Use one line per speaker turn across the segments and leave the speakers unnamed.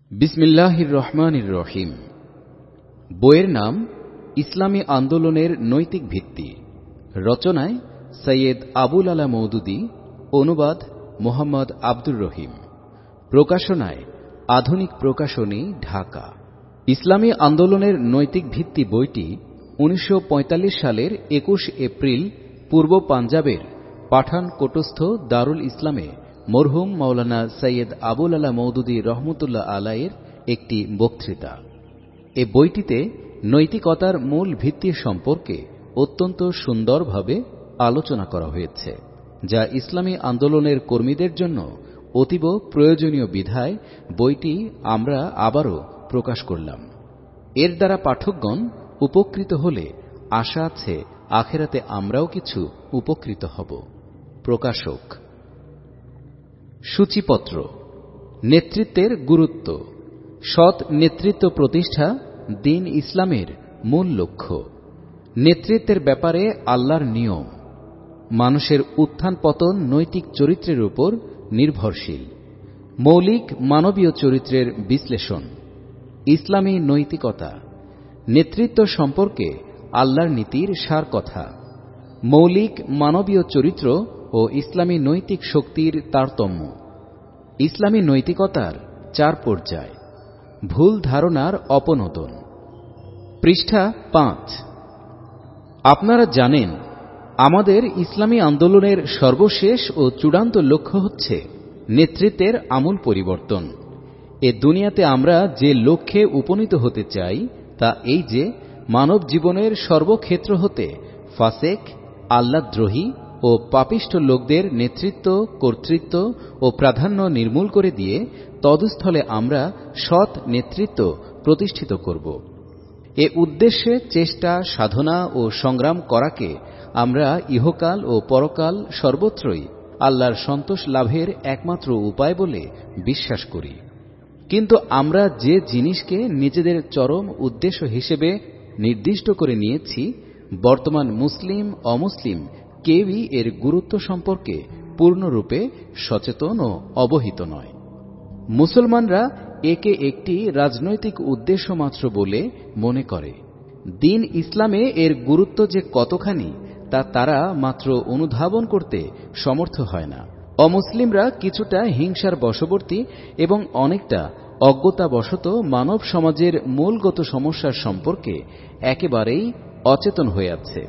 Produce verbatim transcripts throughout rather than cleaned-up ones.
বিসমিল্লাহির রহমানির রহিম। বইয়ের নাম ইসলামী আন্দোলনের নৈতিক ভিত্তি। রচনায় সৈয়দ আবুল আলা মওদুদী, অনুবাদ মোহাম্মদ আব্দুর রহিম, প্রকাশনায় আধুনিক প্রকাশনী, ঢাকা। ইসলামী আন্দোলনের নৈতিক ভিত্তি বইটি উনিশশো পঁয়তাল্লিশ সালের একুশ এপ্রিল পূর্ব পাঞ্জাবের পাঠানকোটস্থ দারুল ইসলামে মরহুম মাওলানা সৈয়দ আবুল আলা মওদুদী রহমতুল্লাহ আলাইয়ের একটি বক্তৃতা। এ বইটিতে নৈতিকতার মূল ভিত্তি সম্পর্কে অত্যন্ত সুন্দরভাবে আলোচনা করা হয়েছে, যা ইসলামী আন্দোলনের কর্মীদের জন্য অতীব প্রয়োজনীয় বিধায় বইটি আমরা আবারও প্রকাশ করলাম। এর দ্বারা পাঠকগণ উপকৃত হলে আশা আছে আখেরাতে আমরাও কিছু উপকৃত হব। প্রকাশক। সূচিপত্র। নেতৃত্বের গুরুত্ব। সৎ নেতৃত্ব প্রতিষ্ঠা দ্বীন ইসলামের মূল লক্ষ্য। নেতৃত্বের ব্যাপারে আল্লাহর নিয়ম। মানুষের উত্থান পতন নৈতিক চরিত্রের উপর নির্ভরশীল। মৌলিক মানবীয় চরিত্রের বিশ্লেষণ। ইসলামী নৈতিকতা। নেতৃত্ব সম্পর্কে আল্লাহর নীতির সার কথা। মৌলিক মানবীয় চরিত্র ও ইসলামী নৈতিক শক্তির তারতম্য। ইসলামী নৈতিকতার চার পর্যায়। ভুল ধারণার অপনোদন। পৃষ্ঠা পাঁচ। আপনারা জানেন, আমাদের ইসলামী আন্দোলনের সর্বশেষ ও চূড়ান্ত লক্ষ্য হচ্ছে নেতৃত্বের আমূল পরিবর্তন। এ দুনিয়াতে আমরা যে লক্ষ্যে উপনীত হতে চাই তা এই যে, মানব জীবনের সর্বক্ষেত্র হতে ফাসেক, আল্লাহদ্রোহী ও পাপিষ্ঠ লোকদের নেতৃত্ব, কর্তৃত্ব ও প্রাধান্য নির্মূল করে দিয়ে তদস্থলে আমরা সৎ নেতৃত্ব প্রতিষ্ঠিত করব। এ উদ্দেশ্যে চেষ্টা, সাধনা ও সংগ্রাম করাকে আমরা ইহকাল ও পরকাল সর্বত্রই আল্লাহর সন্তোষ লাভের একমাত্র উপায় বলে বিশ্বাস করি। কিন্তু আমরা যে জিনিসকে নিজেদের চরম উদ্দেশ্য হিসেবে নির্দিষ্ট করে নিয়েছি, বর্তমান মুসলিম অমুসলিম কেউই এর গুরুত্ব সম্পর্কে পূর্ণরূপে সচেতন ও অবহিত নয়। মুসলমানরা একে একটি রাজনৈতিক উদ্দেশ্য মাত্র বলে মনে করে। দ্বীন ইসলামে এর গুরুত্ব যে কতখানি তা তারা মাত্র অনুধাবন করতে সমর্থ হয় না। অমুসলিমরা কিছুটা হিংসার বশবর্তী এবং অনেকটা অজ্ঞতাবশত মানব সমাজের মূলগত সমস্যার সম্পর্কে একেবারেই অচেতন হয়ে আছে।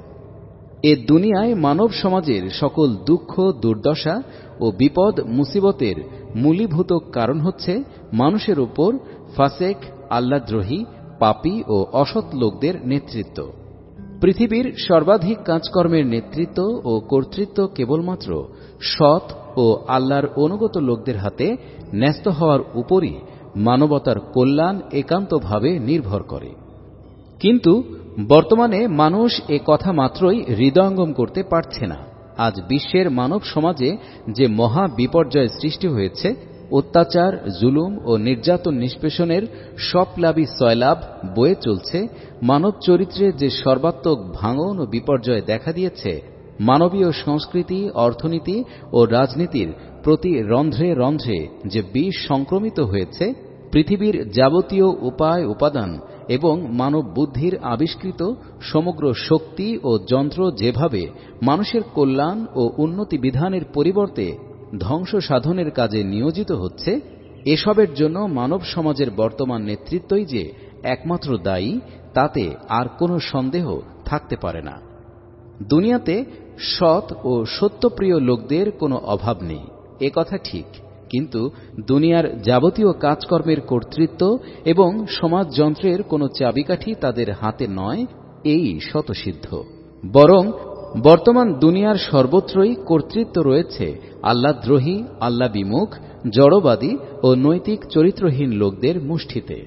এ দুনিয়ায় মানব সমাজের সকল দুঃখ, দুর্দশা ও বিপদ মুসিবতের মূলীভূত কারণ হচ্ছে মানুষের উপর ফাসেক, আল্লাহদ্রোহী, পাপী ও অসৎ লোকদের নেতৃত্ব। পৃথিবীর সর্বাধিক কাজকর্মের নেতৃত্ব ও কর্তৃত্ব কেবলমাত্র সৎ ও আল্লাহর অনুগত লোকদের হাতে ন্যস্ত হওয়ার উপরই মানবতার কল্যাণ একান্তভাবে নির্ভর করে। কিন্তু বর্তমানে মানুষ এ কথা মাত্রই হৃদয়ঙ্গম করতে পারছে না। আজ বিশ্বের মানব সমাজে যে মহা বিপর্যয় সৃষ্টি হয়েছে, অত্যাচার, জুলুম ও নির্যাতন নিষ্পেষণের সবলাভী সয়লাভ বয়ে চলছে, মানব চরিত্রে যে সর্বাত্মক ভাঙন ও বিপর্যয় দেখা দিয়েছে, মানবীয় সংস্কৃতি, অর্থনীতি ও রাজনীতির প্রতি রন্ধ্রে রন্ধ্রে যে বিষ সংক্রমিত হয়েছে, পৃথিবীর যাবতীয় উপায় উপাদান এবং মানব বুদ্ধির আবিষ্কৃত সমগ্র শক্তি ও যন্ত্র যেভাবে মানুষের কল্যাণ ও উন্নতি বিধানের পরিবর্তে ধ্বংস সাধনের কাজে নিয়োজিত হচ্ছে, এসবের জন্য মানব সমাজের বর্তমান নেতৃত্বই যে একমাত্র দায়ী, তাতে আর কোনো সন্দেহ থাকতে পারে না। দুনিয়াতে সৎ ও সত্যপ্রিয় লোকদের কোনো অভাব নেই, এ কথা ঠিক। কিন্তু দুনিয়ার যাবতীয় কাজকর্মের কর্তৃত্ব এবং সমাজযন্ত্রের কোনো চাবিকাঠি তাদের হাতে নয়, এই স্বতঃসিদ্ধ। বরং বর্তমান দুনিয়ার সর্বত্রই কর্তৃত্ব রয়েছে আল্লাহদ্রোহী, আল্লাহ বিমুখ, জড়বাদী ও নৈতিক চরিত্রহীন লোকদের মুষ্টিতে।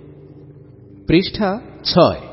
পৃষ্ঠা ছয়।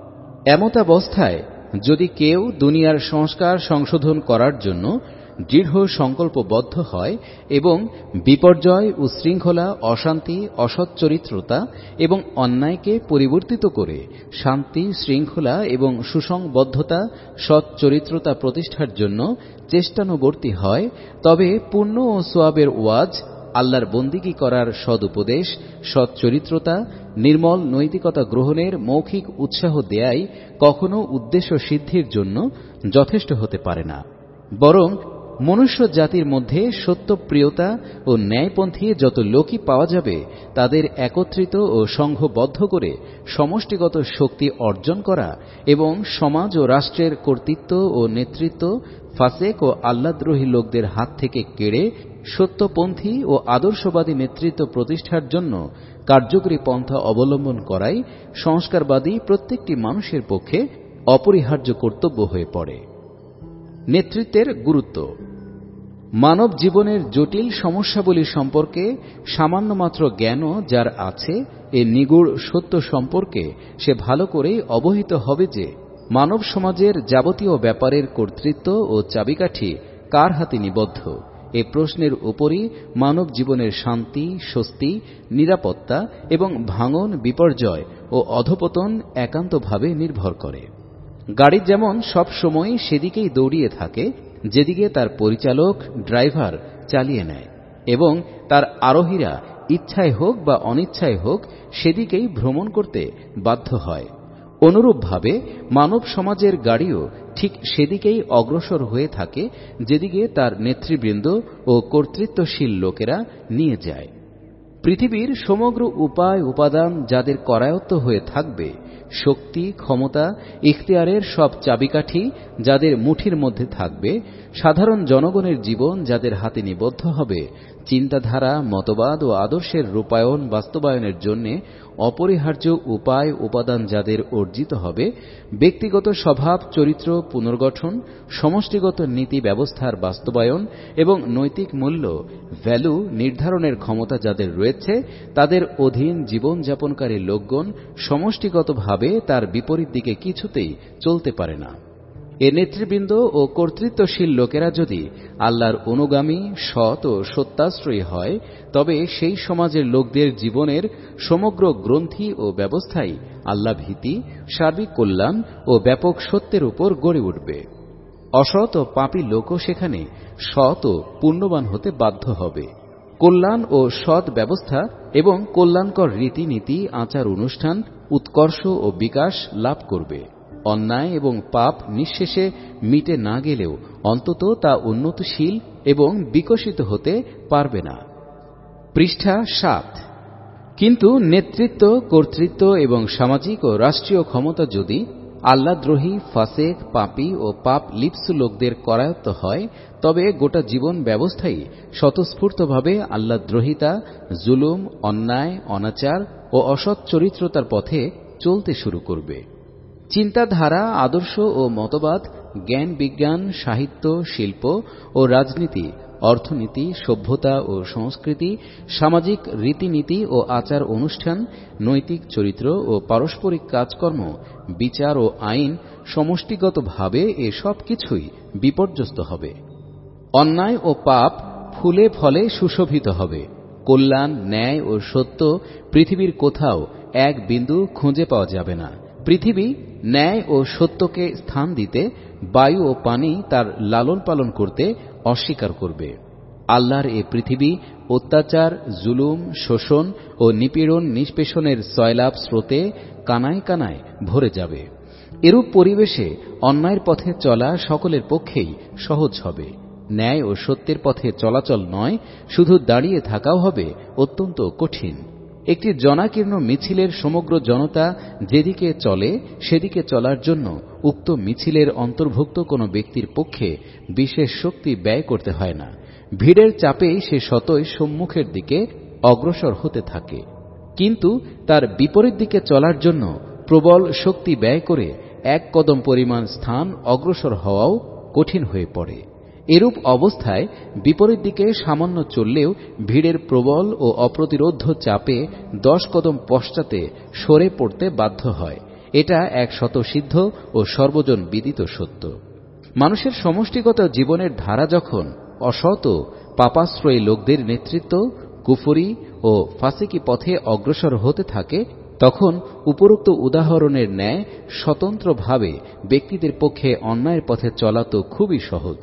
এমতাবস্থায় যদি কেউ দুনিয়ার সংস্কার সংশোধন করার জন্য দৃঢ় সংকল্পবদ্ধ হয় এবং বিপর্যয়, উচ্ছৃঙ্খলা, অশান্তি, অসচ্চরিত্রতা এবং অন্যায়কে পরিবর্তিত করে শান্তি, শৃঙ্খলা এবং সুসংবদ্ধতা, সচ্চরিত্রতা প্রতিষ্ঠার জন্য চেষ্টানুবর্তী হয়, তবে পুণ্য ও সোয়াবের ওয়াজ আল্লাহর বন্দিগি করার সদুপদেশ, সৎ চরিত্রতা, নির্মল নৈতিকতা গ্রহণের মৌখিক উৎসাহ দেয়াই কখনো উদ্দেশ্য সিদ্ধির জন্য যথেষ্ট হতে পারে না, বরং মনুষ্য জাতির মধ্যে সত্যপ্রিয়তা ও ন্যায়পন্থী যত লোকই পাওয়া যাবে তাদের একত্রিত ও সংঘবদ্ধ করে সমষ্টিগত শক্তি অর্জন করা এবং সমাজ ও রাষ্ট্রের কর্তৃত্ব ও নেতৃত্ব ফাসেক ও আল্লাহদ্রোহী লোকদের হাত থেকে কেড়ে সত্যপন্থী ও আদর্শবাদী নেতৃত্ব প্রতিষ্ঠার জন্য কার্যকরী পন্থা অবলম্বন করাই সংস্কারবাদী প্রত্যেকটি মানুষের পক্ষে অপরিহার্য কর্তব্য হয়ে পড়ে। নেতৃত্বের গুরুত্ব। মানব জীবনের জটিল সমস্যাবলী সম্পর্কে সামান্যমাত্র জ্ঞানও যার আছে, এ নিগূঢ় সত্য সম্পর্কে সে ভালো করেই অবহিত হবে যে মানব সমাজের যাবতীয় ব্যাপারের কর্তৃত্ব ও চাবিকাঠি কার হাতে নিবদ্ধ। এ প্রশ্নের উপরই মানব জীবনের শান্তি, স্বস্তি, নিরাপত্তা এবং ভাঙন, বিপর্যয় ও অধঃপতন একান্তভাবে নির্ভর করে। গাড়ি যেমন সব সময় সেদিকেই দৌড়িয়ে থাকে যেদিকে তার পরিচালক, ড্রাইভার চালিয়ে নেয়, এবং তার আরোহীরা ইচ্ছায় হোক বা অনিচ্ছায় হোক সেদিকেই ভ্রমণ করতে বাধ্য হয়। অনুরূপভাবে মানব সমাজের গাড়িও ঠিক সেদিকেই অগ্রসর হয়ে থাকে যেদিকে তার নেতৃবৃন্দ ও কর্তৃত্বশীল লোকেরা নিয়ে যায়। পৃথিবীর সমগ্র উপায় উপাদান যাদের করায়ত্ত হয়ে থাকবে, শক্তি, ক্ষমতা, ইখতিয়ারের সব চাবিকাঠি যাদের মুঠির মধ্যে থাকবে, সাধারণ জনগণের জীবন যাদের হাতে নিবদ্ধ হবে, চিন্তাধারা, মতবাদ ও আদর্শের রূপায়ণ বাস্তবায়নের জন্য অপরিহার্য উপায় উপাদান যাদের অর্জিত হবে, ব্যক্তিগত স্বভাব চরিত্র পুনর্গঠন, সমষ্টিগত নীতি ব্যবস্থার বাস্তবায়ন এবং নৈতিক মূল্য ভ্যালু নির্ধারণের ক্ষমতা যাদের রয়েছে, তাদের অধীন জীবনযাপনকারী লোকগণ সমষ্টিগতভাবে তার বিপরীত দিকে কিছুতেই চলতে পারে না। এ নেতৃবৃন্দ ও কর্তৃত্বশীল লোকেরা যদি আল্লাহর অনুগামী, সৎ ও সত্যাশ্রয়ী হয়, তবে সেই সমাজের লোকদের জীবনের সমগ্র গ্রন্থি ও ব্যবস্থাই আল্লাহ ভীতি, সার্বিক কল্যাণ ও ব্যাপক সত্যের উপর গড়ে উঠবে। অসৎ ও পাপী লোকও সেখানে সৎ ও পুণ্যবান হতে বাধ্য হবে। কল্যাণ ও সৎ ব্যবস্থা এবং কল্যাণকর রীতিনীতি, আচার অনুষ্ঠান উৎকর্ষ ও বিকাশ লাভ করবে। অন্যায় এবং পাপ নিঃশেষে মিটে না গেলেও অন্তত তা উন্নতশীল এবং বিকশিত হতে পারবে না। পৃষ্ঠা সাত। কিন্তু নেতৃত্ব, কর্তৃত্ব এবং সামাজিক ও রাষ্ট্রীয় ক্ষমতা যদি আল্লাহদ্রোহী, ফাসেক, পাপী ও পাপ লিপ্সু লোকদের করায়ত্ত হয়, তবে গোটা জীবন ব্যবস্থাই স্বতঃস্ফূর্তভাবে আল্লাহদ্রোহিতা, জুলুম, অন্যায়, অনাচার ও অসৎ চরিত্রতার পথে চলতে শুরু করবে। চিন্তাধারা, আদর্শ ও মতবাদ, জ্ঞান বিজ্ঞান, সাহিত্য, শিল্প ও রাজনীতি, অর্থনীতি, সভ্যতা ও সংস্কৃতি, সামাজিক রীতিনীতি ও আচার অনুষ্ঠান, নৈতিক চরিত্র ও পারস্পরিক কাজকর্ম, বিচার ও আইন সমষ্টিগতভাবে এ সব কিছুই বিপর্যস্ত হবে। অন্যায় ও পাপ ফুলে ফলে সুশোভিত হবে। কল্যাণ, ন্যায় ও সত্য পৃথিবীর কোথাও এক বিন্দু খুঁজে পাওয়া যাবে না। পৃথিবী ন্যায় ও সত্যকে স্থান দিতে, বায়ু ও পানি তার লালন পালন করতে অস্বীকার করবে। আল্লাহর এ পৃথিবী অত্যাচার, জুলুম, শোষণ ও নিপীড়ন নিষ্পেষণের সয়লাব স্রোতে কানায় কানায় ভরে যাবে। এরূপ পরিবেশে অন্যায়ের পথে চলা সকলের পক্ষেই সহজ হবে। ন্যায় ও সত্যের পথে চলাচল নয়, শুধু দাঁড়িয়ে থাকাও হবে অত্যন্ত কঠিন। একটি জনাকীর্ণ মিছিলের সমগ্র জনতা যেদিকে চলে সেদিকে চলার জন্য উক্ত মিছিলের অন্তর্ভুক্ত কোনো ব্যক্তির পক্ষে বিশেষ শক্তি ব্যয় করতে হয় না। ভিড়ের চাপেই সে স্বতই সম্মুখের দিকে অগ্রসর হতে থাকে। কিন্তু তার বিপরীত দিকে চলার জন্য প্রবল শক্তি ব্যয় করে এক কদম পরিমাণ স্থান অগ্রসর হওয়াও কঠিন হয়ে পড়ে। এরূপ অবস্থায় বিপরীত দিকে সামান্য চললেও ভিড়ের প্রবল ও অপ্রতিরোধ্য চাপে দশ কদম পশ্চাতে সরে পড়তে বাধ্য হয়। এটা এক স্বতঃসিদ্ধ ও সর্বজন বিদিত সত্য। মানুষের সমষ্টিগত জীবনের ধারা যখন অসৎ ও পাপাশ্রয়ী লোকদের নেতৃত্ব, কুফরি ও ফাসিকি পথে অগ্রসর হতে থাকে, তখন উপরোক্ত উদাহরণের ন্যায় স্বতন্ত্রভাবে ব্যক্তিদের পক্ষে অন্যায়ের পথে চলা তো খুবই সহজ।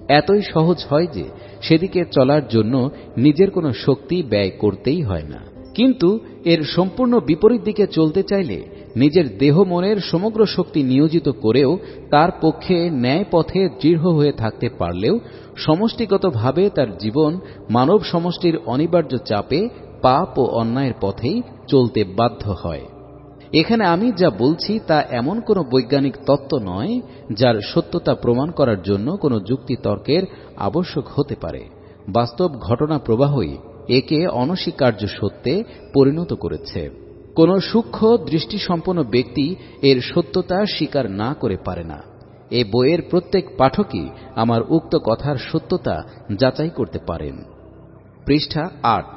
এতই সহজ হয় যে সেদিকে চলার জন্য নিজের কোনো শক্তি ব্যয় করতেই হয় না। কিন্তু এর সম্পূর্ণ বিপরীত দিকে চলতে চাইলে নিজের দেহ মনের সমগ্র শক্তি নিয়োজিত করেও তার পক্ষে ন্যায় পথে দৃঢ় হয়ে থাকতে পারলেও সমষ্টিগতভাবে তার জীবন মানব সমষ্টির অনিবার্য চাপে পাপ ও অন্যায়ের পথেই চলতে বাধ্য হয়। এখানে আমি যা বলছি তা এমন কোনো বৈজ্ঞানিক তত্ত্ব নয় যার সত্যতা প্রমাণ করার জন্য কোনো যুক্তিতর্কের আবশ্যক হতে পারে। বাস্তব ঘটনা প্রবাহই একে অনস্বীকার্য সত্যে পরিণত করেছে। কোন সূক্ষ্ম দৃষ্টিসম্পন্ন ব্যক্তি এর সত্যতা স্বীকার না করে পারে না। এ বইয়ের প্রত্যেক পাঠকই আমার উক্ত কথার সত্যতা যাচাই করতে পারেন। পৃষ্ঠা আট।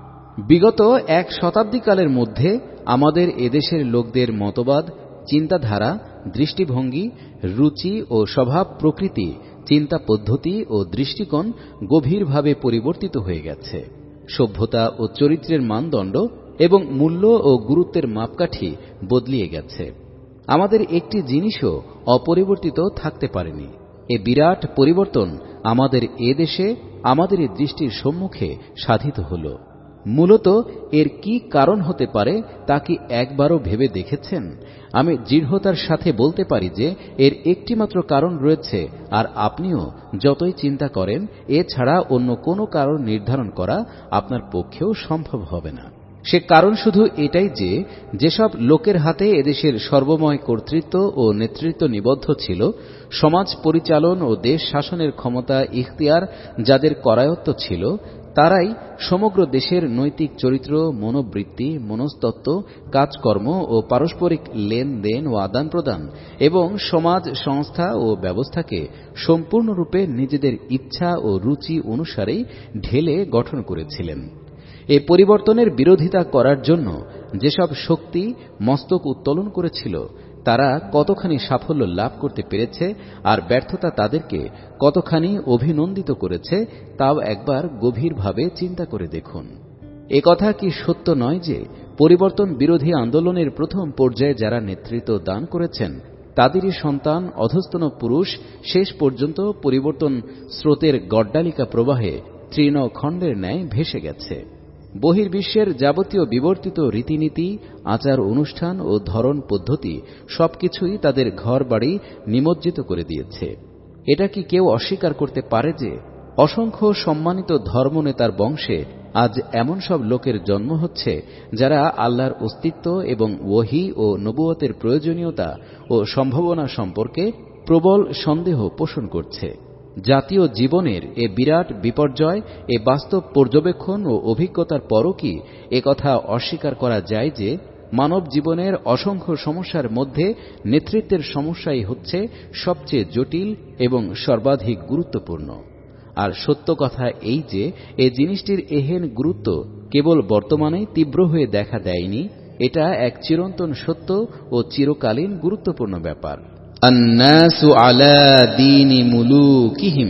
বিগত এক শতাব্দীকালের মধ্যে আমাদের এদেশের লোকদের মতবাদ, চিন্তাধারা, দৃষ্টিভঙ্গি, রুচি ও স্বভাব প্রকৃতি, চিন্তা পদ্ধতি ও দৃষ্টিকোণ গভীরভাবে পরিবর্তিত হয়ে গেছে। সভ্যতা ও চরিত্রের মানদণ্ড এবং মূল্য ও গুরুত্বের মাপকাঠি বদলিয়ে গেছে। আমাদের একটি জিনিসও অপরিবর্তিত থাকতে পারেনি। এ বিরাট পরিবর্তন আমাদের এদেশে আমাদের দৃষ্টির সম্মুখে সাধিত হল। মূলত এর কি কারণ হতে পারে তা কি একবারও ভেবে দেখেছেন? আমি দৃঢ়তার সাথে বলতে পারি যে এর একটিমাত্র কারণ রয়েছে, আর আপনিও যতই চিন্তা করেন এ ছাড়া অন্য কোনো কারণ নির্ধারণ করা আপনার পক্ষেও সম্ভব হবে না। সে কারণ শুধু এটাই যে যেসব লোকের হাতে এদেশের সর্বময় কর্তৃত্ব ও নেতৃত্ব নিবদ্ধ ছিল, সমাজ পরিচালন ও দেশ শাসনের ক্ষমতা ইখতিয়ার যাদের করায়ত্ত ছিল, তারাই সমগ্র দেশের নৈতিক চরিত্র, মনোবৃত্তি, মনস্তত্ত্ব, কাজকর্ম ও পারস্পরিক লেনদেন ও আদান প্রদান এবং সমাজ সংস্থা ও ব্যবস্থাকে সম্পূর্ণরূপে নিজেদের ইচ্ছা ও রুচি অনুসারেই ঢেলে গঠন করেছিলেন। এ পরিবর্তনের বিরোধিতা করার জন্য যেসব শক্তি মস্তক উত্তোলন করেছিল, তারা কতখানি সাফল্য লাভ করতে পেরেছে আর ব্যর্থতা তাদেরকে কতখানি অভিনন্দিত করেছে তাও একবার গভীরভাবে চিন্তা করে দেখুন। এ কথা কি সত্য নয় যে পরিবর্তন বিরোধী আন্দোলনের প্রথম পর্যায়ে যারা নেতৃত্ব দান করেছেন তাদেরই সন্তান অধস্তন পুরুষ শেষ পর্যন্ত পরিবর্তন স্রোতের গড্ডালিকা প্রবাহে তৃণখণ্ডের ন্যায় ভেসে গেছে। বহির্বিশ্বের যাবতীয় বিবর্তিত রীতিনীতি, আচার অনুষ্ঠান ও ধরন পদ্ধতি সবকিছুই তাদের ঘর বাড়ি নিমজ্জিত করে দিয়েছে। এটা কি কেউ অস্বীকার করতে পারে যে অসংখ্য সম্মানিত ধর্মনেতার বংশে আজ এমন সব লোকের জন্ম হচ্ছে যারা আল্লাহর অস্তিত্ব এবং ওহী ও নবুয়তের প্রয়োজনীয়তা ও সম্ভাবনা সম্পর্কে প্রবল সন্দেহ পোষণ করছে? জাতীয় জীবনের এ বিরাট বিপর্যয়, এ বাস্তব পর্যবেক্ষণ ও অভিজ্ঞতার পরও কি একথা অস্বীকার করা যায় যে মানব জীবনের অসংখ্য সমস্যার মধ্যে নেতৃত্বের সমস্যাই হচ্ছে সবচেয়ে জটিল এবং সর্বাধিক গুরুত্বপূর্ণ? আর সত্য কথা এই যে এ জিনিসটির এহেন গুরুত্ব কেবল বর্তমানেই তীব্র হয়ে দেখা দেয়নি, এটা এক চিরন্তন সত্য ও চিরকালীন গুরুত্বপূর্ণ ব্যাপার। আন্নাসু আলা দীনি মুলুকিহিম,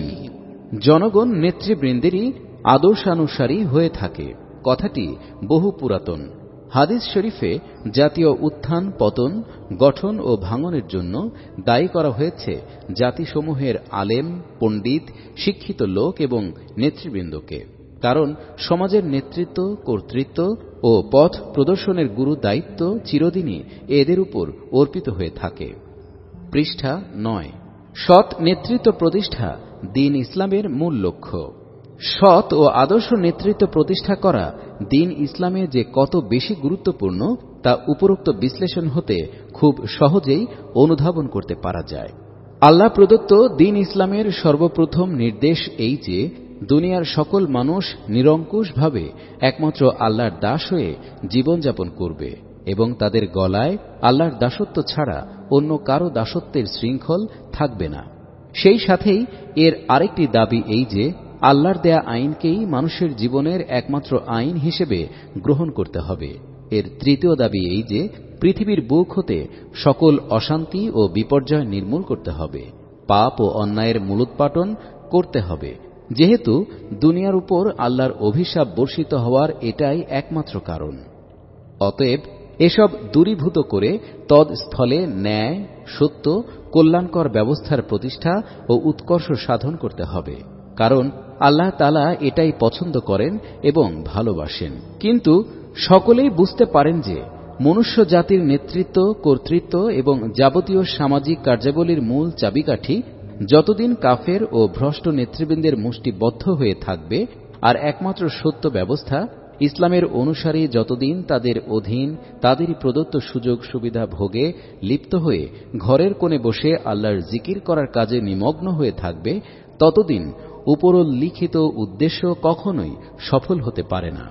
জনগণ নেতৃবৃন্দেরই আদর্শানুসারী হয়ে থাকে। কথাটি বহু পুরাতন। হাদিস শরীফে জাতীয় উত্থান পতন, গঠন ও ভাঙনের জন্য দায়ী করা হয়েছে জাতিসমূহের আলেম, পণ্ডিত, শিক্ষিত লোক এবং নেতৃবৃন্দকে। কারণ সমাজের নেতৃত্ব, কর্তৃত্ব ও পথ প্রদর্শনের গুরু দায়িত্ব চিরদিনই এদের উপর অর্পিত হয়ে থাকে। পৃষ্ঠা নয়। সৎ নেতৃত্ব প্রতিষ্ঠা দ্বীন ইসলামের মূল লক্ষ্য। সৎ ও আদর্শ নেতৃত্ব প্রতিষ্ঠা করা দ্বীন ইসলামে যে কত বেশি গুরুত্বপূর্ণ তা উপরোক্ত বিশ্লেষণ হতে খুব সহজেই অনুধাবন করতে পারা যায়। আল্লাহ প্রদত্ত দ্বীন ইসলামের সর্বপ্রথম নির্দেশ এই যে দুনিয়ার সকল মানুষ নিরঙ্কুশভাবে একমাত্র আল্লাহর দাস হয়ে জীবনযাপন করবে এবং তাদের গলায় আল্লাহর দাসত্ব ছাড়া অন্য কারো দাসত্বের শৃঙ্খল থাকবে না। সেই সাথেই এর আরেকটি দাবি এই যে আল্লাহর দেয়া আইনকেই মানুষের জীবনের একমাত্র আইন হিসেবে গ্রহণ করতে হবে। এর তৃতীয় দাবি এই যে পৃথিবীর বুক হতে সকল অশান্তি ও বিপর্যয় নির্মূল করতে হবে, পাপ ও অন্যায়ের মূলোৎপাটন করতে হবে, যেহেতু দুনিয়ার উপর আল্লাহর অভিশাপ বর্ষিত হওয়ার এটাই একমাত্র কারণ। অতএব এসব দূরীভূত করে তৎস্থলে ন্যায়, সত্য, কল্যাণকর ব্যবস্থার প্রতিষ্ঠা ও উৎকর্ষ সাধন করতে হবে। কারণ আল্লাহ তাআলা এটাই পছন্দ করেন এবং ভালোবাসেন। কিন্তু সকলেই বুঝতে পারেন যে মনুষ্য জাতির নেতৃত্ব, কর্তৃত্ব এবং যাবতীয় সামাজিক কার্যাবলীর মূল চাবিকাঠি যতদিন কাফের ও ভ্রষ্ট নেতৃবৃন্দের মুষ্টিবদ্ধ হয়ে থাকবে, আর একমাত্র সত্য ব্যবস্থা ইসলামের অনুসারী যতদিন তাদের অধীন তাদেরই প্রদত্ত সুযোগ সুবিধা ভোগে লিপ্ত হয়ে ঘরের কোণে বসে আল্লাহর জিকির করার কাজে নিমগ্ন হয়ে থাকবে, ততদিন উপরোল্লিখিত উদ্দেশ্য কখনোই সফল হতে পারে না।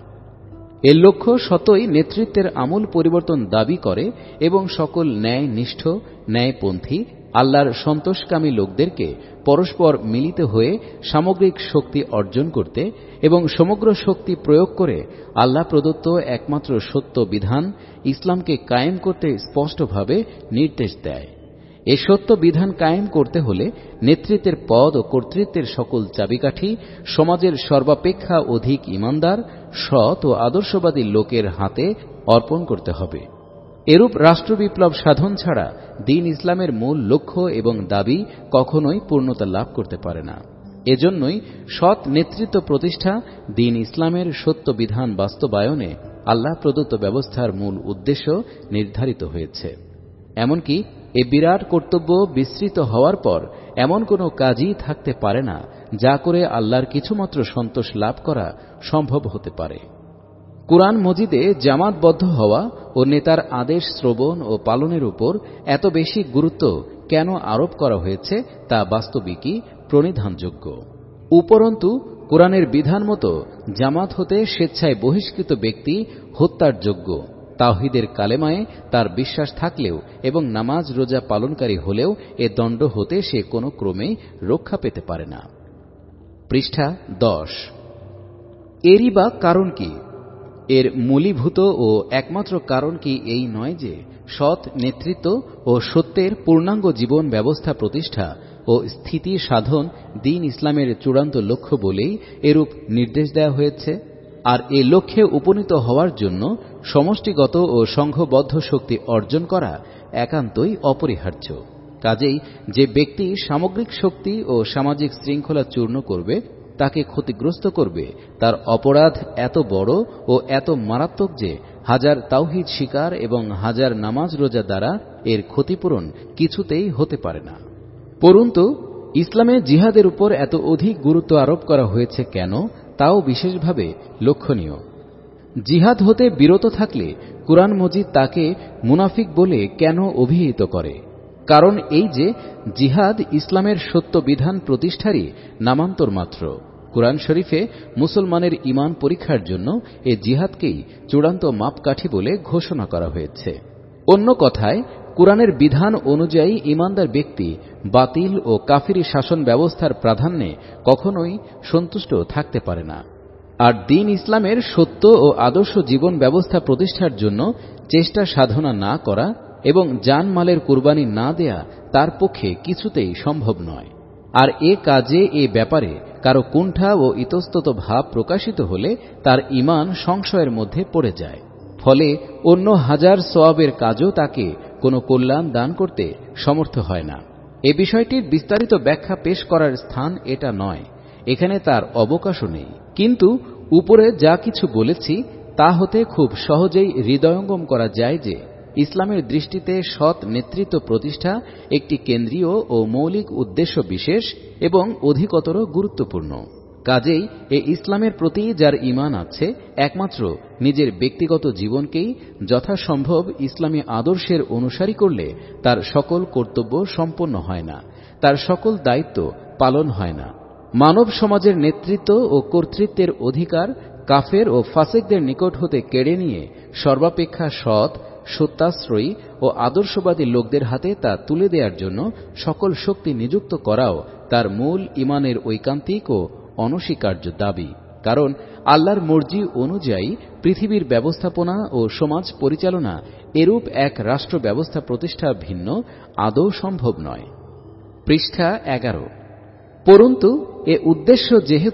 এর লক্ষ্য সতই নেতৃত্বের আমূল পরিবর্তন দাবি করে এবং সকল ন্যায়নিষ্ঠ, ন্যায়পন্থী, আল্লাহর সন্তোষকামী লোকদেরকে পরস্পর মিলিত হয়ে সামগ্রিক শক্তি অর্জন করতে এবং সমগ্র শক্তি প্রয়োগ করে আল্লাহ প্রদত্ত একমাত্র সত্য বিধান ইসলামকে কায়েম করতে স্পষ্টভাবে নির্দেশ দেয়। এই সত্য বিধান কায়েম করতে হলে নেতৃত্বের পদ ও কর্তৃত্বের সকল চাবিকাঠি সমাজের সর্বাপেক্ষা অধিক ঈমানদার, সৎ ও আদর্শবাদী লোকের হাতে অর্পণ করতে হবে। এরূপ রাষ্ট্রবিপ্লব সাধন ছাড়া দ্বীন ইসলামের মূল লক্ষ্য এবং দাবি কখনোই পূর্ণতা লাভ করতে পারে না। এজন্যই সৎ নেতৃত্ব প্রতিষ্ঠা, দ্বীন ইসলামের সত্য বিধান বাস্তবায়নে আল্লাহ প্রদত্ত ব্যবস্থার মূল উদ্দেশ্য নির্ধারিত হয়েছে। এমনকি এ বিরাট কর্তব্য বিস্তৃত হওয়ার পর এমন কোনো কাজই থাকতে পারে না যা করে আল্লাহর কিছুমাত্র সন্তোষ লাভ করা সম্ভব হতে পারে। কুরআন মজিদে জামাতবদ্ধ হওয়া ও নেতার আদেশ শ্রবণ ও পালনের উপর এত বেশি গুরুত্ব কেন আরোপ করা হয়েছে তা বাস্তবিকই প্রণিধানযোগ্য। উপরন্তু কুরআনের বিধান মতো জামাত হতে স্বেচ্ছায় বহিষ্কৃত ব্যক্তি হত্যার যোগ্য, তাওহীদের কালেমায়ে তার বিশ্বাস থাকলেও এবং নামাজ রোজা পালনকারী হলেও এ দণ্ড হতে সে কোনো ক্রমেই রক্ষা পেতে পারে না। পৃষ্ঠা দশ। এরই বা কারণ কি? এর মূলীভূত ও একমাত্র কারণ কি এই নয় যে সৎ নেতৃত্ব ও সত্যের পূর্ণাঙ্গ জীবন ব্যবস্থা প্রতিষ্ঠা ও স্থিতি সাধন দ্বীন ইসলামের চূড়ান্ত লক্ষ্য বলেই এরূপ নির্দেশ দেওয়া হয়েছে। আর এ লক্ষ্যে উপনীত হওয়ার জন্য সমষ্টিগত ও সংঘবদ্ধ শক্তি অর্জন করা একান্তই অপরিহার্য। কাজেই যে ব্যক্তি সামগ্রিক শক্তি ও সামাজিক শৃঙ্খলা চূর্ণ করবে, তাকে ক্ষতিগ্রস্ত করবে, তার অপরাধ এত বড় ও এত মারাত্মক যে হাজার তাওহীদ স্বীকার এবং হাজার নামাজ রোজা দ্বারা এর ক্ষতিপূরণ কিছুতেই হতে পারে না। পরন্তু ইসলামে জিহাদের উপর এত অধিক গুরুত্ব আরোপ করা হয়েছে কেন, তাও বিশেষভাবে লক্ষণীয়। জিহাদ হতে বিরত থাকলে কুরআন মজিদ তাকে মুনাফিক বলে কেন অভিহিত করে? কারণ এই যে জিহাদ ইসলামের সত্য বিধান প্রতিষ্ঠারই নামান্তর মাত্র। কুরআন শরীফে মুসলমানের ঈমান পরীক্ষার জন্য এ জিহাদকেই চূড়ান্ত মাপকাঠি বলে ঘোষণা করা হয়েছে। অন্য কথায়, কুরআনের বিধান অনুযায়ী ঈমানদার ব্যক্তি বাতিল ও কাফিরি শাসন ব্যবস্থার প্রাধান্যে কখনোই সন্তুষ্ট থাকতে পারে না। আর দ্বীন ইসলামের সত্য ও আদর্শ জীবন ব্যবস্থা প্রতিষ্ঠার জন্য চেষ্টা সাধনা না করা এবং জানমালের কুরবানি না দেয়া তার পক্ষে কিছুতেই সম্ভব নয়। আর এ কাজে এ ব্যাপারে কারো কুণ্ঠা ও ইতস্তত ভাব প্রকাশিত হলে তার ঈমান সংশয়ের মধ্যে পড়ে যায়। ফলে অন্য হাজার সওয়াবের কাজও তাকে কোনো কল্যাণ দান করতে সমর্থ হয় না। এ বিষয়টির বিস্তারিত ব্যাখ্যা পেশ করার স্থান এটা নয়, এখানে তার অবকাশও নেই। কিন্তু উপরে যা কিছু বলেছি তা হতে খুব সহজেই হৃদয়ঙ্গম করা যায় যে ইসলামের দৃষ্টিতে সৎ নেতৃত্ব প্রতিষ্ঠা একটি কেন্দ্রীয় ও মৌলিক উদ্দেশ্য বিশেষ এবং অধিকতর গুরুত্বপূর্ণ। কাজেই এ ইসলামের প্রতি যার ঈমান আছে, একমাত্র নিজের ব্যক্তিগত জীবনকেই যথাসম্ভব ইসলামী আদর্শের অনুসারী করলে তার সকল কর্তব্য সম্পন্ন হয় না, তার সকল দায়িত্ব পালন হয় না। মানব সমাজের নেতৃত্ব ও কর্তৃত্বের অধিকার কাফের ও ফাসেকদের নিকট হতে কেড়ে নিয়ে সর্বাপেক্ষা সৎ, সত্যাশ্রয়ী ও আদর্শবাদী লোকদের হাতে তা তুলে দেওয়ার জন্য সকল শক্তি নিযুক্ত করাও তার মূল ঈমানের ঐকান্তিক ও অনস্বীকার্য দাবি। কারণ আল্লাহর মর্জি অনুযায়ী পৃথিবীর ব্যবস্থাপনা ও সমাজ পরিচালনা এরূপ এক রাষ্ট্র ব্যবস্থা প্রতিষ্ঠা ভিন্ন আদৌ সম্ভব নয়। পৃষ্ঠা এগারো। পরন্তু এ উদ্দেশ্য যেহেতু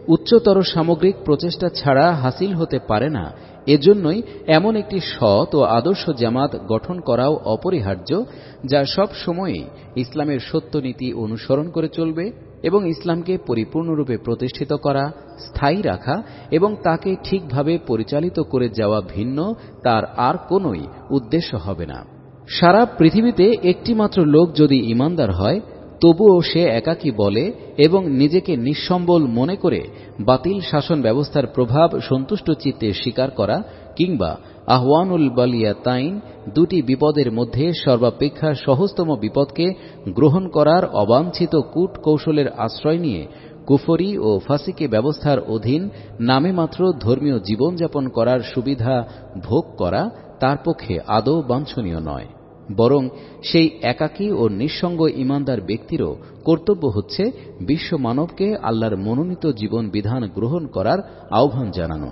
উচ্চতর সামগ্রিক প্রচেষ্টা ছাড়া হাসিল হতে পারে না, এজন্যই এমন একটি সৎ ও আদর্শ জামাত গঠন করাও অপরিহার্য, যা সব সময়ই ইসলামের সত্য নীতি অনুসরণ করে চলবে এবং ইসলামকে পরিপূর্ণরূপে প্রতিষ্ঠিত করা, স্থায়ী রাখা এবং তাকে ঠিকভাবে পরিচালিত করে যাওয়া ভিন্ন তার আর কোনই উদ্দেশ্য হবে না। সারা পৃথিবীতে একটিমাত্র লোক যদি ঈমানদার হয়, তবুও সে একাকী বলে এবং নিজেকে নিঃসম্বল মনে করে বাতিল শাসন ব্যবস্থার প্রভাব সন্তুষ্ট চিত্তে স্বীকার করা কিংবা আহওয়ানুল বালিয়াতাইন দুটি বিপদের মধ্যে সর্বাপেক্ষা সহজতম বিপদকে গ্রহণ করার অবাঞ্ছিত কূট কৌশলের আশ্রয় নিয়ে কুফরি ও ফাসিকি ব্যবস্থার অধীন নামে মাত্র ধর্মীয় জীবনযাপন করার সুবিধা ভোগ করা তার পক্ষে আদৌ বাঞ্ছনীয় নয়। বরং সেই একাকী ও নিঃসঙ্গ ঈমানদার ব্যক্তিরও কর্তব্য হচ্ছে বিশ্ব মানবকে আল্লাহর মনোনীত জীবন বিধান গ্রহণ করার আহ্বান জানানো।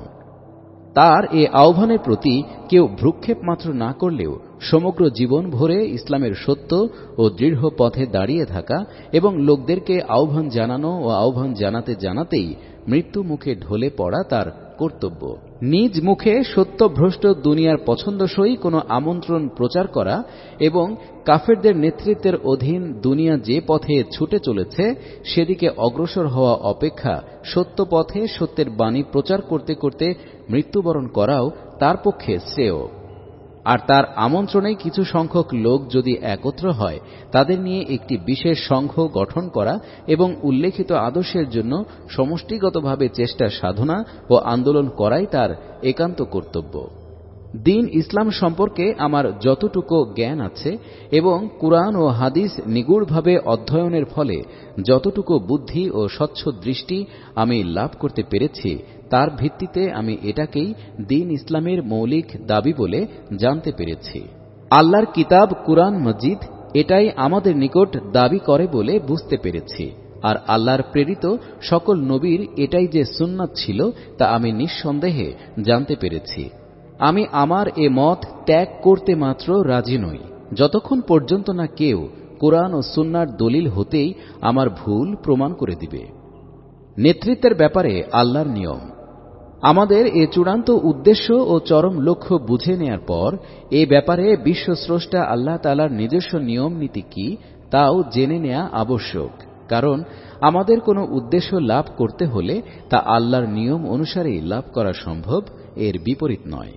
তার এ আহ্বানের প্রতি কেউ ভ্রুক্ষেপ মাত্র না করলেও সমগ্র জীবন ভরে ইসলামের সত্য ও দৃঢ় পথে দাঁড়িয়ে থাকা এবং লোকদেরকে আহ্বান জানানো ও আহ্বান জানাতে জানাতেই মৃত্যু মুখে ঢলে পড়া তার কর্তব্য। নিজ মুখে সত্যভ্রষ্ট দুনিয়ার পছন্দসই কোনো আমন্ত্রণ প্রচার করা এবং কাফেরদের নেতৃত্বের অধীন দুনিয়া যে পথে ছুটে চলেছে সেদিকে অগ্রসর হওয়া অপেক্ষা সত্য পথে সত্যের বাণী প্রচার করতে করতে মৃত্যুবরণ করাও তার পক্ষে শ্রেয়। আর তার আমন্ত্রণে কিছু সংখ্যক লোক যদি একত্র হয়, তাদের নিয়ে একটি বিশেষ সংঘ গঠন করা এবং উল্লেখিত আদর্শের জন্য সমষ্টিগতভাবে চেষ্টা সাধনা ও আন্দোলন করাই তার একান্ত কর্তব্য। দ্বীন ইসলাম সম্পর্কে আমার যতটুকু জ্ঞান আছে এবং কুরআন ও হাদিস নিগুড়ভাবে অধ্যয়নের ফলে যতটুকু বুদ্ধি ও স্বচ্ছ দৃষ্টি আমি লাভ করতে পেরেছি, তার ভিত্তিতে আমি এটাকেই দ্বীন ইসলামের মৌলিক দাবি বলে জানতে পেরেছি। আল্লাহর কিতাব কুরআন মজিদ এটাই আমাদের নিকট দাবি করে বলে বুঝতে পেরেছি। আর আল্লাহর প্রেরিত সকল নবীর এটাই যে সুন্নাত ছিল তা আমি নিঃসন্দেহে জানতে পেরেছি। আমি আমার এ মত ত্যাগ করতে মাত্র রাজি নই, যতক্ষণ পর্যন্ত না কেউ কুরআন ও সুন্নাহর দলিল হতেই আমার ভুল প্রমাণ করে দিবে। নেতৃত্বের ব্যাপারে আল্লাহর নিয়ম। আমাদের এ চূড়ান্ত উদ্দেশ্য ও চরম লক্ষ্য বুঝে নেয়ার পর এ ব্যাপারে বিশ্বস্রষ্টা আল্লাহ তাআলার নিজস্ব নিয়ম নীতি কি তাও জেনে নেয়া আবশ্যক। কারণ আমাদের কোনো উদ্দেশ্য লাভ করতে হলে তা আল্লাহর নিয়ম অনুসারেই লাভ করা সম্ভব, এর বিপরীত নয়।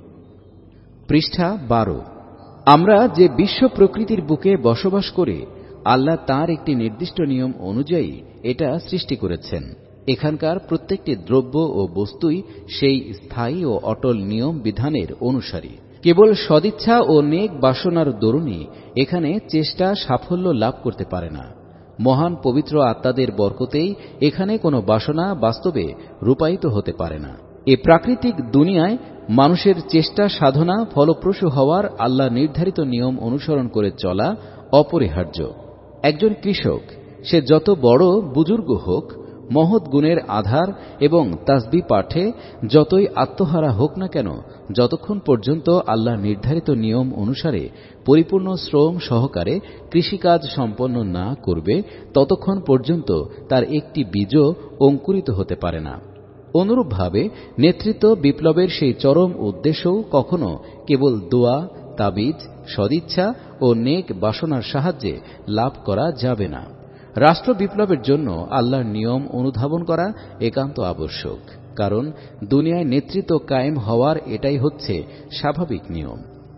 পৃষ্ঠা বারো। আমরা যে বিশ্ব প্রকৃতির বুকে বসবাস করে আল্লাহ তাঁর একটি নির্দিষ্ট নিয়ম অনুযায়ী এটা সৃষ্টি করেছেন। এখানকার প্রত্যেকটি দ্রব্য ও বস্তুই সেই স্থায়ী ও অটল নিয়ম বিধানের অনুসারী। কেবল সদিচ্ছা ও নেক বাসনার দরুনই এখানে চেষ্টা সাফল্য লাভ করতে পারে না। মহান পবিত্র আত্মাদের বরকতেই এখানে কোনো বাসনা বাস্তবে রূপায়িত হতে পারে না। এ প্রাকৃতিক দুনিয়ায় মানুষের চেষ্টা সাধনা ফলপ্রসূ হওয়ার আল্লাহ নির্ধারিত নিয়ম অনুসরণ করে চলা অপরিহার্য। একজন কৃষক সে যত বড় বুজুর্গ হোক, মহৎ গুণের আধার এবং তাসবিহ পাঠে যতই আত্মহারা হোক না কেন, যতক্ষণ পর্যন্ত আল্লাহ নির্ধারিত নিয়ম অনুসারে পরিপূর্ণ শ্রম সহকারে কৃষিকাজ সম্পন্ন না করবে, ততক্ষণ পর্যন্ত তার একটি বীজও অঙ্কুরিত হতে পারে না। অনুরূপভাবে নেতৃত্ব বিপ্লবের সেই চরম উদ্দেশ্যও কখনো কেবল দোয়া, তাবিজ, সদিচ্ছা ও নেক বাসনার সাহায্যে লাভ করা যাবে না। রাষ্ট্র বিপ্লবের জন্য আল্লাহর নিয়ম অনুধাবন করা একান্ত আবশ্যক। কারণ দুনিয়ায় নেতৃত্ব কায়েম হওয়ার এটাই হচ্ছে স্বাভাবিক নিয়ম।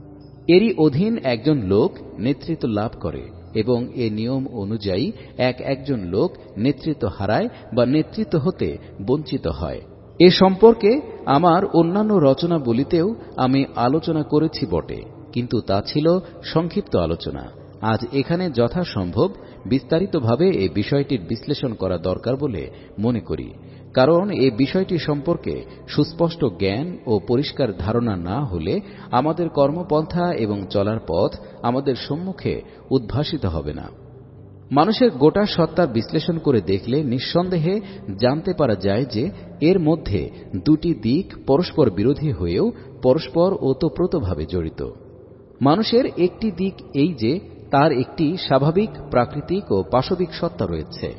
এরই অধীন একজন লোক নেতৃত্ব লাভ করে এবং এ নিয়ম অনুযায়ী এক একজন লোক নেতৃত্ব হারায় বা নেতৃত্ব হতে বঞ্চিত হয়। এ সম্পর্কে আমার অন্যান্য রচনাবলিতেও আমি আলোচনা করেছি বটে, কিন্তু তা ছিল সংক্ষিপ্ত আলোচনা। আজ এখানে যথাসম্ভব বিস্তারিতভাবে এই বিষয়টির বিশ্লেষণ করা দরকার বলে মনে করি। কারণ এই বিষয়টি সম্পর্কে সুস্পষ্ট জ্ঞান ও পরিষ্কার ধারণা না হলে আমাদের কর্মপন্থা এবং চলার পথ আমাদের সম্মুখে উদ্ভাসিত হবে না। মানুষের গোটা সত্তার বিশ্লেষণ করে দেখলে নিঃসন্দেহে জানতে পারা যায় যে এর মধ্যে দুটি দিক পরস্পর বিরোধী হয়েও পরস্পর ওতপ্রোতভাবে জড়িত। মানুষের একটি দিক এই যে তার একটি স্বাভাবিক প্রাকৃতিক ও পাশবিক সত্তা রয়েছে।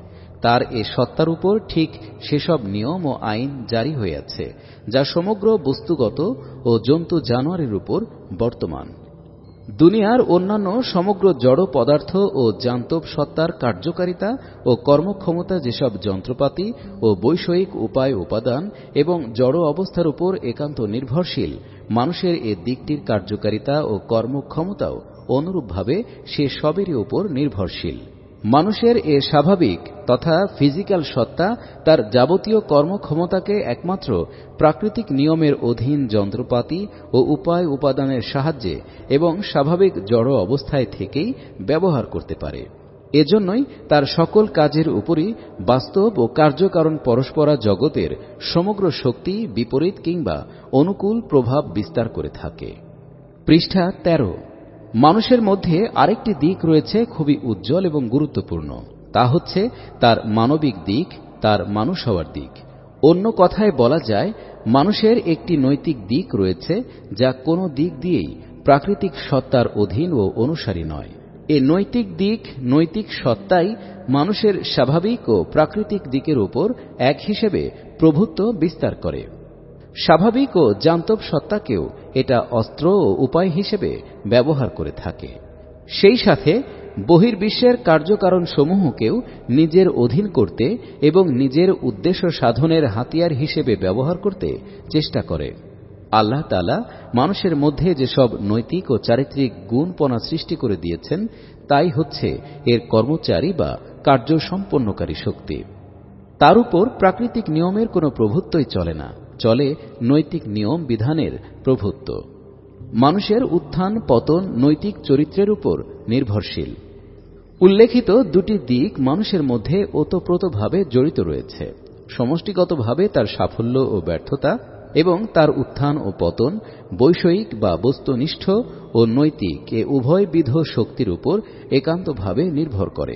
তার এ সত্তার উপর ঠিক সেসব নিয়ম ও আইন জারি হয়ে আছে যা সমগ্র বস্তুগত ও জন্তু জানোয়ারের উপর বর্তমান। দুনিয়ার অন্যান্য সমগ্র জড় পদার্থ ও জান্তব সত্তার কার্যকারিতা ও কর্মক্ষমতা যেসব যন্ত্রপাতি ও বৈষয়িক উপায় উপাদান এবং জড় অবস্থার উপর একান্ত নির্ভরশীল, মানুষের এ দিকটির কার্যকারিতা ও কর্মক্ষমতাও অনুরূপভাবে সে সবেরই উপর নির্ভরশীল। মানুষের এ স্বাভাবিক তথা ফিজিক্যাল সত্তা তার যাবতীয় কর্মক্ষমতাকে একমাত্র প্রাকৃতিক নিয়মের অধীন যন্ত্রপাতি ও উপায় উপাদানের সাহায্যে এবং স্বাভাবিক জড় অবস্থায় থেকেই ব্যবহার করতে পারে। এজন্যই তার সকল কাজের উপরই বাস্তব ও কার্যকারণ পরস্পরা জগতের সমগ্র শক্তি বিপরীত কিংবা অনুকূল প্রভাব বিস্তার করে থাকে। পৃষ্ঠা তেরো। মানুষের মধ্যে আরেকটি দিক রয়েছে খুবই উজ্জ্বল এবং গুরুত্বপূর্ণ, তা হচ্ছে তার মানবিক দিক, তার মানুষ হওয়ার দিক। অন্য কথায় বলা যায়, মানুষের একটি নৈতিক দিক রয়েছে যা কোনো দিক দিয়েই প্রাকৃতিক সত্তার অধীন ও অনুসারী নয়। এ নৈতিক দিক, নৈতিক সত্তাই মানুষের স্বাভাবিক ও প্রাকৃতিক দিকের উপর এক হিসেবে প্রভুত্ব বিস্তার করে। স্বাভাবিক ও জান্তব সত্তাকেও এটা অস্ত্র ও উপায় হিসেবে ব্যবহার করে থাকে। সেই সাথে বহির্বিশ্বের কার্যকারণ সমূহকেও নিজের অধীন করতে এবং নিজের উদ্দেশ্য সাধনের হাতিয়ার হিসেবে ব্যবহার করতে চেষ্টা করে। আল্লাহ তাআলা মানুষের মধ্যে যেসব নৈতিক ও চারিত্রিক গুণপনা সৃষ্টি করে দিয়েছেন তাই হচ্ছে এর কর্মচারী বা কার্য সম্পন্নকারী শক্তি। তার উপর প্রাকৃতিক নিয়মের কোনো প্রভুত্বই চলে না, চলে নৈতিক নিয়ম বিধানের প্রভুত্ব। মানুষের উত্থান পতন নৈতিক চরিত্রের উপর নির্ভরশীল। উল্লেখিত দুটি দিক মানুষের মধ্যে ওতপ্রোতভাবে জড়িত রয়েছে। সমষ্টিগতভাবে তার সাফল্য ও ব্যর্থতা এবং তার উত্থান ও পতন বৈষয়িক বা বস্তুনিষ্ঠ ও নৈতিক এ উভয়বিধ শক্তির উপর একান্তভাবে নির্ভর করে।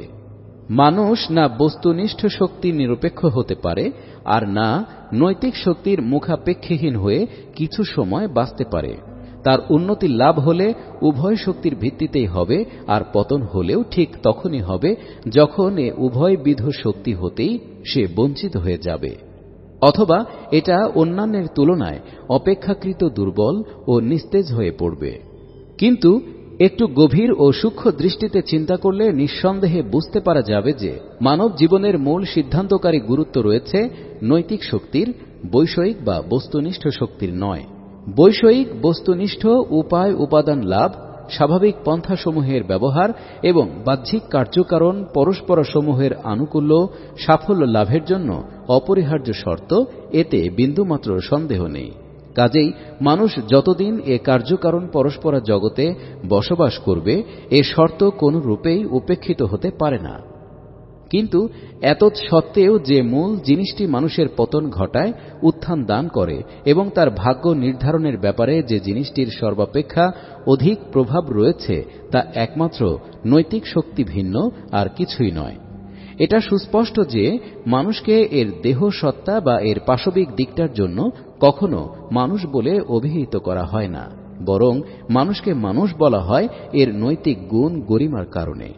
মানুষ না বস্তুনিষ্ঠ শক্তি নিরপেক্ষ হতে পারে, আর না নৈতিক শক্তির মুখাপেক্ষীহীন হয়ে কিছু সময় বাঁচতে পারে। তার উন্নতি লাভ হলে উভয় শক্তির ভিত্তিতেই হবে, আর পতন হলেও ঠিক তখনই হবে যখন এ উভয়বিধ শক্তি হতেই সে বঞ্চিত হয়ে যাবে, অথবা এটা অন্যান্যের তুলনায় অপেক্ষাকৃত দুর্বল ও নিস্তেজ হয়ে পড়বে। কিন্তু একটু গভীর ও সূক্ষ্ম দৃষ্টিতে চিন্তা করলে নিঃসন্দেহে বুঝতে পারা যাবে যে মানব জীবনের মূল সিদ্ধান্তকারী গুরুত্ব রয়েছে নৈতিক শক্তির, বৈষয়িক বা বস্তুনিষ্ঠ শক্তির নয়। বৈষয়িক বস্তুনিষ্ঠ উপায় উপাদান লাভ, স্বাভাবিক পন্থাসমূহের ব্যবহার এবং বাহ্যিক কার্যকারণ পরস্পরসমূহের আনুকূল্য সাফল্য লাভের জন্য অপরিহার্য শর্ত, এতে বিন্দুমাত্র সন্দেহ নেই। কাজেই মানুষ যতদিন এ কার্যকারণ পরস্পরা জগতে বসবাস করবে, এ শর্ত কোনো রূপেই উপেক্ষিত হতে পারে না। কিন্তু এতৎ সত্ত্বেও যে মূল জিনিসটি মানুষের পতন ঘটায়, উত্থান দান করে এবং তার ভাগ্য নির্ধারণের ব্যাপারে যে জিনিসটির সর্বাপেক্ষা অধিক প্রভাব রয়েছে, তা একমাত্র নৈতিক শক্তি ভিন্ন আর কিছুই নয়। এটা সুস্পষ্ট যে মানুষকে এর দেহ সত্তা বা এর পাশবিক দিকটার জন্য কখনো মানুষ বলে অভিহিত করা হয় না, বরং মানুষকে মানুষ বলা হয় এর নৈতিক গুণ গরিমার কারণে।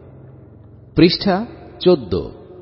পৃষ্ঠা চোদ্দ।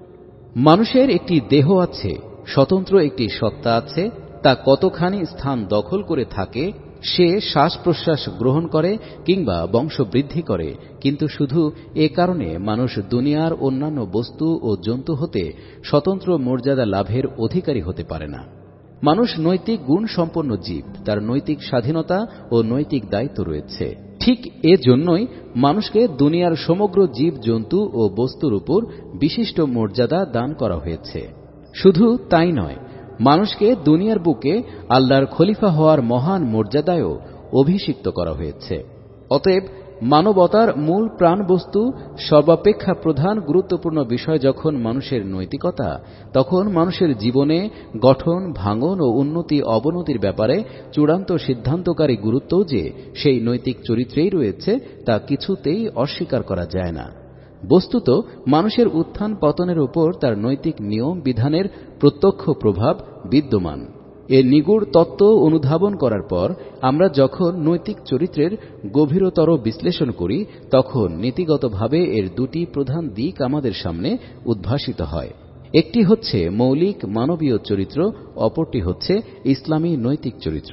মানুষের একটি দেহ আছে, স্বতন্ত্র একটি সত্তা আছে, তা কতখানি স্থান দখল করে থাকে, সে শ্বাস প্রশ্বাস গ্রহণ করে কিংবা বংশবৃদ্ধি করে, কিন্তু শুধু এ কারণে মানুষ দুনিয়ার অন্যান্য বস্তু ও জন্তু হতে স্বতন্ত্র মর্যাদা লাভের অধিকারী হতে পারে না। মানুষ নৈতিক গুণ সম্পন্ন জীব, তার নৈতিক স্বাধীনতা ও নৈতিক দায়িত্ব রয়েছে। ঠিক এ জন্যই মানুষকে দুনিয়ার সমগ্র জীব জন্তু ও বস্তুর উপর বিশিষ্ট মর্যাদা দান করা হয়েছে। শুধু তাই নয়, মানুষকে দুনিয়ার বুকে আল্লাহর খলিফা হওয়ার মহান মর্যাদায়ও অভিষিক্ত করা হয়েছে। অতএব মানবতার মূল প্রাণবস্তু সর্বাপেক্ষা প্রধান গুরুত্বপূর্ণ বিষয় যখন মানুষের নৈতিকতা, তখন মানুষের জীবনে গঠন, ভাঙন ও উন্নতি অবনতির ব্যাপারে চূড়ান্ত সিদ্ধান্তকারী গুরুত্বও যে সেই নৈতিক চরিত্রেই রয়েছে, তা কিছুতেই অস্বীকার করা যায় না। বস্তুত মানুষের উত্থান পতনের উপর তার নৈতিক নিয়ম বিধানের প্রত্যক্ষ প্রভাব বিদ্যমান। এর নিগূঢ় তত্ত্ব অনুধাবন করার পর আমরা যখন নৈতিক চরিত্রের গভীরতর বিশ্লেষণ করি, তখন নীতিগতভাবে এর দুটি প্রধান দিক আমাদের সামনে উদ্ভাসিত হয়। একটি হচ্ছে মৌলিক মানবীয় চরিত্র, অপরটি হচ্ছে ইসলামী নৈতিক চরিত্র।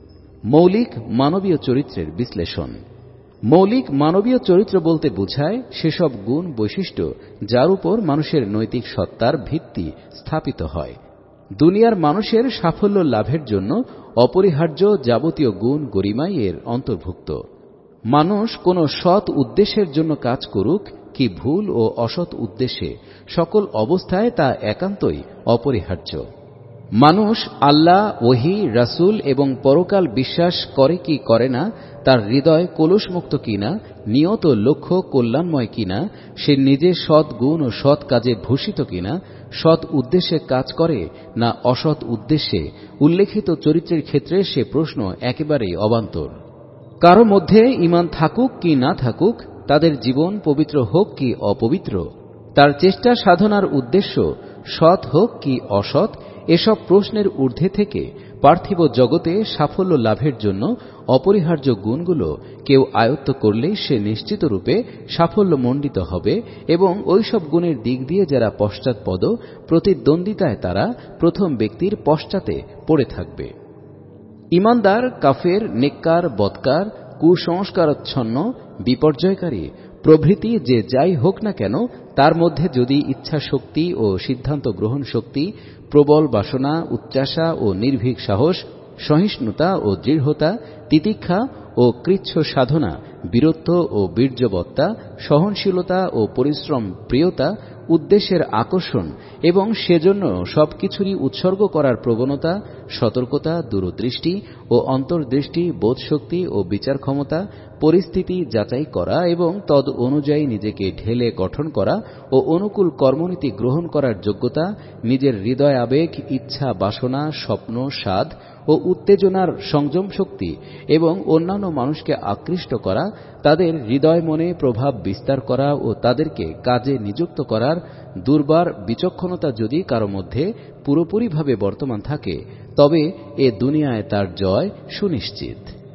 মৌলিক মানবীয় চরিত্রের বিশ্লেষণ। মৌলিক মানবীয় চরিত্র বলতে বোঝায় সেসব গুণ বৈশিষ্ট্য যার উপর মানুষের নৈতিক সত্তার ভিত্তি স্থাপিত হয়। দুনিয়ার মানুষের সাফল্য লাভের জন্য অপরিহার্য যাবতীয় গুণ গরিমাই এর অন্তর্ভুক্ত। মানুষ কোনো সৎ উদ্দেশ্যের জন্য কাজ করুক কি ভুল ও অসৎ উদ্দেশ্যে, সকল অবস্থায় তা একান্তই অপরিহার্য। মানুষ আল্লাহ, ওহী, রাসূল এবং পরকাল বিশ্বাস করে কি করে না, তার হৃদয় কলুষমুক্ত কিনা, নিয়ত লক্ষ্য কল্যাণময় কিনা, সে নিজে সৎ গুণ ও সৎ কাজে ভূষিত কিনা, সৎ উদ্দেশ্যে কাজ করে না অসৎ উদ্দেশ্যে, উল্লেখিত চরিত্রের ক্ষেত্রে সে প্রশ্ন একেবারেই অবান্তর। কারো মধ্যে ঈমান থাকুক কি না থাকুক, তাদের জীবন পবিত্র হোক কি অপবিত্র, তার চেষ্টা সাধনার উদ্দেশ্য সৎ হোক কি অসৎ, এসব প্রশ্নের ঊর্ধ্বে থেকে পার্থিব জগতে সাফল্য লাভের জন্য অপরিহার্য গুণগুলো কেউ আয়ত্ত করলেই সে নিশ্চিতরূপে সাফল্যমণ্ডিত হবে এবং ওইসব গুণের দিক দিয়ে যারা পশ্চাৎপদ, প্রতিদ্বন্দ্বিতায় তারা প্রথম ব্যক্তির পশ্চাতে পড়ে থাকবে। ঈমানদার, কাফের, নেককার, বদকার, কুসংস্কারাচ্ছন্ন, বিপর্যয়কারী প্রভৃতি যে যাই হোক না কেন, তার মধ্যে যদি ইচ্ছা শক্তি ও সিদ্ধান্ত গ্রহণ শক্তি, প্রবল বাসনা, উচ্চাশা ও নির্ভীক সাহস, সহিষ্ণুতা ও দৃঢ়তা, তিতিক্ষা ও কৃচ্ছ সাধনা, বীরত্ব ও বীর্যবত্তা, সহনশীলতা ও পরিশ্রম প্রিয়তা, উদ্দেশ্যের আকর্ষণ এবং সেজন্য সবকিছুরই উৎসর্গ করার প্রবণতা, সতর্কতা, দূরদৃষ্টি ও অন্তর্দৃষ্টি, বোধশক্তি ও বিচার ক্ষমতা, পরিস্থিতি যাচাই করা এবং তদ অনুযায়ী নিজেকে ঢেলে গঠন করা ও অনুকূল কর্মনীতি গ্রহণ করার যোগ্যতা, নিজের হৃদয় আবেগ, ইচ্ছা, বাসনা, স্বপ্ন, স্বাদ ও উত্তেজনার সংযম শক্তি এবং অন্যান্য মানুষকে আকৃষ্ট করা, তাদের হৃদয় মনে প্রভাব বিস্তার করা ও তাদেরকে কাজে নিযুক্ত করার দুর্বার বিচক্ষণতা যদি কারো মধ্যে পুরোপুরিভাবে বর্তমান থাকে, তবে এ দুনিয়ায় তার জয় সুনিশ্চিত।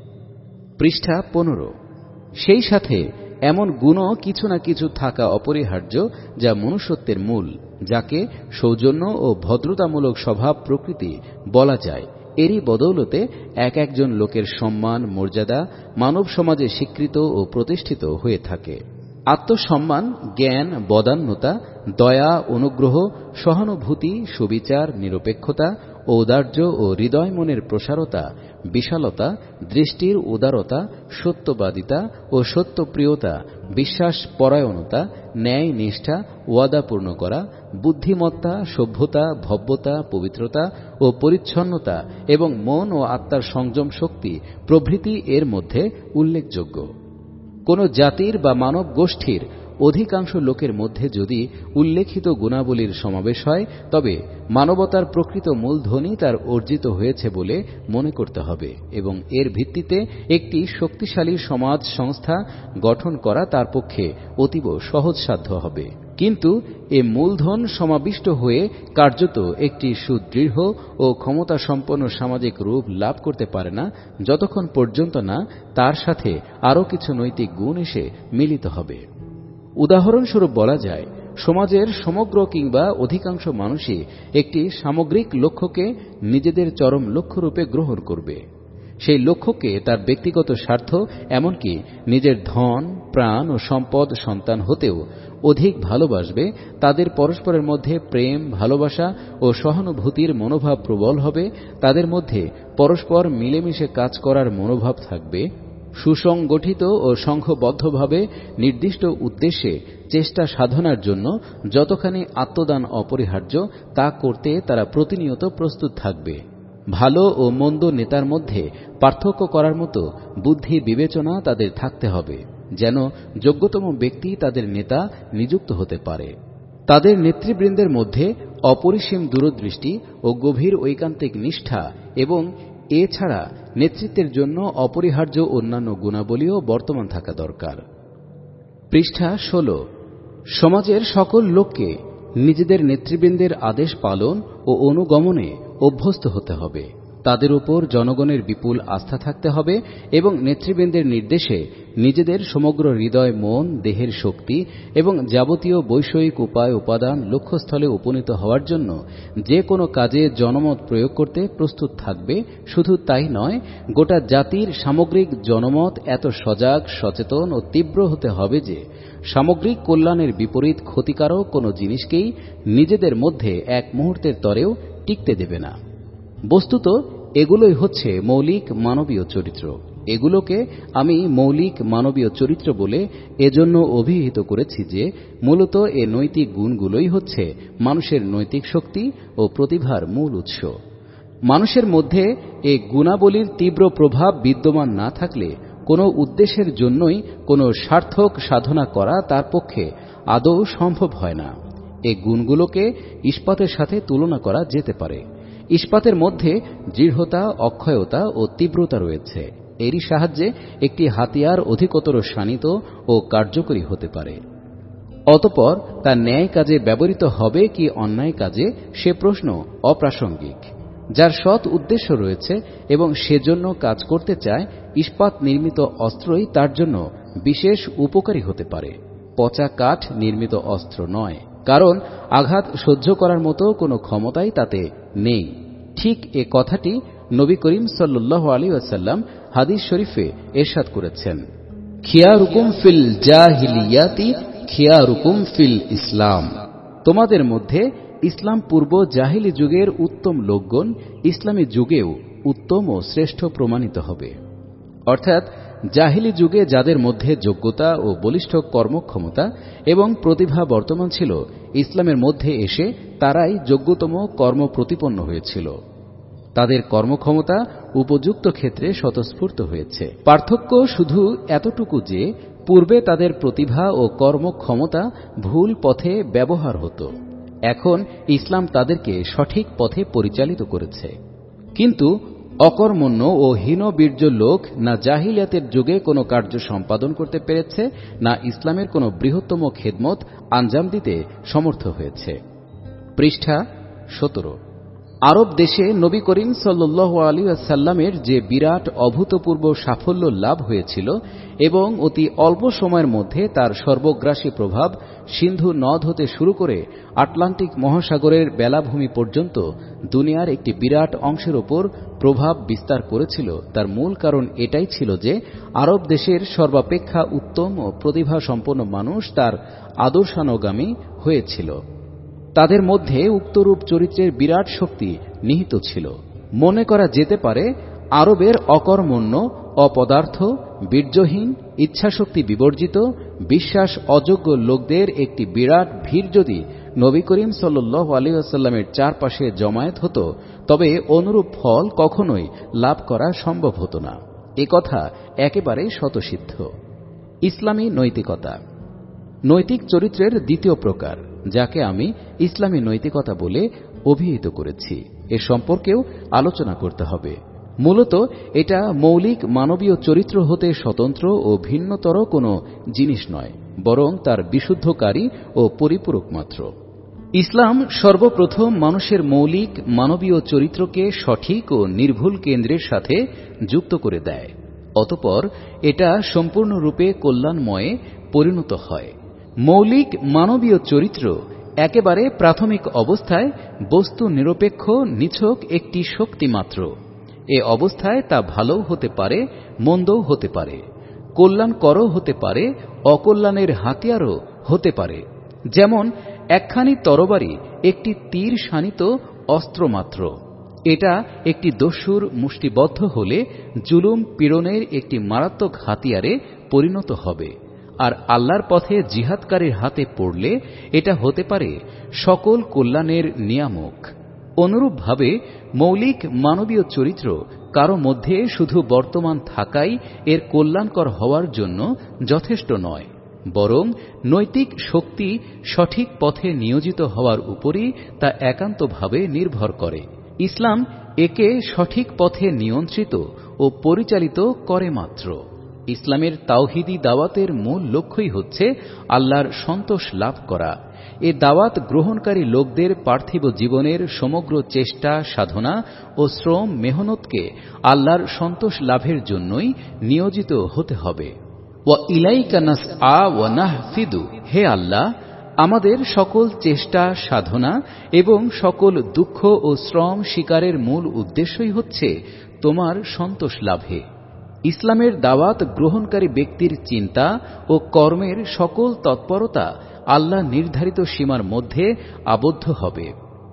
পৃষ্ঠা পনেরো। সেই সাথে এমন গুণও কিছু না কিছু থাকা অপরিহার্য যা মনুষ্যত্বের মূল, যাকে সৌজন্য ও ভদ্রতামূলক স্বভাব প্রকৃতি বলা যায়। এরই বদৌলতে এক একজন লোকের সম্মান, মর্যাদা মানব সমাজে স্বীকৃত ও প্রতিষ্ঠিত হয়ে থাকে। আত্মসম্মান, জ্ঞান, বদান্যতা, দয়া, অনুগ্রহ, সহানুভূতি, সুবিচার, নিরপেক্ষতা, ঔদার্য ও হৃদয় মনের প্রসারতা, বিশালতা, দৃষ্টির উদারতা, সত্যবাদিতা ও সত্যপ্রিয়তা, বিশ্বাস পরায়ণতা, ন্যায় নিষ্ঠা, ওয়াদা পূর্ণ করা, বুদ্ধিমত্তা, সভ্যতা, ভব্যতা, পবিত্রতা ও পরিচ্ছন্নতা এবং মন ও আত্মার সংযম শক্তি প্রভৃতি এর মধ্যে উল্লেখযোগ্য। কোন জাতির বা মানব গোষ্ঠীর অধিকাংশ লোকের মধ্যে যদি উল্লেখিত গুণাবলীর সমাবেশ হয়, তবে মানবতার প্রকৃত মূলধনই তার অর্জিত হয়েছে বলে মনে করতে হবে এবং এর ভিত্তিতে একটি শক্তিশালী সমাজ সংস্থা গঠন করা তার পক্ষে অতীব সহজসাধ্য হবে। কিন্তু এ মূলধন সমাবিষ্ট হয়ে কার্যত একটি সুদৃঢ় ও ক্ষমতাসম্পন্ন সামাজিক রূপ লাভ করতে পারে না যতক্ষণ পর্যন্ত না তার সাথে আরও কিছু নৈতিক গুণ এসে মিলিত হবে। উদাহরণস্বরূপ বলা যায়, সমাজের সমগ্র কিংবা অধিকাংশ মানুষই একটি সামগ্রিক লক্ষ্যকে নিজেদের চরম লক্ষ্যরূপে গ্রহণ করবে। সেই লক্ষ্যকে তার ব্যক্তিগত স্বার্থ, এমনকি নিজের ধন, প্রাণ ও সম্পদ সন্তান হতেও অধিক ভালোবাসবে। তাদের পরস্পরের মধ্যে প্রেম, ভালোবাসা ও সহানুভূতির মনোভাব প্রবল হবে। তাদের মধ্যে পরস্পর মিলেমিশে কাজ করার মনোভাব থাকবে। সুসংগঠিত ও সংঘবদ্ধভাবে নির্দিষ্ট উদ্দেশ্যে চেষ্টা সাধনার জন্য যতখানি আত্মদান অপরিহার্য, তা করতে তারা প্রতিনিয়ত প্রস্তুত থাকবে। ভালো ও মন্দ নেতার মধ্যে পার্থক্য করার মতো বুদ্ধি বিবেচনা তাদের থাকতে হবে, যেন যোগ্যতম ব্যক্তি তাদের নেতা নিযুক্ত হতে পারে। তাদের নেতৃবৃন্দের মধ্যে অপরিসীম দূরদৃষ্টি ও গভীর ঐকান্তিক নিষ্ঠা এবং এছাড়া নেতৃত্বের জন্য অপরিহার্য অন্যান্য গুণাবলীও বর্তমান থাকা দরকার। পৃষ্ঠা ষোলো। সমাজের সকল লোককে নিজেদের নেতৃবৃন্দের আদেশ পালন ও অনুগমনে অভ্যস্ত হতে হবে। তাদের উপর জনগণের বিপুল আস্থা থাকতে হবে এবং নেতৃবৃন্দের নির্দেশে নিজেদের সমগ্র হৃদয়, মন, দেহের শক্তি এবং যাবতীয় বৈষয়িক উপায় উপাদান লক্ষ্যস্থলে উপনীত হওয়ার জন্য যে কোনো কাজে জনমত প্রয়োগ করতে প্রস্তুত থাকবে। শুধু তাই নয়, গোটা জাতির সামগ্রিক জনমত এত সজাগ, সচেতন ও তীব্র হতে হবে যে সামগ্রিক কল্যাণের বিপরীত ক্ষতিকারক কোনো জিনিসকেই নিজেদের মধ্যে এক মুহূর্তের তরেও টিকতে দেবে না। বস্তুত এগুলোই হচ্ছে মৌলিক মানবীয় চরিত্র। এগুলোকে আমি মৌলিক মানবীয় চরিত্র বলে এজন্য অভিহিত করেছি যে মূলত এ নৈতিক গুণগুলোই হচ্ছে মানুষের নৈতিক শক্তি ও প্রতিভার মূল উৎস। মানুষের মধ্যে এ গুণাবলীর তীব্র প্রভাব বিদ্যমান না থাকলে কোনো উদ্দেশ্যের জন্যই কোনো সার্থক সাধনা করা তার পক্ষে আদৌ সম্ভব হয় না। এ গুণগুলোকে ইস্পাতের সাথে তুলনা করা যেতে পারে। ইস্পাতের মধ্যে দৃঢ়তা, অক্ষয়তা ও তীব্রতা রয়েছে। এরই সাহায্যে একটি হাতিয়ার অধিকতর শানিত ও কার্যকরী হতে পারে। অতঃপর তা ন্যায় কাজে ব্যবহৃত হবে কি অন্যায় কাজে, সে প্রশ্ন অপ্রাসঙ্গিক। যার সৎ উদ্দেশ্য রয়েছে এবং সেজন্য কাজ করতে চায়, ইস্পাত নির্মিত অস্ত্রই তার জন্য বিশেষ উপকারী হতে পারে, পচা কাঠ নির্মিত অস্ত্র নয়। কারণ আঘাত সহ্য করার মতো কোনো ক্ষমতাই তাতে নেই। ঠিক এ কথাটি নবী করিম সাল্লাল্লাহু আলাইহি ওয়াসাল্লাম হাদিস শরীফে ইরশাদ করেছেন, খিয়ারুকুম ফিল জাহিলিয়াতি খিয়ারুকুম ফিল ইসলাম। তোমাদের মধ্যে ইসলাম পূর্ব জাহিলি যুগের উত্তম লোকগণ ইসলামী যুগেও উত্তম ও শ্রেষ্ঠ প্রমাণিত হবে। অর্থাৎ জাহিলি যুগে যাদের মধ্যে যোগ্যতা ও বলিষ্ঠ কর্মক্ষমতা এবং প্রতিভা বর্তমান ছিল, ইসলামের মধ্যে এসে তারাই যোগ্যতম কর্ম প্রতিপন্ন হয়েছিল। তাদের কর্মক্ষমতা উপযুক্ত ক্ষেত্রে স্বতঃস্ফূর্ত হয়েছে। পার্থক্য শুধু এতটুকু যে পূর্বে তাদের প্রতিভা ও কর্মক্ষমতা ভুল পথে ব্যবহার হতো, এখন ইসলাম তাদেরকে সঠিক পথে পরিচালিত করেছে। কিন্তু অকর্মণ্য ও হীনবীর্য লোক না জাহিলিয়াতের যুগে কোনো কার্য সম্পাদন করতে পেরেছে, না ইসলামের কোনো বৃহত্তম খেদমত আঞ্জাম দিতে সমর্থ হয়েছে। পৃষ্ঠা সতেরো। আরব দেশে নবী করিম সাল্লাল্লাহু আলাইহি ওয়াসাল্লামের যে বিরাট অভূতপূর্ব সাফল্য লাভ হয়েছিল এবং অতি অল্প সময়ের মধ্যে তার সর্বগ্রাসী প্রভাব সিন্ধু নদ হতে শুরু করে আটলান্টিক মহাসাগরের বেলাভূমি পর্যন্ত দুনিয়ার একটি বিরাট অংশের ওপর প্রভাব বিস্তার করেছিল, তার মূল কারণ এটাই ছিল যে আরব দেশের সর্বাপেক্ষা উত্তম ও প্রতিভাসম্পন্ন মানুষ তার আদর্শানুগামী হয়েছিল। তাদের মধ্যে উক্তরূপ চরিত্রের বিরাট শক্তি নিহিত ছিল। মনে করা যেতে পারে আরবের অকর্মণ্য, অপদার্থ, বীর্যহীন, ইচ্ছাশক্তি বিবর্জিত, বিশ্বাস অযোগ্য লোকদের একটি বিরাট ভিড় যদি নবী করিম সাল্লাল্লাহু আলাইহি ওয়াসাল্লামের চারপাশে জমায়েত হতো, তবে অনুরূপ ফল কখনোই লাভ করা সম্ভব হতো না। এ কথা একেবারে স্বতঃসিদ্ধ। ইসলামী নৈতিকতা নৈতিক চরিত্রের দ্বিতীয় প্রকার, যাকে আমি ইসলামী নৈতিকতা বলে অভিহিত করেছি, এ সম্পর্কেও আলোচনা করতে হবে। মূলত এটা মৌলিক মানবীয় চরিত্র হতে স্বতন্ত্র ও ভিন্নতর কোনো জিনিস নয়, বরং তার বিশুদ্ধকারী ও পরিপূরক মাত্র। ইসলাম সর্বপ্রথম মানুষের মৌলিক মানবীয় চরিত্রকে সঠিক ও নির্ভুল কেন্দ্রের সাথে যুক্ত করে দেয়। অতঃপর এটা সম্পূর্ণরূপে কল্যাণময়ে পরিণত হয়। মৌলিক মানবীয় চরিত্র একেবারে প্রাথমিক অবস্থায় বস্তু নিরপেক্ষ নিছক একটি শক্তি মাত্র। এ অবস্থায় তা ভালোও হতে পারে, মন্দও হতে পারে, কল্যাণকরও হতে পারে, অকল্যাণের হাতিয়ারও হতে পারে। যেমন একখানি তরবারি একটি তীর শানিত অস্ত্র মাত্র। এটা একটি দস্যুর মুষ্টিবদ্ধ হলে জুলুম পীড়নের একটি মারাত্মক হাতিয়ারে পরিণত হবে, আর আল্লাহর পথে জিহাদকারীর হাতে পড়লে এটা হতে পারে সকল কল্যাণের নিয়ামক। অনুরূপভাবে মৌলিক মানবীয় চরিত্র কারো মধ্যে শুধু বর্তমান থাকাই এর কল্যাণকর হওয়ার জন্য যথেষ্ট নয়, বরং নৈতিক শক্তি সঠিক পথে নিয়োজিত হওয়ার উপরই তা একান্তভাবে নির্ভর করে। ইসলাম একে সঠিক পথে নিয়ন্ত্রিত ও পরিচালিত করে মাত্র। ইসলামের তাওহিদি দাওয়াতের মূল লক্ষ্যই হচ্ছে আল্লাহর সন্তোষ লাভ করা। এ দাওয়াত গ্রহণকারী লোকদের পার্থিব জীবনের সমগ্র চেষ্টা, সাধনা ও শ্রম মেহনতকে আল্লাহর সন্তোষ লাভের জন্যই নিয়োজিত হতে হবে। ওয়া ইলাইকা নাসআ ওয়া নাহফিদু, হে আল্লাহ, আমাদের সকল চেষ্টা সাধনা এবং সকল দুঃখ ও শ্রম স্বীকারের মূল উদ্দেশ্যই হচ্ছে তোমার সন্তোষ লাভে। ইসলামের দাওয়াত গ্রহণকারী ব্যক্তির চিন্তা ও কর্মের সকল তৎপরতা আল্লাহ নির্ধারিত সীমার মধ্যে আবদ্ধ হবে।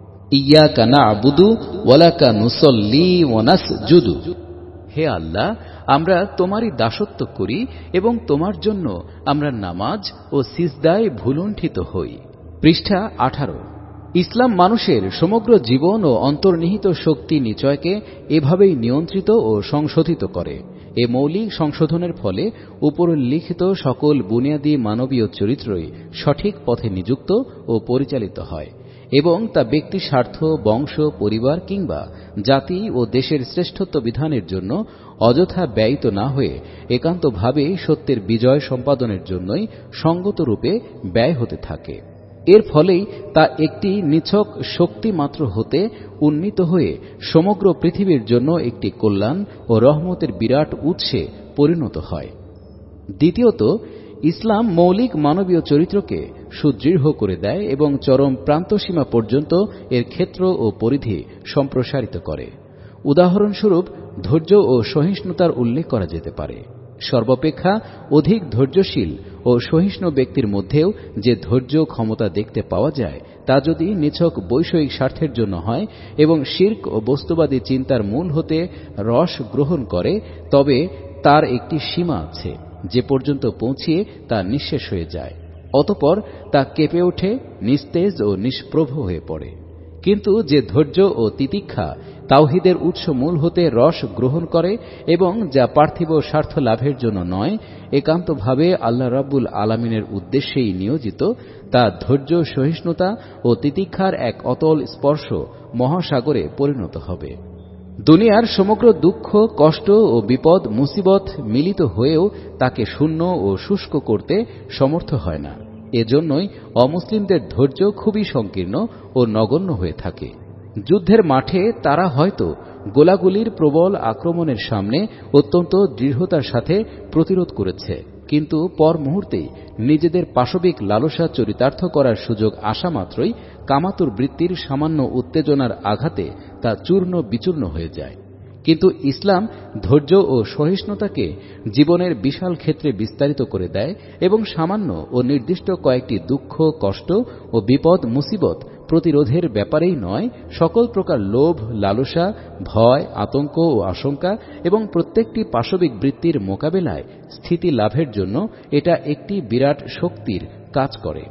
ইয়াকা না'বুদু ওয়া লাকা নুসাল্লি ওয়া নাসজুদু, হে আল্লাহ, আমরা তোমারই দাসত্ব করি এবং তোমার জন্য আমরা নামাজ ও সিজদায় ভুলুণ্ঠিত হই। পৃষ্ঠা আঠারো। ইসলাম মানুষের সমগ্র জীবন ও অন্তর্নিহিত শক্তি নিচয়কে এভাবেই নিয়ন্ত্রিত ও সংশোধিত করে। এ মৌলিক সংশোধনের ফলে উপরিল্লিখিত সকল বুনিয়াদী মানবীয় চরিত্রই সঠিক পথে নিযুক্ত ও পরিচালিত হয় এবং তা ব্যক্তি স্বার্থ, বংশ, পরিবার কিংবা জাতি ও দেশের শ্রেষ্ঠত্ব বিধানের জন্য অযথা ব্যয়িত না হয়ে একান্তভাবে সত্যের বিজয় সম্পাদনের জন্যই সঙ্গত রূপে ব্যয় হতে থাকে। এর ফলেই তা একটি নিছক শক্তি মাত্র হতে উন্নীত হয়ে সমগ্র পৃথিবীর জন্য একটি কল্যাণ ও রহমতের বিরাট উৎসে পরিণত হয়। দ্বিতীয়ত, ইসলাম মৌলিক মানবীয় চরিত্রকে সুদৃঢ় করে দেয় এবং চরম প্রান্তসীমা পর্যন্ত এর ক্ষেত্র ও পরিধি সম্প্রসারিত করে। উদাহরণস্বরূপ ধৈর্য ও সহিষ্ণুতার উল্লেখ করা যেতে পারে। সর্বাপেক্ষা অধিক ধৈর্যশীল ও সহিষ্ণু ব্যক্তির মধ্যেও যে ধৈর্য ক্ষমতা দেখতে পাওয়া যায় তা যদি নিছক বৈষয়িক স্বার্থের জন্য হয় এবং শিরক ও বস্তুবাদী চিন্তার মূল হতে রস গ্রহণ করে, তবে তার একটি সীমা আছে যে পর্যন্ত পৌঁছিয়ে তা নিঃশেষ হয়ে যায়। অতঃপর তা কেঁপে ওঠে, নিস্তেজ ও নিষ্প্রভ হয়ে পড়ে। কিন্তু যে ধৈর্য ও তিতিক্ষা তাওহীদের উৎস মূল হতে রস গ্রহণ করে এবং যা পার্থিব স্বার্থ লাভের জন্য নয়, একান্তভাবে আল্লাহ রাব্বুল আলামিনের উদ্দেশ্যেই নিয়োজিত, তা ধৈর্য, সহিষ্ণুতা ও তিতিক্ষার এক অতল স্পর্শ মহাসাগরে পরিণত হবে। দুনিয়ার সমগ্র দুঃখ, কষ্ট ও বিপদ মুসিবত মিলিত হয়েও তাকে শূন্য ও শুষ্ক করতে সমর্থ হয় না। এজন্যই অমুসলিমদের ধৈর্য খুবই সংকীর্ণ ও নগণ্য হয়ে থাকে। যুদ্ধের মাঠে তারা হয়তো গোলাগুলির প্রবল আক্রমণের সামনে অত্যন্ত দৃঢ়তার সাথে প্রতিরোধ করেছে, কিন্তু পর মুহূর্তেই নিজেদের পাশবিক লালসা চরিতার্থ করার সুযোগ আসা মাত্রই কামাতুর বৃত্তির সামান্য উত্তেজনার আঘাতে তা চূর্ণ বিচূর্ণ হয়ে যায়। কিন্তু ইসলাম ধৈর্য ও সহিষ্ণুতাকে জীবনের বিশাল ক্ষেত্রে বিস্তারিত করে দেয় এবং সামান্য ও নির্দিষ্ট কয়েকটি দুঃখ, কষ্ট ও বিপদ মুসিবত প্রতিরোধের ব্যাপারেই নয়, সকল প্রকার লোভ, লালসা, ভয়, আতঙ্ক ও আশঙ্কা এবং প্রত্যেকটি পাশবিক বৃত্তির মোকাবেলায় স্থিতি লাভের জন্য এটা একটি বিরাট শক্তির কাজ করে।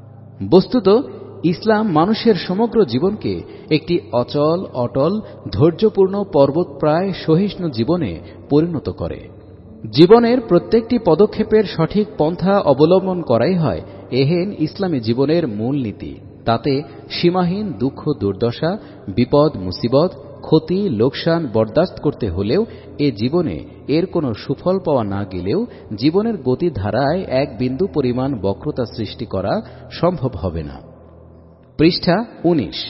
বস্তুত ইসলাম মানুষের সমগ্র জীবনকে একটি অচল, অটল, ধৈর্যপূর্ণ পর্বতপ্রায় সহিষ্ণু জীবনে পরিণত করে। জীবনের প্রত্যেকটি পদক্ষেপের সঠিক পন্থা অবলম্বন করাই হয় এহেন ইসলামী জীবনের মূল নীতি। তাতে সীমাহীন দুঃখ, দুর্দশা, বিপদ, মুসিবত, ক্ষতি, লোকসান বরদাস্ত করতে হলেও এ জীবনে এর কোনো সুফল পাওয়া না গেলেও জীবনের গতিধারায় এক বিন্দু পরিমাণ বক্রতা সৃষ্টি করা সম্ভব হবে না। পৃষ্ঠা উনিশ।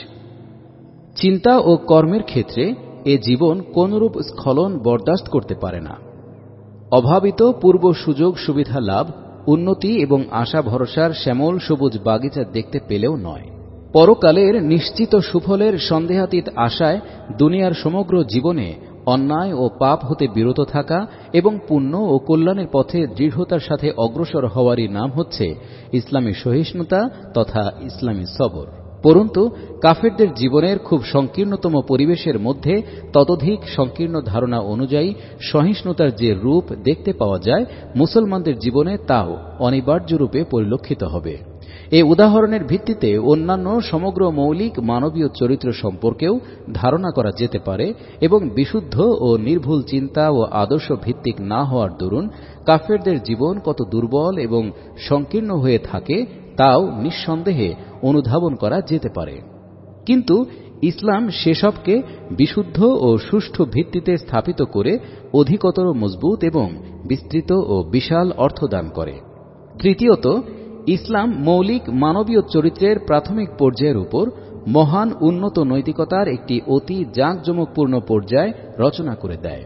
চিন্তা ও কর্মের ক্ষেত্রে এ জীবন কোনরূপ স্খলন বরদাস্ত করতে পারে না। অভাবিত পূর্ব সুযোগ সুবিধা লাভ, উন্নতি এবং আশা ভরসার শ্যামল সবুজ বাগিচা দেখতে পেলেও নয়। পরকালের নিশ্চিত সুফলের সন্দেহাতীত আশায় দুনিয়ার সমগ্র জীবনে অন্যায় ও পাপ হতে বিরত থাকা এবং পুণ্য ও কল্যাণের পথে দৃঢ়তার সাথে অগ্রসর হওয়ারই নাম হচ্ছে ইসলামী সহিষ্ণুতা তথা ইসলামী সবর। পরন্তু কাফেরদের জীবনের খুব সংকীর্ণতম পরিবেশের মধ্যে ততোধিক সংকীর্ণ ধারণা অনুযায়ী সহিষ্ণুতার যে রূপ দেখতে পাওয়া যায়, মুসলমানদের জীবনে তাও অনিবার্য রূপে পরিলক্ষিত হবে। এ উদাহরণের ভিত্তিতে অন্যান্য সমগ্র মৌলিক মানবীয় চরিত্র সম্পর্কেও ধারণা করা যেতে পারে এবং বিশুদ্ধ ও নির্ভুল চিন্তা ও আদর্শ ভিত্তিক না হওয়ার দরুন কাফেরদের জীবন কত দুর্বল এবং সংকীর্ণ হয়ে থাকে তাও নিঃসন্দেহে অনুধাবন করা যেতে পারে। কিন্তু ইসলাম সেসবকে বিশুদ্ধ ও সুষ্ঠু ভিত্তিতে স্থাপিত করে অধিকতর মজবুত এবং বিস্তৃত ও বিশাল অর্থ দান করে। তৃতীয়ত, ইসলাম মৌলিক মানবীয় চরিত্রের প্রাথমিক পর্যায়ের উপর মহান উন্নত নৈতিকতার একটি অতি জাঁকজমকপূর্ণ পর্যায় রচনা করে দেয়।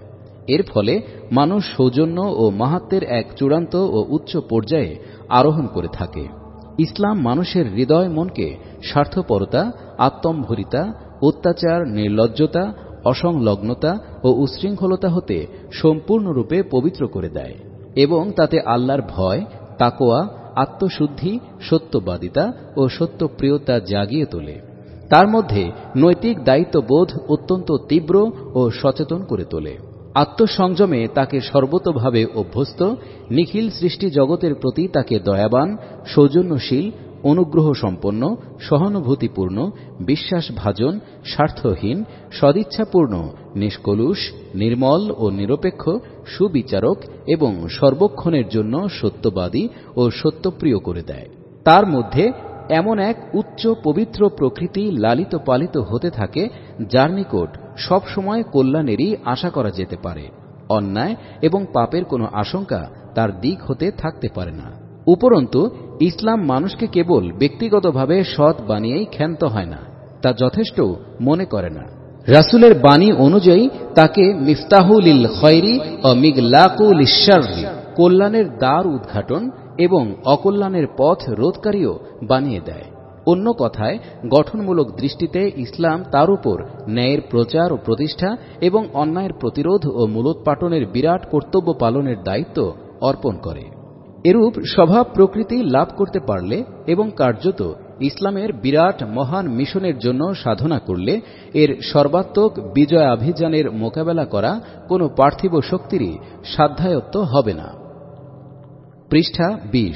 এর ফলে মানুষ সৌজন্য ও মাহাত্ম্যের এক চূড়ান্ত ও উচ্চ পর্যায়ে আরোহণ করে থাকে। ইসলাম মানুষের হৃদয় মনকে স্বার্থপরতা, আত্মম্ভরিতা, অত্যাচার, নির্লজ্জতা, অসংলগ্নতা ও উচ্ছৃঙ্খলতা হতে সম্পূর্ণরূপে পবিত্র করে দেয় এবং তাতে আল্লাহর ভয়, তাকওয়া, আত্মশুদ্ধি, সত্যবাদিতা ও সত্যপ্রিয়তা জাগিয়ে তোলে। তার মধ্যে নৈতিক দায়িত্ববোধ অত্যন্ত তীব্র ও সচেতন করে তোলে। আত্মসংযমে তাকে সর্বতোভাবে অভ্যস্ত, নিখিল সৃষ্টি জগতের প্রতি তাকে দয়াবান, সৌজন্যশীল, অনুগ্রহ সম্পন্ন, সহানুভূতিপূর্ণ, বিশ্বাসভাজন, স্বার্থহীন, সদিচ্ছাপূর্ণ, নিষ্কলুষ, নির্মল ও নিরপেক্ষ, সুবিচারক এবং সর্বক্ষণের জন্য সত্যবাদী ও সত্যপ্রিয় করে দেয়। তার মধ্যে এমন এক উচ্চ পবিত্র প্রকৃতি লালিত পালিত হতে থাকে যার নিকট সব সময় কল্যাণেরই আশা করা যেতে পারে। অন্যায় এবং পাপের কোনো আশঙ্কা তার দিক হতে থাকতে পারে না। উপরন্তু ইসলাম মানুষকে কেবল ব্যক্তিগতভাবে সৎ বানিয়েই ক্ষান্ত হয় না, তা যথেষ্ট মনে করে না। রাসূলের বাণী অনুযায়ী তাকে মিফতাহুলিল খয়রি ও মিগলাকুল শাররি, কল্যাণের দ্বার উদ্ঘাটন এবং অকল্যাণের পথ রোধকারীও বানিয়ে দেয়। অন্য কথায়, গঠনমূলক দৃষ্টিতে ইসলাম তার উপর ন্যায়ের প্রচার ও প্রতিষ্ঠা এবং অন্যায়ের প্রতিরোধ ও মূলোৎপাটনের বিরাট কর্তব্য পালনের দায়িত্ব অর্পণ করে। এরূপ স্বভাব প্রকৃতি লাভ করতে পারলে এবং কার্যত ইসলামের বিরাট মহান মিশনের জন্য সাধনা করলে এর সর্বাত্মক বিজয়াভিযানের মোকাবেলা করা কোনো পার্থিব শক্তিরই সাধ্যায়ত্ত হবে না। পৃষ্ঠা বিশ।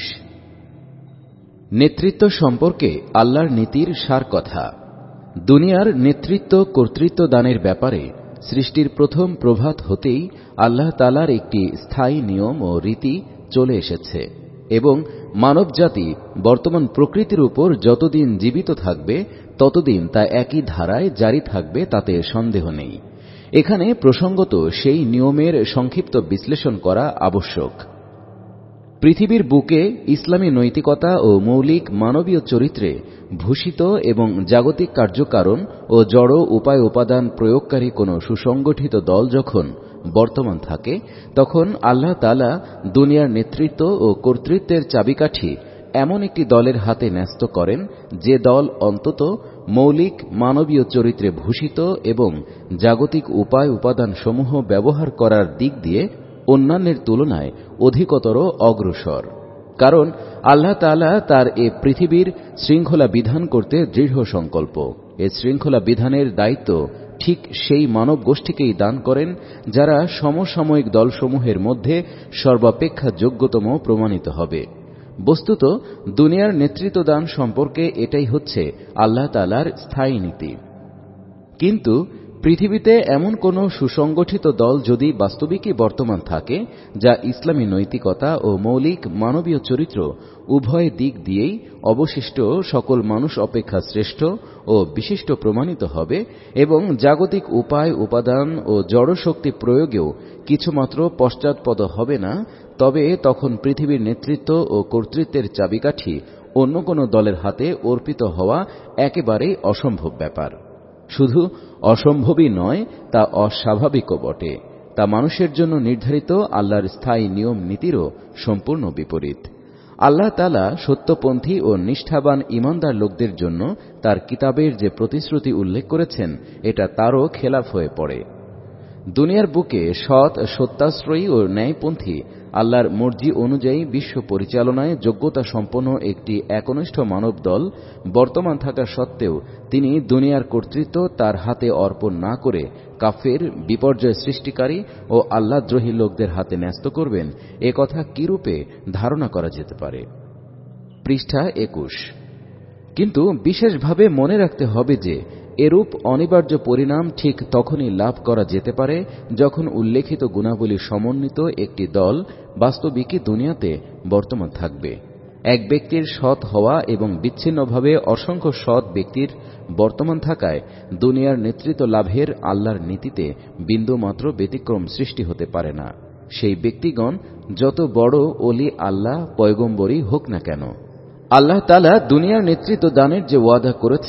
নেতৃত্ব সম্পর্কে আল্লাহর নীতির সার কথা। দুনিয়ার নেতৃত্ব কর্তৃত্ব দানের ব্যাপারে সৃষ্টির প্রথম প্রভাত হতেই আল্লাহ তাআলার একটি স্থায়ী নিয়ম ও রীতি চলে এসেছে এবং মানবজাতি বর্তমান প্রকৃতির উপর যতদিন জীবিত থাকবে ততদিন তা একই ধারায় জারি থাকবে, তাতে সন্দেহ নেই। এখানে প্রসঙ্গত সেই নিয়মের সংক্ষিপ্ত বিশ্লেষণ করা আবশ্যক। পৃথিবীর বুকে ইসলামী নৈতিকতা ও মৌলিক মানবীয় চরিত্রে ভূষিত এবং জাগতিক কার্যকারণ ও জড় উপায় উপাদান প্রয়োগকারী কোনো সুসংগঠিত দল যখন বর্তমান থাকে, তখন আল্লাহ তাআলা দুনিয়ার নেতৃত্ব ও কর্তৃত্বের চাবিকাঠি এমন একটি দলের হাতে ন্যস্ত করেন যে দল অন্তত মৌলিক মানবীয় চরিত্রে ভূষিত এবং জাগতিক উপায় উপাদানসমূহ ব্যবহার করার দিক দিয়ে অন্যান্যের তুলনায় অধিকতর অগ্রসর। কারণ আল্লাহ তাআলা তার এ পৃথিবীর শৃঙ্খলা বিধান করতে দৃঢ় সংকল্প। এ শৃঙ্খলা বিধানের দায়িত্ব ঠিক সেই মানব গোষ্ঠীকেই দান করেন যারা সমসাময়িক দলসমূহের মধ্যে সর্বাপেক্ষা যোগ্যতম প্রমাণিত হবে। বস্তুত দুনিয়ার নেতৃত্ব দান সম্পর্কে এটাই হচ্ছে আল্লাহ তাআলার স্থায়ী নীতি। কিন্তু পৃথিবীতে এমন কোন সুসংগঠিত দল যদি বাস্তবিকই বর্তমান থাকে, যা ইসলামী নৈতিকতা ও মৌলিক মানবীয় চরিত্র উভয় দিক দিয়েই অবশিষ্ট সকল মানুষ অপেক্ষা শ্রেষ্ঠ ও বিশিষ্ট প্রমাণিত হবে এবং জাগতিক উপায় উপাদান ও জড়শক্তি প্রয়োগেও কিছুমাত্র পশ্চাৎপদ হবে না, তবে তখন পৃথিবীর নেতৃত্ব ও কর্তৃত্বের চাবিকাঠি অন্য কোন দলের হাতে অর্পিত হওয়া একেবারেই অসম্ভব ব্যাপার। শুধু অসম্ভবই নয়, তা অস্বাভাবিকও বটে। তা মানুষের জন্য নির্ধারিত আল্লাহর স্থায়ী নিয়ম নীতিরও সম্পূর্ণ বিপরীত। আল্লাহ তাআলা সত্যপন্থী ও নিষ্ঠাবান ঈমানদার লোকদের জন্য তার কিতাবের যে প্রতিশ্রুতি উল্লেখ করেছেন, এটা তারও খেলাফ হয়ে পড়ে। দুনিয়ার বুকে সৎ, সত্যাশ্রয়ী ও ন্যায়পন্থী আল্লাহর মর্জি অনুযায়ী বিশ্ব পরিচালনায় যোগ্যতা সম্পন্ন একটি একনিষ্ঠ মানব দল বর্তমান থাকা সত্ত্বেও তিনি দুনিয়ার কর্তৃত্ব তার হাতে অর্পণ না করে কাফের, বিপর্যয় সৃষ্টিকারী ও আল্লাহদ্রোহী লোকদের হাতে ন্যস্ত করবেন, এ কথা কিরূপে ধারণা করা যেতে পারে? পৃষ্ঠা একুশ। কিন্তু বিশেষভাবে মনে রাখতে হবে যে এরূপ অনিবার্য পরিণাম ঠিক তখনই লাভ করা যেতে পারে যখন উল্লেখিত গুণাবলী সমন্বিত একটি দল বাস্তবিকই দুনিয়াতে বর্তমান থাকবে। এক ব্যক্তির সৎ হওয়া এবং বিচ্ছিন্নভাবে অসংখ্য সৎ ব্যক্তির বর্তমান থাকায় দুনিয়ার নেতৃত্ব লাভের আল্লাহর নীতিতে বিন্দুমাত্র ব্যতিক্রম সৃষ্টি হতে পারে না, সেই ব্যক্তিগণ যত বড় ওলি আল্লাহ পয়গম্বরই হোক না কেন। আল্লাহ তাআলা দুনিয়ার নেতৃত্ব দানের যে ওয়াদা করেছেন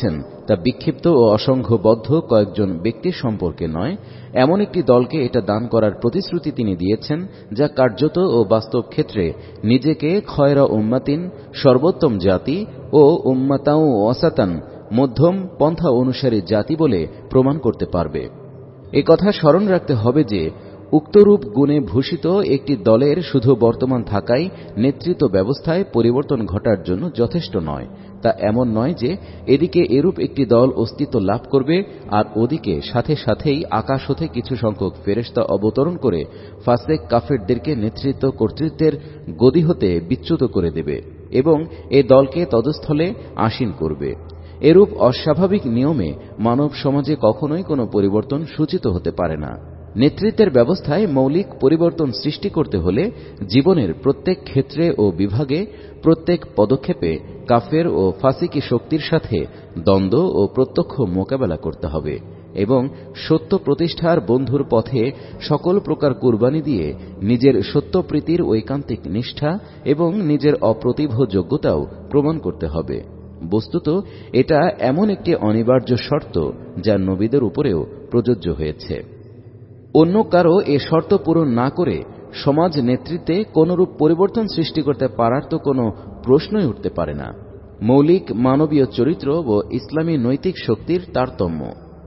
তা বিক্ষিপ্ত ও অসংখ্যবদ্ধ কয়েকজন ব্যক্তির সম্পর্কে নয়, এমন একটি দলকে এটা দান করার প্রতিশ্রুতি তিনি দিয়েছেন যা কার্যত ও বাস্তব ক্ষেত্রে নিজেকে খয়রা উম্মাতিন, সর্বোত্তম জাতি, ও উম্মাতাও ওয়াসাতান, মধ্যম পন্থা অনুসারী জাতি বলে প্রমাণ করতে পারবে। এ কথা স্মরণ রাখতে হবে যে উক্তরূপ গুণে ভূষিত একটি দলের শুধু বর্তমান থাকাই নেতৃত্ব ব্যবস্থায় পরিবর্তন ঘটার জন্য যথেষ্ট নয়। তা এমন নয় যে এদিকে এরূপ একটি দল অস্তিত্ব লাভ করবে আর ওদিকে সাথে সাথেই আকাশ হতে কিছু সংখ্যক ফেরেশতা অবতরণ করে ফাসেক কাফেরদেরকে নেতৃত্ব কর্তৃত্বের গদি হতে বিচ্যুত করে দেবে এবং এ দলকে তদস্থলে আসীন করবে। এরূপ অস্বাভাবিক নিয়মে মানব সমাজে কখনোই কোনো পরিবর্তন সূচিত হতে পারে না। নেতৃত্বের ব্যবস্থায় মৌলিক পরিবর্তন সৃষ্টি করতে হলে জীবনের প্রত্যেক ক্ষেত্রে ও বিভাগে, প্রত্যেক পদক্ষেপে কাফের ও ফাসিকি শক্তির সাথে দ্বন্দ্ব ও প্রত্যক্ষ মোকাবেলা করতে হবে এবং সত্য প্রতিষ্ঠার বন্ধুর পথে সকল প্রকার কুরবানি দিয়ে নিজের সত্যপ্রীতির ঐকান্তিক নিষ্ঠা এবং নিজের অপ্রতিভ যোগ্যতাও প্রমাণ করতে হবে। বস্তুত এটা এমন একটি অনিবার্য শর্ত যা নবীদের উপরেও প্রযোজ্য হয়েছে। অন্য কারো এ শর্ত পূরণ না করে সমাজ নেতৃত্বে কোনরূপ পরিবর্তন সৃষ্টি করতে পারার তো কোনো প্রশ্নই উঠতে পারে না। মৌলিক মানবীয় চরিত্র ও ইসলামী নৈতিক শক্তির তারতম্য।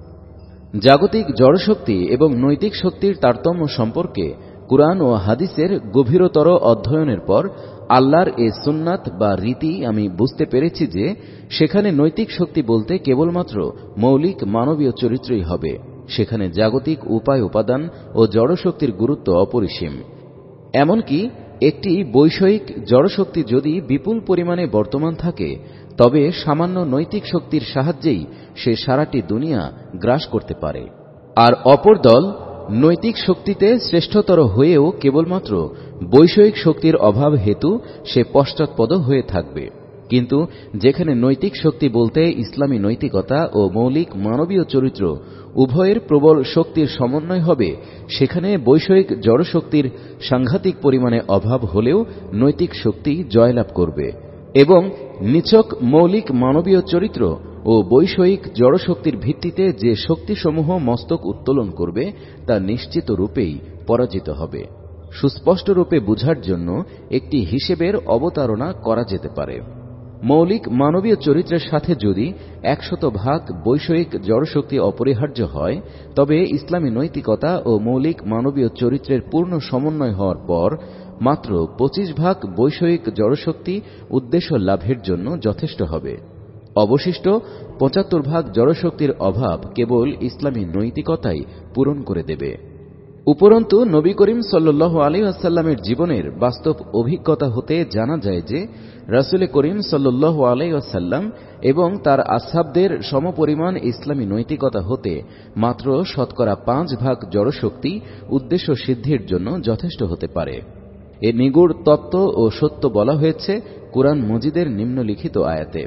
জাগতিক জড়শক্তি এবং নৈতিক শক্তির তারতম্য সম্পর্কে কুরআন ও হাদিসের গভীরতর অধ্যয়নের পর আল্লাহর এ সুন্নাত বা রীতি আমি বুঝতে পেরেছি যে সেখানে নৈতিক শক্তি বলতে কেবলমাত্র মৌলিক মানবীয় চরিত্রই হবে। সেখানে জাগতিক উপায় উপাদান ও জড়শক্তির গুরুত্ব অপরিসীম। এমনকি একটি বৈষয়িক জড়শক্তি যদি বিপুল পরিমাণে বর্তমান থাকে তবে সামান্য নৈতিক শক্তির সাহায্যেই সে সারাটি দুনিয়া গ্রাস করতে পারে। আর অপর দল নৈতিক শক্তিতে শ্রেষ্ঠতর হয়েও কেবলমাত্র বৈষয়িক শক্তির অভাব হেতু সে পশ্চাৎপদ হয়ে থাকবে। কিন্তু যেখানে নৈতিক শক্তি বলতে ইসলামী নৈতিকতা ও মৌলিক মানবীয় চরিত্র উভয়ের প্রবল শক্তির সমন্বয় হবে, সেখানে বৈষয়িক জড়শক্তির সাংঘাতিক পরিমাণে অভাব হলেও নৈতিক শক্তি জয়লাভ করবে এবং নিছক মৌলিক মানবীয় চরিত্র ও বৈষয়িক জড়শক্তির ভিত্তিতে যে শক্তিসমূহ মস্তক উত্তোলন করবে তা নিশ্চিত রূপেই পরাজিত হবে। সুস্পষ্ট রূপে বুঝার জন্য একটি হিসেবের অবতারণা করা যেতে পারে। মৌলিক মানবীয় চরিত্রের সাথে যদি একশত ভাগ বৈষয়িক জড়শক্তি অপরিহার্য হয়, তবে ইসলামী নৈতিকতা ও মৌলিক মানবীয় চরিত্রের পূর্ণ সমন্বয় হওয়ার পর মাত্র পঁচিশ ভাগ বৈষয়িক জড়শক্তি উদ্দেশ্য লাভের জন্য যথেষ্ট হবে। অবশিষ্ট পঁচাত্তর ভাগ জড়শক্তির অভাব কেবল ইসলামী নৈতিকতাই পূরণ করে দেবে। উপরন্তু নবী করিম সাল্লাল্লাহু আলাইহি ওয়াসাল্লামের জীবনের বাস্তব অভিজ্ঞতা হতে জানা যায় যে রাসূল করিম সাল্লাল্লাহু আলাইহি ওয়াসাল্লাম এবং তার আসহাবদের সমপরিমাণ ইসলামী নৈতিকতা হতে মাত্র শতকরা পাঁচ ভাগ জড়শক্তি উদ্দেশ্য সিদ্ধির জন্য যথেষ্ট হতে পারে। এ নিগূঢ় তত্ত্ব ও সত্য বলা হয়েছে কুরআন মজিদের নিম্নলিখিত আয়াতে,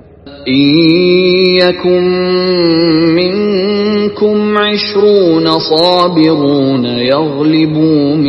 ইয়াকুম মিনকুম ইশরুনা সাবিরুন ইয়াগলিবু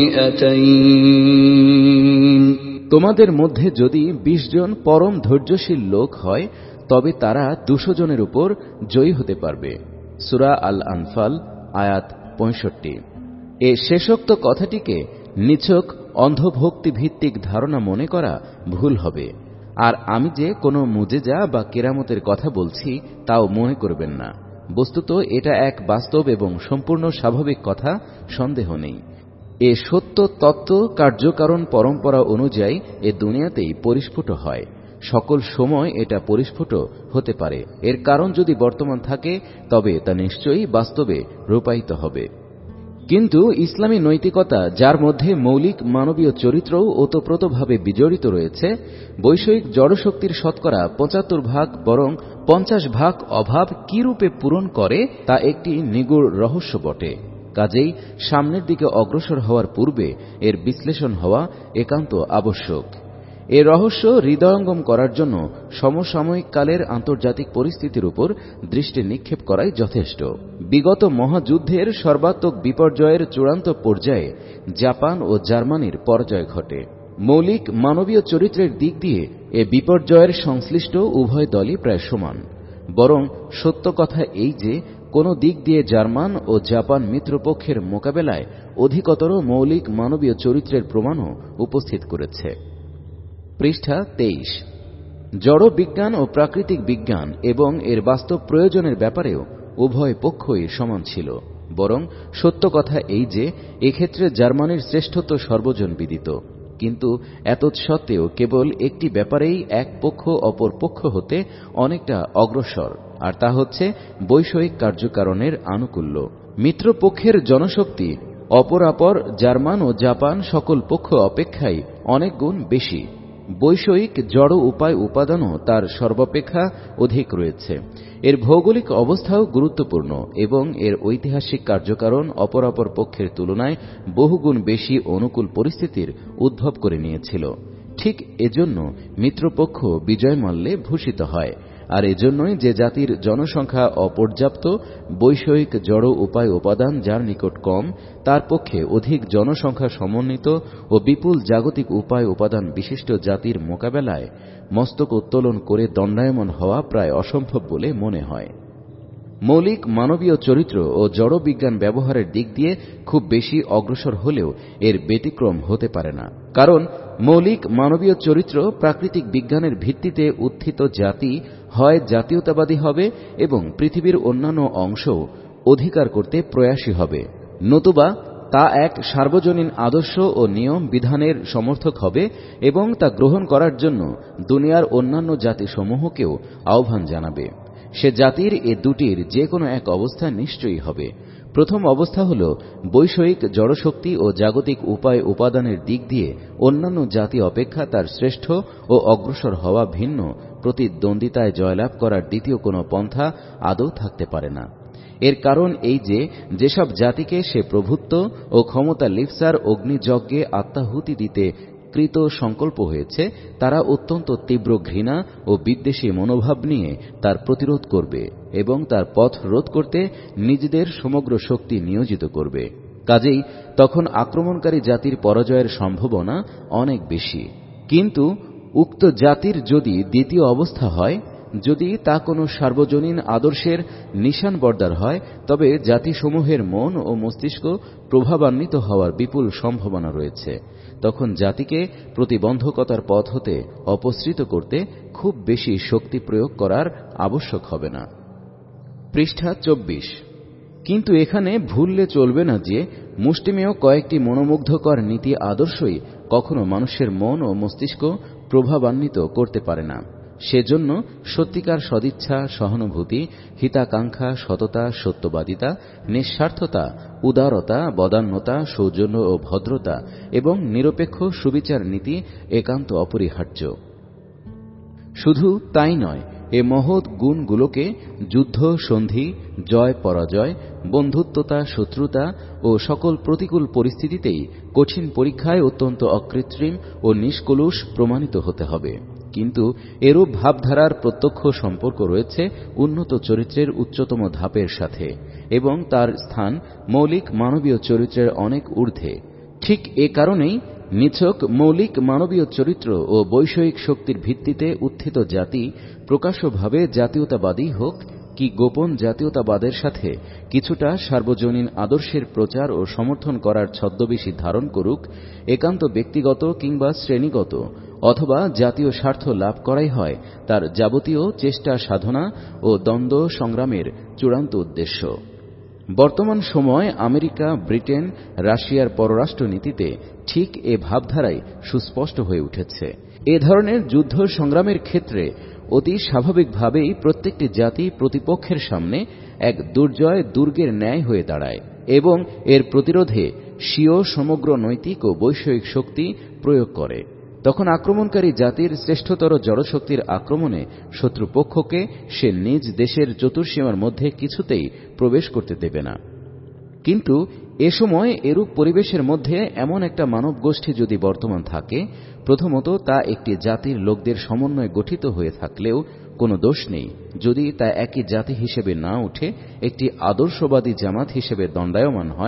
মিআতাইন।
তোমাদের মধ্যে যদি বিশ জন পরম ধৈর্যশীল লোক হয় তবে তারা দুশো জনের উপর জয়ী হতে পারবে। সূরা আল আনফাল আয়াত পঁয়ষট্টি। এ শেষোক্ত কথাটিকে নিছক অন্ধভক্তি ভিত্তিক ধারণা মনে করা ভুল হবে। আর আমি যে কোনো মুজেজা বা কেরামতের কথা বলছি তাও মনে করবেন না। বস্তুত এটা এক বাস্তব এবং সম্পূর্ণ স্বাভাবিক কথা, সন্দেহ নেই। এ সত্য তত্ত্ব কার্যকারণ পরম্পরা অনুযায়ী এ দুনিয়াতেই পরিস্ফুট হয়। সকল সময় এটা পরিস্ফুট হতে পারে। এর কারণ যদি বর্তমান থাকে তবে তা নিশ্চয়ই বাস্তবে রূপায়িত হবে। কিন্তু ইসলামী নৈতিকতা, যার মধ্যে মৌলিক মানবীয় চরিত্রও ওতপ্রোতভাবে বিজড়িত রয়েছে, বৈষয়িক জড়শক্তির শতকরা পঁচাত্তর ভাগ বরং পঞ্চাশ ভাগ অভাব কি রূপে পূরণ করে তা একটি নিগূঢ় রহস্য বটে। কাজেই সামনের দিকে অগ্রসর হওয়ার পূর্বে এর বিশ্লেষণ হওয়া একান্ত আবশ্যক। এ রহস্য হৃদয়ঙ্গম করার জন্য সমসাময়িক কালের আন্তর্জাতিক পরিস্থিতির উপর দৃষ্টি নিক্ষেপ করাই যথেষ্ট। বিগত মহাযুদ্ধের সর্বাত্মক বিপর্যয়ের চূড়ান্ত পর্যায়ে জাপান ও জার্মানির পরাজয় ঘটে। মৌলিক মানবীয় চরিত্রের দিক দিয়ে এ বিপর্যয়ের সংশ্লিষ্ট উভয় দলই প্রায় সমান। বরং সত্য কথা এই যে কোন দিক দিয়ে জার্মান ও জাপান মিত্রপক্ষের মোকাবেলায় অধিকতর মৌলিক মানবীয় চরিত্রের প্রমাণও উপস্থিত করেছে। পৃষ্ঠা তেইশ। জড় বিজ্ঞান ও প্রাকৃতিক বিজ্ঞান এবং এর বাস্তব প্রয়োজনের ব্যাপারেও উভয় পক্ষই সমান ছিল, বরং সত্য কথা এই যে এক্ষেত্রে জার্মানির শ্রেষ্ঠত্ব সর্বজন বিদিত। কিন্তু এতৎসত্ত্বেও কেবল একটি ব্যাপারেই এক পক্ষ অপর পক্ষ হতে অনেকটা অগ্রসর, আর তা হচ্ছে বৈষয়িক কার্যকারণের আনুকূল্য। মিত্রপক্ষের জনশক্তি অপরাপর জার্মান ও জাপান সকল পক্ষ অপেক্ষাই অনেক গুণ বেশি। বৈষয়িক জড় উপায় উপাদানও তার সর্বাপেক্ষা অধিক রয়েছে। এর ভৌগোলিক অবস্থাও গুরুত্বপূর্ণ এবং এর ঐতিহাসিক কার্যকারণ অপরাপর পক্ষের তুলনায় বহুগুণ বেশি অনুকূল পরিস্থিতির উদ্ভব করে নিয়েছিল। ঠিক এজন্য মিত্রপক্ষ বিজয় মাল্যে ভূষিত হয়। আর এজন্যই যে জাতির জনসংখ্যা অপর্যাপ্ত, বৈষয়িক জড় উপায় উপাদান যার নিকট কম, তার পক্ষে অধিক জনসংখ্যা সমন্বিত ও বিপুল জাগতিক উপায় উপাদান বিশিষ্ট জাতির মোকাবেলায় মস্তক উত্তোলন করে দণ্ডায়মান হওয়া প্রায় অসম্ভব বলে মনে হয়। মৌলিক মানবীয় চরিত্র ও জড় বিজ্ঞান ব্যবহারের দিক দিয়ে খুব বেশি অগ্রসর হলেও এর ব্যতিক্রম হতে পারে না। কারণ মৌলিক মানবীয় চরিত্র প্রাকৃতিক বিজ্ঞানের ভিত্তিতে উত্থিত জাতি হয় জাতীয়তাবাদী হবে এবং পৃথিবীর অন্যান্য অংশও অধিকার করতে প্রয়াসী হবে, নতুবা তা এক সার্বজনীন আদর্শ ও নিয়ম বিধানের সমর্থক হবে এবং তা গ্রহণ করার জন্য দুনিয়ার অন্যান্য জাতিসমূহকেও আহ্বান জানাবে। সে জাতির এ দুটির যে কোনো এক অবস্থা নিশ্চয়ই হবে। প্রথম অবস্থা হল বৈষয়িক জড়শক্তি ও জাগতিক উপায় উপাদানের দিক দিয়ে অন্যান্য জাতি অপেক্ষা তার শ্রেষ্ঠ ও অগ্রসর হওয়া ভিন্ন প্রতিদ্বন্দ্বিতায় জয়লাভ করার দ্বিতীয় কোনো পন্থা আদৌ থাকতে পারে না। এর কারণ এই যে যেসব জাতিকে সে প্রভুত্ব ও ক্ষমতা লিপ্সার অগ্নিযজ্ঞে আত্মাহুতি দিতে কৃত সংকল্প হয়েছে, তারা অত্যন্ত তীব্র ঘৃণা ও বিদ্বেষী মনোভাব নিয়ে তার প্রতিরোধ করবে এবং তার পথ রোধ করতে নিজেদের সমগ্র শক্তি নিয়োজিত করবে। কাজেই তখন আক্রমণকারী জাতির পরাজয়ের সম্ভাবনা অনেক বেশি। কিন্তু উক্ত জাতির যদি দ্বিতীয় অবস্থা হয়, যদি তা কোনো সার্বজনীন আদর্শের নিশান বর্দার হয়, তবে জাতিসমূহের মন ও মস্তিষ্ক প্রভাবান্বিত হওয়ার বিপুল সম্ভাবনা রয়েছে। তখন জাতিকে প্রতিবন্ধকতার পথ হতে অপসৃত করতে খুব বেশি শক্তি প্রয়োগ করার আবশ্যক হবে না। পৃষ্ঠা চব্বিশ। কিন্তু এখানে ভুললে চলবে না যে মুষ্টিমেয় কয়েকটি মনোমুগ্ধকর নীতি আদর্শই কখনো মানুষের মন ও মস্তিষ্ক প্রভাবান্বিত করতে পারে না। সেজন্য সত্যিকার সদিচ্ছা, সহানুভূতি, হিতাকাঙ্ক্ষা, সততা, সত্যবাদিতা, নিঃস্বার্থতা, উদারতা, বদান্যতা, সৌজন্য ও ভদ্রতা এবং নিরপেক্ষ সুবিচার নীতি একান্ত অপরিহার্য। শুধু তাই নয়, এ মহৎ গুণগুলোকে যুদ্ধ, সন্ধি, জয় পরাজয়, বন্ধুত্বতা, শত্রুতা ও সকল প্রতিকূল পরিস্থিতিতেই কঠিন পরীক্ষায় অত্যন্ত অকৃত্রিম ও নিষ্কলুষ প্রমাণিত হতে হবে। কিন্তু এরূপ ভাবধারার প্রত্যক্ষ সম্পর্ক রয়েছে উন্নত চরিত্রের উচ্চতম ধাপের সাথে এবং তার স্থান মৌলিক মানবীয় চরিত্রের অনেক ঊর্ধ্বে। ঠিক এ কারণেই নিছক মৌলিক মানবীয় চরিত্র ও বৈষয়িক শক্তির ভিত্তিতে উত্থিত জাতি প্রকাশ্যভাবে জাতীয়তাবাদী হোক কি গোপন জাতীয়তাবাদের সাথে কিছুটা সার্বজনীন আদর্শের প্রচার ও সমর্থন করার ছদ্মবেশী ধারণ করুক, একান্ত ব্যক্তিগত কিংবা শ্রেণীগত অথবা জাতীয় স্বার্থ লাভ করাই হয় তার যাবতীয় চেষ্টা সাধনা ও দ্বন্দ্ব সংগ্রামের চূড়ান্ত উদ্দেশ্য। বর্তমান সময় আমেরিকা, ব্রিটেন, রাশিয়ার পররাষ্ট্রনীতিতে ঠিক এ ভাবধারাই সুস্পষ্ট হয়ে উঠেছে। এ ধরনের যুদ্ধ সংগ্রামের ক্ষেত্রে অতি স্বাভাবিকভাবেই প্রত্যেকটি জাতি প্রতিপক্ষের সামনে এক দুর্জয় দুর্গের ন্যায় হয়ে দাঁড়ায় এবং এর প্রতিরোধে স্বীয় সমগ্র নৈতিক ও বৈষয়িক শক্তি প্রয়োগ করে। তখন আক্রমণকারী জাতির শ্রেষ্ঠতর জড়শক্তির আক্রমণে শত্রুপক্ষকে সে নিজ দেশের চতুর্সীমার মধ্যে কিছুতেই প্রবেশ করতে দেবে না। কিন্তু এ সময় এরূপ পরিবেশের মধ্যে এমন একটা মানব গোষ্ঠী যদি বর্তমান থাকে, প্রথমত তা একটি জাতির লোকদের সমন্বয়ে গঠিত হয়ে থাকলেও কোনো দোষ নেই যদি তা একই জাতি হিসেবে না উঠে একটি আদর্শবাদী জামাত হিসেবে দণ্ডায়মান হয়,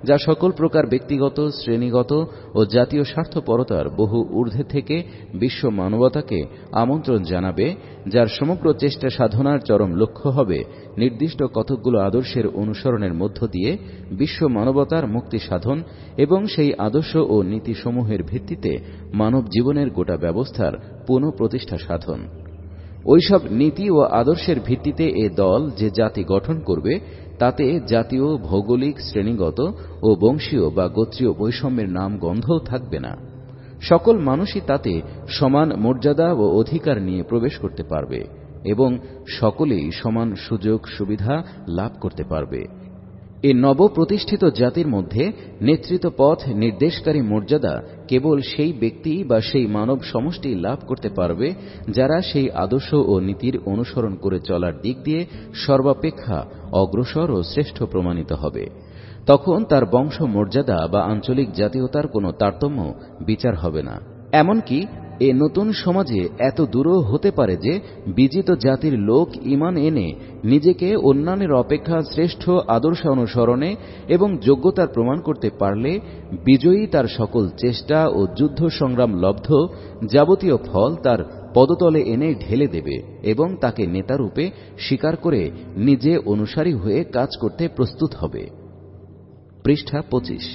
যা সকল প্রকার ব্যক্তিগত, শ্রেণীগত ও জাতীয় স্বার্থপরতার বহু ঊর্ধ্বে থেকে বিশ্ব মানবতাকে আমন্ত্রণ জানাবে, যার সমগ্র চেষ্টা সাধনার চরম লক্ষ্য হবে নির্দিষ্ট কতকগুলো আদর্শের অনুসরণের মধ্য দিয়ে বিশ্ব মানবতার মুক্তি সাধন এবং সেই আদর্শ ও নীতিসমূহের ভিত্তিতে মানব জীবনের গোটা ব্যবস্থার পুনঃপ্রতিষ্ঠা সাধন। ওইসব নীতি ও আদর্শের ভিত্তিতে এ দল যে জাতি গঠন করবে, তাতে জাতীয়, ভৌগোলিক, শ্রেণীগত ও বংশীয় বা গোত্রীয় বৈষম্যের নাম গন্ধও থাকবে না। সকল মানুষই তাতে সমান মর্যাদা ও অধিকার নিয়ে প্রবেশ করতে পারবে এবং সকলেই সমান সুযোগ সুবিধা লাভ করতে পারবে। এ নবপ্রতিষ্ঠিত জাতির মধ্যে নেতৃত্ব পথ নির্দেশকারী মর্যাদা কেবল সেই ব্যক্তি বা সেই মানব সমষ্টি লাভ করতে পারবে যারা সেই আদর্শ ও নীতির অনুসরণ করে চলার দিক দিয়ে সর্বাপেক্ষা অগ্রসর ও শ্রেষ্ঠ প্রমাণিত হবে। তখন তার বংশ মর্যাদা বা আঞ্চলিক জাতীয়তার কোনো তারতম্য বিচার হবে না। এমনকি এ নতুন সমাজে এত দূরও হতে পারে যে বিজিত জাতির লোক ঈমান এনে নিজেকে অন্যান্যের অপেক্ষা শ্রেষ্ঠ আদর্শ অনুসরণে এবং যোগ্যতার প্রমাণ করতে পারলে বিজয়ী তার সকল চেষ্টা ও যুদ্ধ সংগ্রাম লব্ধ যাবতীয় ফল তার পদতলে এনে ঢেলে দেবে এবং তাকে নেতারূপে স্বীকার করে নিজে অনুসারী হয়ে কাজ করতে প্রস্তুত হবে। পৃষ্ঠা পঁচিশ।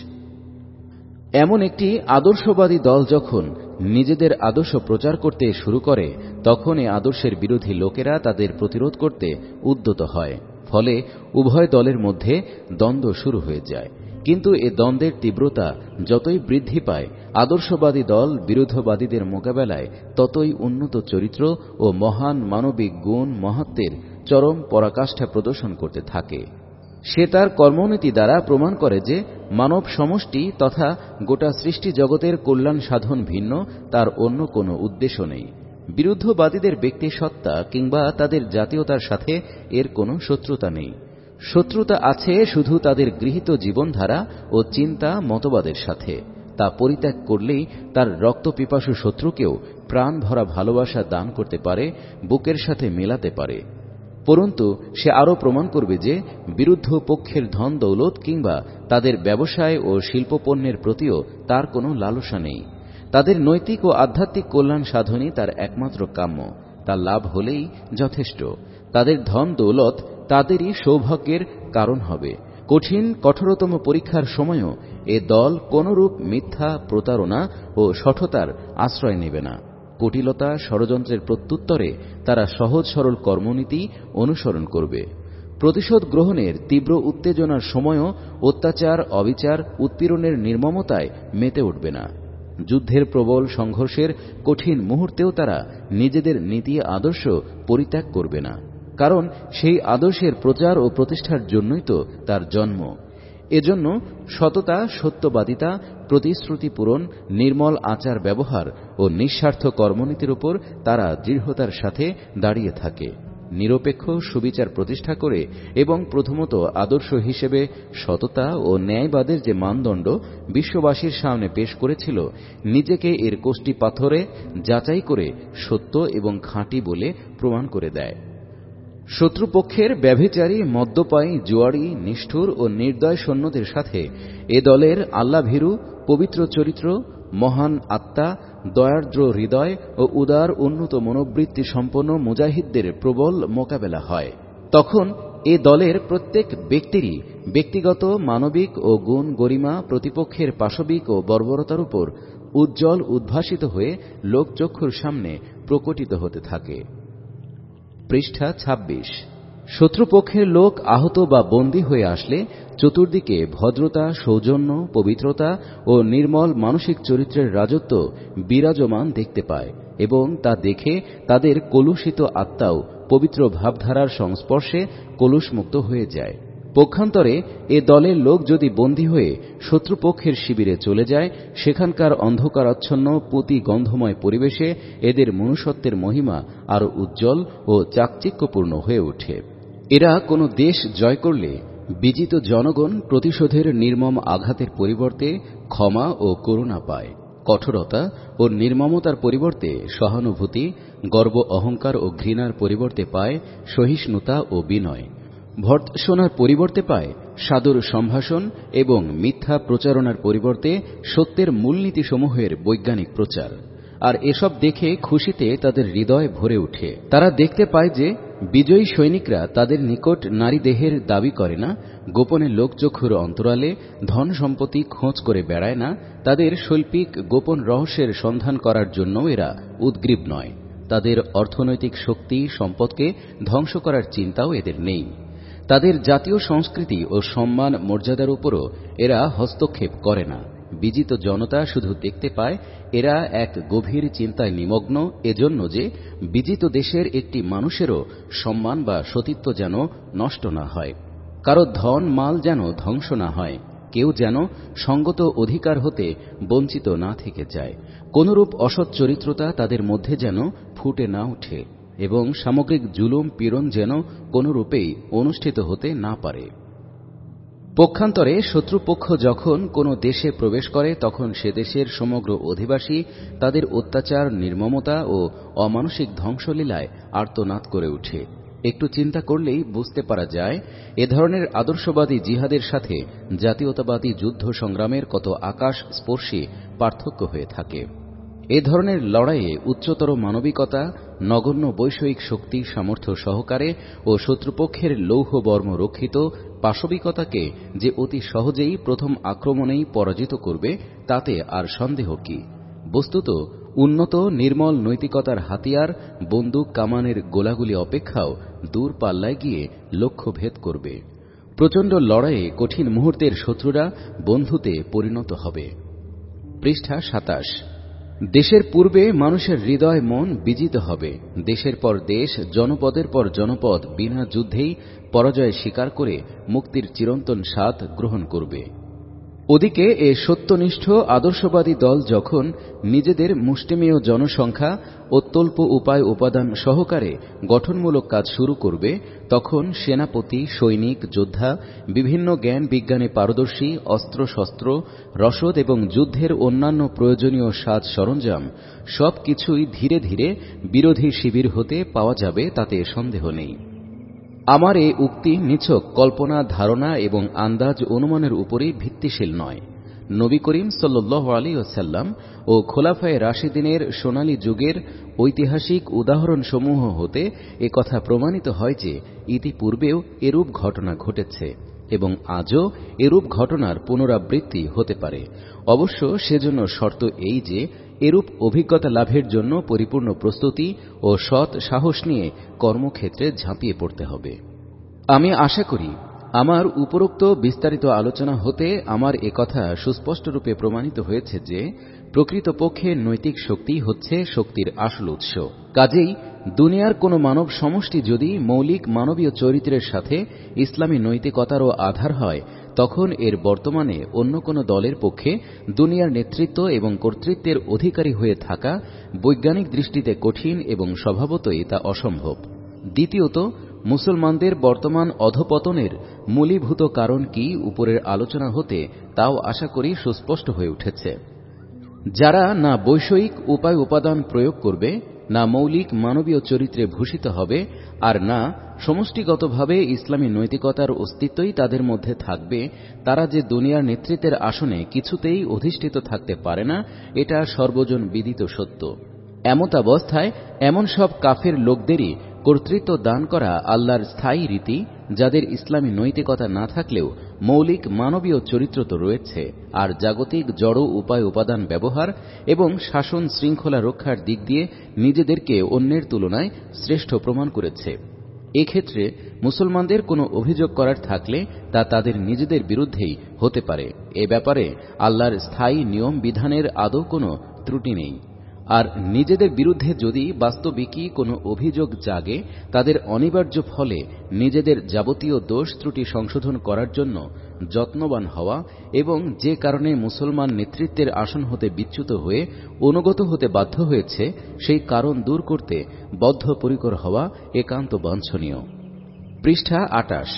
এমন একটি আদর্শবাদী দল যখন নিজেদের আদর্শ প্রচার করতে শুরু করে, তখন এ আদর্শের বিরোধী লোকেরা তাদের প্রতিরোধ করতে উদ্যত হয়। ফলে উভয় দলের মধ্যে দ্বন্দ্ব শুরু হয়ে যায়। কিন্তু এ দ্বন্দ্বের তীব্রতা যতই বৃদ্ধি পায়, আদর্শবাদী দল বিরুদ্ধবাদীদের মোকাবেলায় ততই উন্নত চরিত্র ও মহান মানবিক গুণ মহাত্মের চরম পরাকাষ্ঠা প্রদর্শন করতে থাকে। সে তার কর্মনীতি দ্বারা প্রমাণ করে যে মানব সমষ্টি তথা গোটা সৃষ্টি জগতের কল্যাণ সাধন ভিন্ন তার অন্য কোনো উদ্দেশ্য নেই। বিরুদ্ধবাদীদের ব্যক্তি সত্তা কিংবা তাদের জাতীয়তার সাথে এর কোনো শত্রুতা নেই। শত্রুতা আছে শুধু তাদের গৃহীত জীবনধারা ও চিন্তা মতবাদের সাথে। তা পরিত্যাগ করলেই তার রক্তপিপাসু শত্রুকেও প্রাণ ভরা ভালোবাসা দান করতে পারে, বুকের সাথে মেলাতে পারে। পরন্তু সে আরও প্রমাণ করবে যে বিরুদ্ধ পক্ষের ধন দৌলত কিংবা তাদের ব্যবসায় ও শিল্পপণ্যের প্রতিও তার কোনো লালসা নেই। তাদের নৈতিক ও আধ্যাত্মিক কল্যাণ সাধনই তার একমাত্র কাম্য। তা লাভ হলেই যথেষ্ট। তাদের ধন দৌলত তাদেরই সৌভাগ্যের কারণ হবে। কঠিন কঠোরতম পরীক্ষার সময়ও এ দল কোনরূপ মিথ্যা, প্রতারণা ও শঠতার আশ্রয় নেবে না। কুটিলতা, ষড়যন্ত্রের প্রত্যুত্তরে তারা সহজ সরল কর্মনীতি অনুসরণ করবে। প্রতিশোধ গ্রহণের তীব্র উত্তেজনার সময়ও অত্যাচার, অবিচার, উৎপীড়নের নির্মমতায় মেতে উঠবে না। যুদ্ধের প্রবল সংঘর্ষের কঠিন মুহূর্তেও তারা নিজেদের নীতি আদর্শ পরিত্যাগ করবে না, কারণ সেই আদর্শের প্রচার ও প্রতিষ্ঠার জন্যই তো তার জন্ম। এজন্য সততা, সত্যবাদিতা, প্রতিশ্রুতি পূরণ, নির্মল আচার ব্যবহার ও নিঃস্বার্থ কর্মনীতির উপর তারা দৃঢ়তার সাথে দাঁড়িয়ে থাকে। নিরপেক্ষ সুবিচার প্রতিষ্ঠা করে এবং প্রথমত আদর্শ হিসেবে সততা ও ন্যায়বাদের যে মানদণ্ড বিশ্ববাসীর সামনে পেশ করেছিল, নিজেকে এর কোষ্টি পাথরে যাচাই করে সত্য এবং খাঁটি বলে প্রমাণ করে দেয়। শত্রুপক্ষের ব্যভিচারী, মদ্যপায়ী, জুয়ারি, নিষ্ঠুর ও নির্দয় সৈন্যদের সাথে এ দলের আল্লাভীরু, পবিত্র চরিত্র, মহান আত্মা, দয়ার্দ্র হৃদয় ও উদার উন্নত মনোবৃত্তি সম্পন্ন মুজাহিদদের প্রবল মোকাবেলা হয়। তখন এ দলের প্রত্যেক ব্যক্তিরই ব্যক্তিগত মানবিক ও গুণ গরিমা প্রতিপক্ষের পাশবিক ও বর্বরতার উপর উজ্জ্বল উদ্ভাসিত হয়ে লোকচক্ষুর সামনে প্রকটিত হতে থাকে। পৃষ্ঠা ছাব্বিশ। শত্রুপক্ষের লোক আহত বা বন্দী হয়ে আসলে চতুর্দিকে ভদ্রতা, সৌজন্য, পবিত্রতা ও নির্মল মানসিক চরিত্রের রাজত্ব বিরাজমান দেখতে পায় এবং তা দেখে তাদের কলুষিত আত্মাও পবিত্র ভাবধারার সংস্পর্শে কলুষমুক্ত হয়ে যায়। পক্ষান্তরে এ দলের লোক যদি বন্দী হয়ে শত্রুপক্ষের শিবিরে চলে যায়, সেখানকার অন্ধকারাচ্ছন্ন পুঁতি গন্ধময় পরিবেশে এদের মনুষ্যত্বের মহিমা আরও উজ্জ্বল ও চাকচিক্যপূর্ণ হয়ে ওঠে। এরা কোনো দেশ জয় করলে বিজিত জনগণ প্রতিশোধের নির্মম আঘাতের পরিবর্তে ক্ষমা ও করুণা পায়। কঠোরতা ও নির্মমতার পরিবর্তে সহানুভূতি, গর্ব, অহংকার ও ঘৃণার পরিবর্তে পায় সহিষ্ণুতা ও বিনয়। ভর্ৎসনার পরিবর্তে পায় সাদর সম্ভাষণ এবং মিথ্যা প্রচারণার পরিবর্তে সত্যের মূলনীতিসমূহের বৈজ্ঞানিক প্রচার। আর এসব দেখে খুশিতে তাদের হৃদয় ভরে ওঠে। তারা দেখতে পায় যে বিজয়ী সৈনিকরা তাদের নিকট নারী দেহের দাবি করে না, গোপনে লোকচক্ষুর অন্তরালে ধন সম্পত্তি খোঁজ করে বেড়ায় না, তাদের শৈল্পিক গোপন রহস্যের সন্ধান করার জন্য এরা উদ্গ্রীব নয়, তাদের অর্থনৈতিক শক্তি সম্পদকে ধ্বংস করার চিন্তাও এদের নেই, তাদের জাতীয় সংস্কৃতি ও সম্মান মর্যাদার উপরও এরা হস্তক্ষেপ করে না। বিজিত জনতা শুধু দেখতে পায় এরা এক গভীর চিন্তায় নিমগ্ন, এজন্য যে বিজিত দেশের একটি মানুষেরও সম্মান বা সতীত্ব যেন নষ্ট না হয়, কারো ধন মাল যেন ধ্বংস না হয়, কেউ যেন সঙ্গত অধিকার হতে বঞ্চিত না থেকে যায়, কোনরূপ অসৎ চরিত্রতা তাদের মধ্যে যেন ফুটে না ওঠে এবং সামগ্রিক জুলুম পীড়ন যেন কোনরূপেই অনুষ্ঠিত হতে না পারে। পক্ষান্তরে শত্রুপক্ষ যখন কোনো দেশে প্রবেশ করে তখন সে দেশের সমগ্র অধিবাসী তাদের অত্যাচার, নির্মমতা ও অমানসিক ধ্বংসলীলায় আর্তনাদ করে ওঠে। একটু চিন্তা করলেই বুঝতে পারা যায় এ ধরনের আদর্শবাদী জিহাদের সাথে জাতীয়তাবাদী যুদ্ধ সংগ্রামের কত আকাশ স্পর্শী পার্থক্য হয়ে থাকে। এ ধরনের লড়াইয়ে উচ্চতর মানবিকতা, নগণ্য বৈষয়িক শক্তি সামর্থ্য সহকারে ও শত্রুপক্ষের লৌহবর্ম রক্ষিত পাশবিকতাকে যে অতি সহজেই প্রথম আক্রমণেই পরাজিত করবে তাতে আর সন্দেহ কি। বস্তুত উন্নত নির্মল নৈতিকতার হাতিয়ার বন্দুক কামানের গোলাগুলি অপেক্ষাও দূর পাল্লায় গিয়ে লক্ষ্য ভেদ করবে। প্রচণ্ড লড়াইয়ে কঠিন মুহূর্তের শত্রুরা বন্ধুতে পরিণত হবে। পৃষ্ঠা সাতাশ। দেশের পূর্বে মানুষের হৃদয় মন বিজিত হবে। দেশের পর দেশ, জনপদের পর জনপদ বিনা যুদ্ধেই পরাজয় স্বীকার করে মুক্তির চিরন্তন স্বাদ গ্রহণ করবে। ওদিকে এ সত্যনিষ্ঠ আদর্শবাদী দল যখন নিজেদের মুষ্টিমেয় জনসংখ্যা অত্যল্প উপায় উপাদান সহকারে গঠনমূলক কাজ শুরু করবে, তখন সেনাপতি, সৈনিক, যোদ্ধা, বিভিন্ন জ্ঞান বিজ্ঞানে পারদর্শী, অস্ত্রশস্ত্র, রসদ এবং যুদ্ধের অন্যান্য প্রয়োজনীয় সাজ সরঞ্জাম সবকিছুই ধীরে ধীরে বিরোধী শিবির হতে পাওয়া যাবে, তাতে সন্দেহ নেই। আমার এ উক্তি নিছক কল্পনা, ধারণা এবং আন্দাজ অনুমানের উপরই ভিত্তিশীল নয়। নবী করিম সাল্লাল্লাহু আলাইহি ওয়াসাল্লাম ও খোলাফায়ে রাশিদিনের সোনালী যুগের ঐতিহাসিক উদাহরণসমূহ হতে এ কথা প্রমাণিত হয় যে ইতিপূর্বেও এরূপ ঘটনা ঘটেছে এবং আজও এরূপ ঘটনার পুনরাবৃত্তি হতে পারে। অবশ্য সেজন্য শর্ত এই যে এরূপ অভিজ্ঞতা লাভের জন্য পরিপূর্ণ প্রস্তুতি ও সৎ সাহস নিয়ে কর্মক্ষেত্রে ঝাঁপিয়ে পড়তে হবে। আমি আশা করি আমার উপরোক্ত বিস্তারিত আলোচনা হতে আমার একথা সুস্পষ্টরূপে প্রমাণিত হয়েছে যে প্রকৃতপক্ষে নৈতিক শক্তি হচ্ছে শক্তির আসল উৎস। কাজেই দুনিয়ার কোন মানব সমষ্টি যদি মৌলিক মানবীয় চরিত্রের সাথে ইসলামী নৈতিকতারও আধার হয়, তখন এর বর্তমানে অন্য কোন দলের পক্ষে দুনিয়ার নেতৃত্ব এবং কর্তৃত্বের অধিকারী হয়ে থাকা বৈজ্ঞানিক দৃষ্টিতে কঠিন এবং স্বভাবতই তা অসম্ভব। দ্বিতীয়ত, মুসলমানদের বর্তমান অধঃপতনের মূলীভূত কারণ কি উপরের আলোচনা হতে তাও আশা করি সুস্পষ্ট হয়ে উঠেছে। যারা না বৈষয়িক উপায় উপাদান প্রয়োগ করবে, না মৌলিক মানবীয় চরিত্রে ভূষিত হবে, আর না সমষ্টিগতভাবে ইসলামী নৈতিকতার অস্তিত্বই তাদের মধ্যে থাকবে, তারা যে দুনিয়ার নেতৃত্বের আসনে কিছুতেই অধিষ্ঠিত থাকতে পারে না, এটা সর্বজন বিদিত সত্য। এমতাবস্থায় এমন সব কাফের লোকদেরই কর্তৃত্ব দান করা আল্লাহর স্থায়ী রীতি, যাদের ইসলামী নৈতিকতা না থাকলেও মৌলিক মানবীয় চরিত্র তো রয়েছে, আর জাগতিক জড় উপায় উপাদান ব্যবহার এবং শাসন শৃঙ্খলা রক্ষার দিক দিয়ে নিজেদেরকে অন্যের তুলনায় শ্রেষ্ঠ প্রমাণ করেছে। এক্ষেত্রে মুসলমানদের কোনো অভিযোগ করার থাকলে তা তাদের নিজেদের বিরুদ্ধেই হতে পারে। এ ব্যাপারে আল্লাহর স্থায়ী নিয়ম বিধানের আদৌ কোনো ত্রুটি নেই। আর নিজেদের বিরুদ্ধে যদি বাস্তবিকই কোনো অভিযোগ জাগে, তাদের অনিবার্য ফলে নিজেদের যাবতীয় দোষ ত্রুটি সংশোধন করার জন্য যত্নবান হওয়া এবং যে কারণে মুসলমান নেতৃত্বের আসন হতে বিচ্যুত হয়ে অনুগত হতে বাধ্য হয়েছে, সেই কারণ দূর করতে বদ্ধপরিকর হওয়া একান্ত বাঞ্ছনীয়। পৃষ্ঠা আটাশ।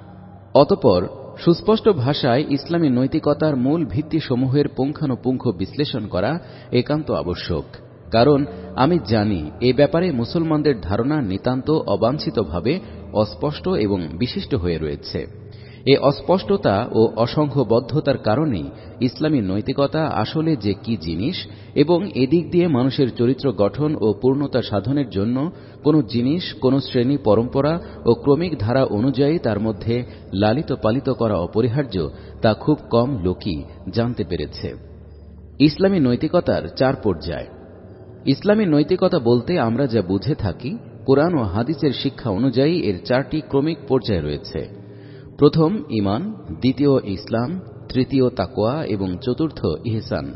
অতঃপর সুস্পষ্ট ভাষায় ইসলামী নৈতিকতার মূল ভিত্তিসমূহের পুঙ্খানুপুঙ্খ বিশ্লেষণ করা একান্ত আবশ্যক। কারণ আমি জানি এ ব্যাপারে মুসলমানদের ধারণা নিতান্ত অবাঞ্ছিতভাবে অস্পষ্ট এবং বিশিষ্ট হয়ে রয়েছে। এ অস্পষ্টতা ও অসংখ্যবদ্ধতার কারণেই ইসলামী নৈতিকতা আসলে যে কি জিনিস এবং এদিক দিয়ে মানুষের চরিত্র গঠন ও পূর্ণতা সাধনের জন্য কোনো জিনিস, কোনো শ্রেণী, পরম্পরা ও ক্রমিক ধারা অনুযায়ী তার মধ্যে লালিত পালিত করা অপরিহার্য, তা খুব কম লোকই জানতে পেরেছে। ইসলামী নৈতিকতার চার পর্যায়। ইসলামী নৈতিকতা বলতে আমরা যা বুঝে থাকি, কোরআন ও হাদিসের শিক্ষা অনুযায়ী এর চারটি ক্রমিক পর্যায় রয়েছে। প্রথম ঈমান, দ্বিতীয় ইসলাম, তৃতীয় তাকওয়া এবং চতুর্থ ইহসান।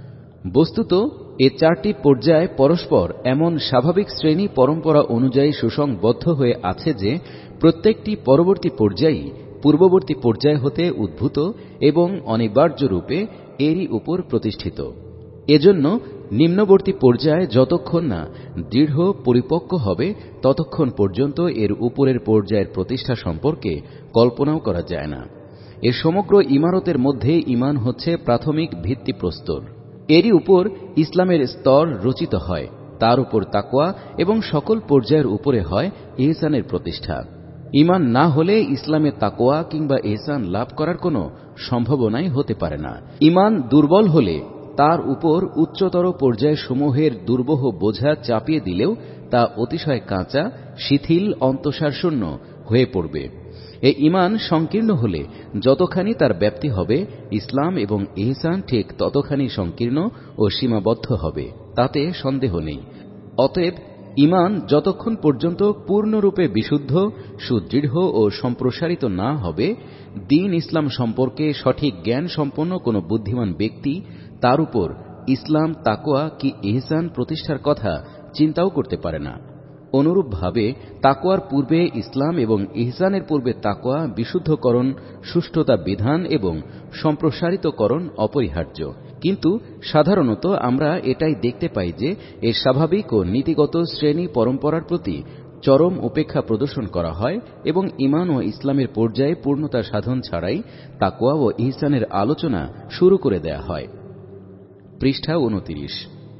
বস্তুত এ চারটি পর্যায় পরস্পর এমন স্বাভাবিক শ্রেণী পরম্পরা অনুযায়ী সুসংবদ্ধ হয়ে আছে যে প্রত্যেকটি পরবর্তী পর্যায়ই পূর্ববর্তী পর্যায় হতে উদ্ভূত এবং অনিবার্য রূপে এরই উপর প্রতিষ্ঠিত। এজন্য নিম্নবর্তী পর্যায় যতক্ষণ না দৃঢ় পরিপক্ক হবে ততক্ষণ পর্যন্ত এর উপরের পর্যায়ের প্রতিষ্ঠা সম্পর্কে কল্পনাও করা যায় না। এ সমগ্র ইমারতের মধ্যে ঈমান হচ্ছে প্রাথমিক ভিত্তিপ্রস্তর। এরই উপর ইসলামের স্তর রচিত হয়, তার উপর তাকওয়া এবং সকল পর্যায়ের উপরে হয় ইহসানের প্রতিষ্ঠা। ঈমান না হলে ইসলামে তাকওয়া কিংবা ইহসান লাভ করার কোনো সম্ভাবনাই হতে পারে না। ঈমান দুর্বল হলে তার উপর উচ্চতর পর্যায়সমূহের দুর্বহ বোঝা চাপিয়ে দিলেও তা অতিশয় কাঁচা, শিথিল, অন্তঃসারশূন্য হয়ে পড়বে। এই ঈমান সংকীর্ণ হলে যতখানি তার ব্যাপ্তি হবে, ইসলাম এবং ইহসান ঠিক ততখানি সংকীর্ণ ও সীমাবদ্ধ হবে, তাতে সন্দেহ নেই। অতএব ঈমান যতক্ষণ পর্যন্ত পূর্ণরূপে বিশুদ্ধ, সুদৃঢ় ও সম্প্রসারিত না হবে, দ্বীন ইসলাম সম্পর্কে সঠিক জ্ঞান সম্পন্ন কোনো বুদ্ধিমান ব্যক্তি তার উপর ইসলাম, তাকওয়া কি ইহসান প্রতিষ্ঠার কথা চিন্তাও করতে পারে না। অনুরূপভাবে তাকওয়ার পূর্বে ইসলাম এবং ইহসানের পূর্বে তাকওয়া বিশুদ্ধকরণ, সুষ্ঠুতা বিধান এবং সম্প্রসারিতকরণ অপরিহার্য। কিন্তু সাধারণত আমরা এটাই দেখতে পাই যে এর স্বাভাবিক ও নীতিগত শ্রেণী পরম্পরার প্রতি চরম উপেক্ষা প্রদর্শন করা হয় এবং ঈমান ও ইসলামের পর্যায়ে পূর্ণতা সাধন ছাড়াই তাকওয়া ও ইহসানের আলোচনা শুরু করে দেয়া হয়। পৃষ্ঠা উনত্রিশ।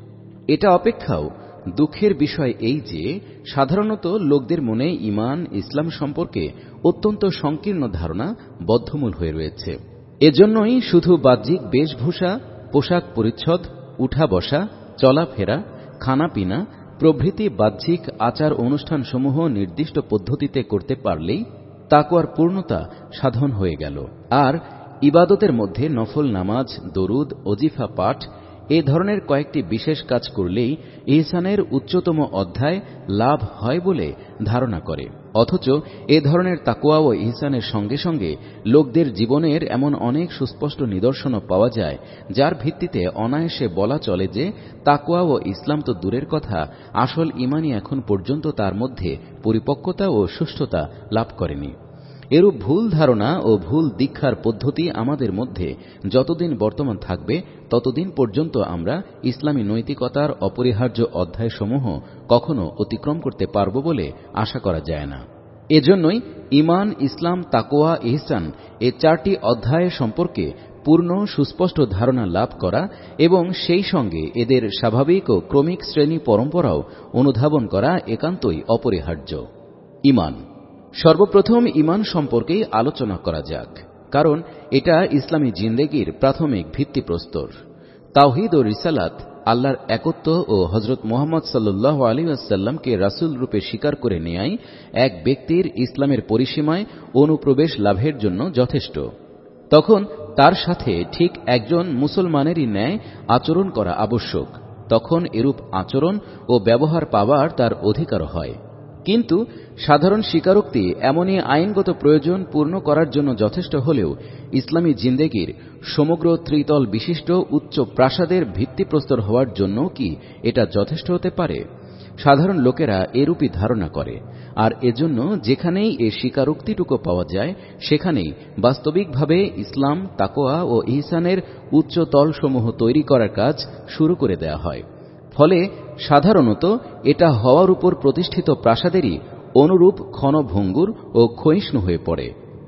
এটা অপেক্ষাও দুঃখের বিষয় এই যে সাধারণত লোকদের মনে ঈমান, ইসলাম সম্পর্কে অত্যন্ত সংকীর্ণ ধারণা বদ্ধমূল হয়ে রয়েছে। এজন্যই শুধু বাহ্যিক বেশভূষা, পোশাক পরিচ্ছদ, উঠা বসা, চলাফেরা, খানাপিনা প্রভৃতি বাহ্যিক আচার অনুষ্ঠানসমূহ নির্দিষ্ট পদ্ধতিতে করতে পারলেই তাকওয়ার পূর্ণতা সাধন হয়ে গেল। আর ইবাদতের মধ্যে নফল নামাজ, দরুদ, ওজিফা পাঠ এ ধরনের কয়েকটি বিশেষ কাজ করলেই ইহসানের উচ্চতম অধ্যায় লাভ হয় বলে ধারণা করে। অথচ এ ধরনের তাকওয়া ও ইহসানের সঙ্গে সঙ্গে লোকদের জীবনের এমন অনেক সুস্পষ্ট নিদর্শনও পাওয়া যায় যার ভিত্তিতে অনায়াসে বলা চলে যে তাকওয়া ও ইসলাম তো দূরের কথা, আসল ঈমানই এখন পর্যন্ত তার মধ্যে পরিপক্কতা ও সুষ্ঠুতা লাভ করেনি। এরূপ ভুল ধারণা ও ভুল দীক্ষার পদ্ধতি আমাদের মধ্যে যতদিন বর্তমান থাকবে ততদিন পর্যন্ত আমরা ইসলামী নৈতিকতার অপরিহার্য অধ্যায়সমূহ কখনো অতিক্রম করতে পারব বলে আশা করা যায় না। এজন্যই ঈমান, ইসলাম, তাকওয়া, ইহসান এ চারটি অধ্যায় সম্পর্কে পূর্ণ সুস্পষ্ট ধারণা লাভ করা এবং সেই সঙ্গে এদের স্বাভাবিক ও ক্রমিক শ্রেণী পরম্পরাও অনুধাবন করা একান্তই অপরিহার্য। ঈমান। সর্বপ্রথম ঈমান সম্পর্কেই আলোচনা করা যাক, কারণ এটা ইসলামী জিন্দেগির প্রাথমিক ভিত্তিপ্রস্তর। তাওহীদ ও রিসালাত, আল্লাহর একত্ব ও হযরত মুহাম্মদ সাল্লাল্লাহু আলাইহি ওয়াসাল্লামকে রাসূল রূপে স্বীকার করে নেয়াই এক ব্যক্তির ইসলামের পরিসীমায় অনুপ্রবেশ লাভের জন্য যথেষ্ট। তখন তার সাথে ঠিক একজন মুসলমানেরই ন্যায় আচরণ করা আবশ্যক। তখন এরূপ আচরণ ও ব্যবহার পাবার তার অধিকার হয়। কিন্তু সাধারণ স্বীকারোক্তি এমনই আইনগত প্রয়োজন পূর্ণ করার জন্য যথেষ্ট হলেও ইসলামী জিন্দেগির সমগ্র ত্রিতল বিশিষ্ট উচ্চ প্রাসাদের ভিত্তিপ্রস্তর হওয়ার জন্য কি এটা যথেষ্ট হতে পারে? সাধারণ লোকেরা এরূপই ধারণা করে, আর এজন্য যেখানেই এ স্বীকারোক্তিটুকু পাওয়া যায় সেখানেই বাস্তবিকভাবে ইসলাম, তাকওয়া ও ইহসানের উচ্চ তলসমূহ তৈরি করার কাজ শুরু করে দেয়া হয়। ফলে সাধারণত এটা হওয়ার উপর প্রতিষ্ঠিত প্রাসাদেরই অনুরূপ ক্ষণভঙ্গুর ও ক্ষয়িষ্ণু হয়ে পড়ে।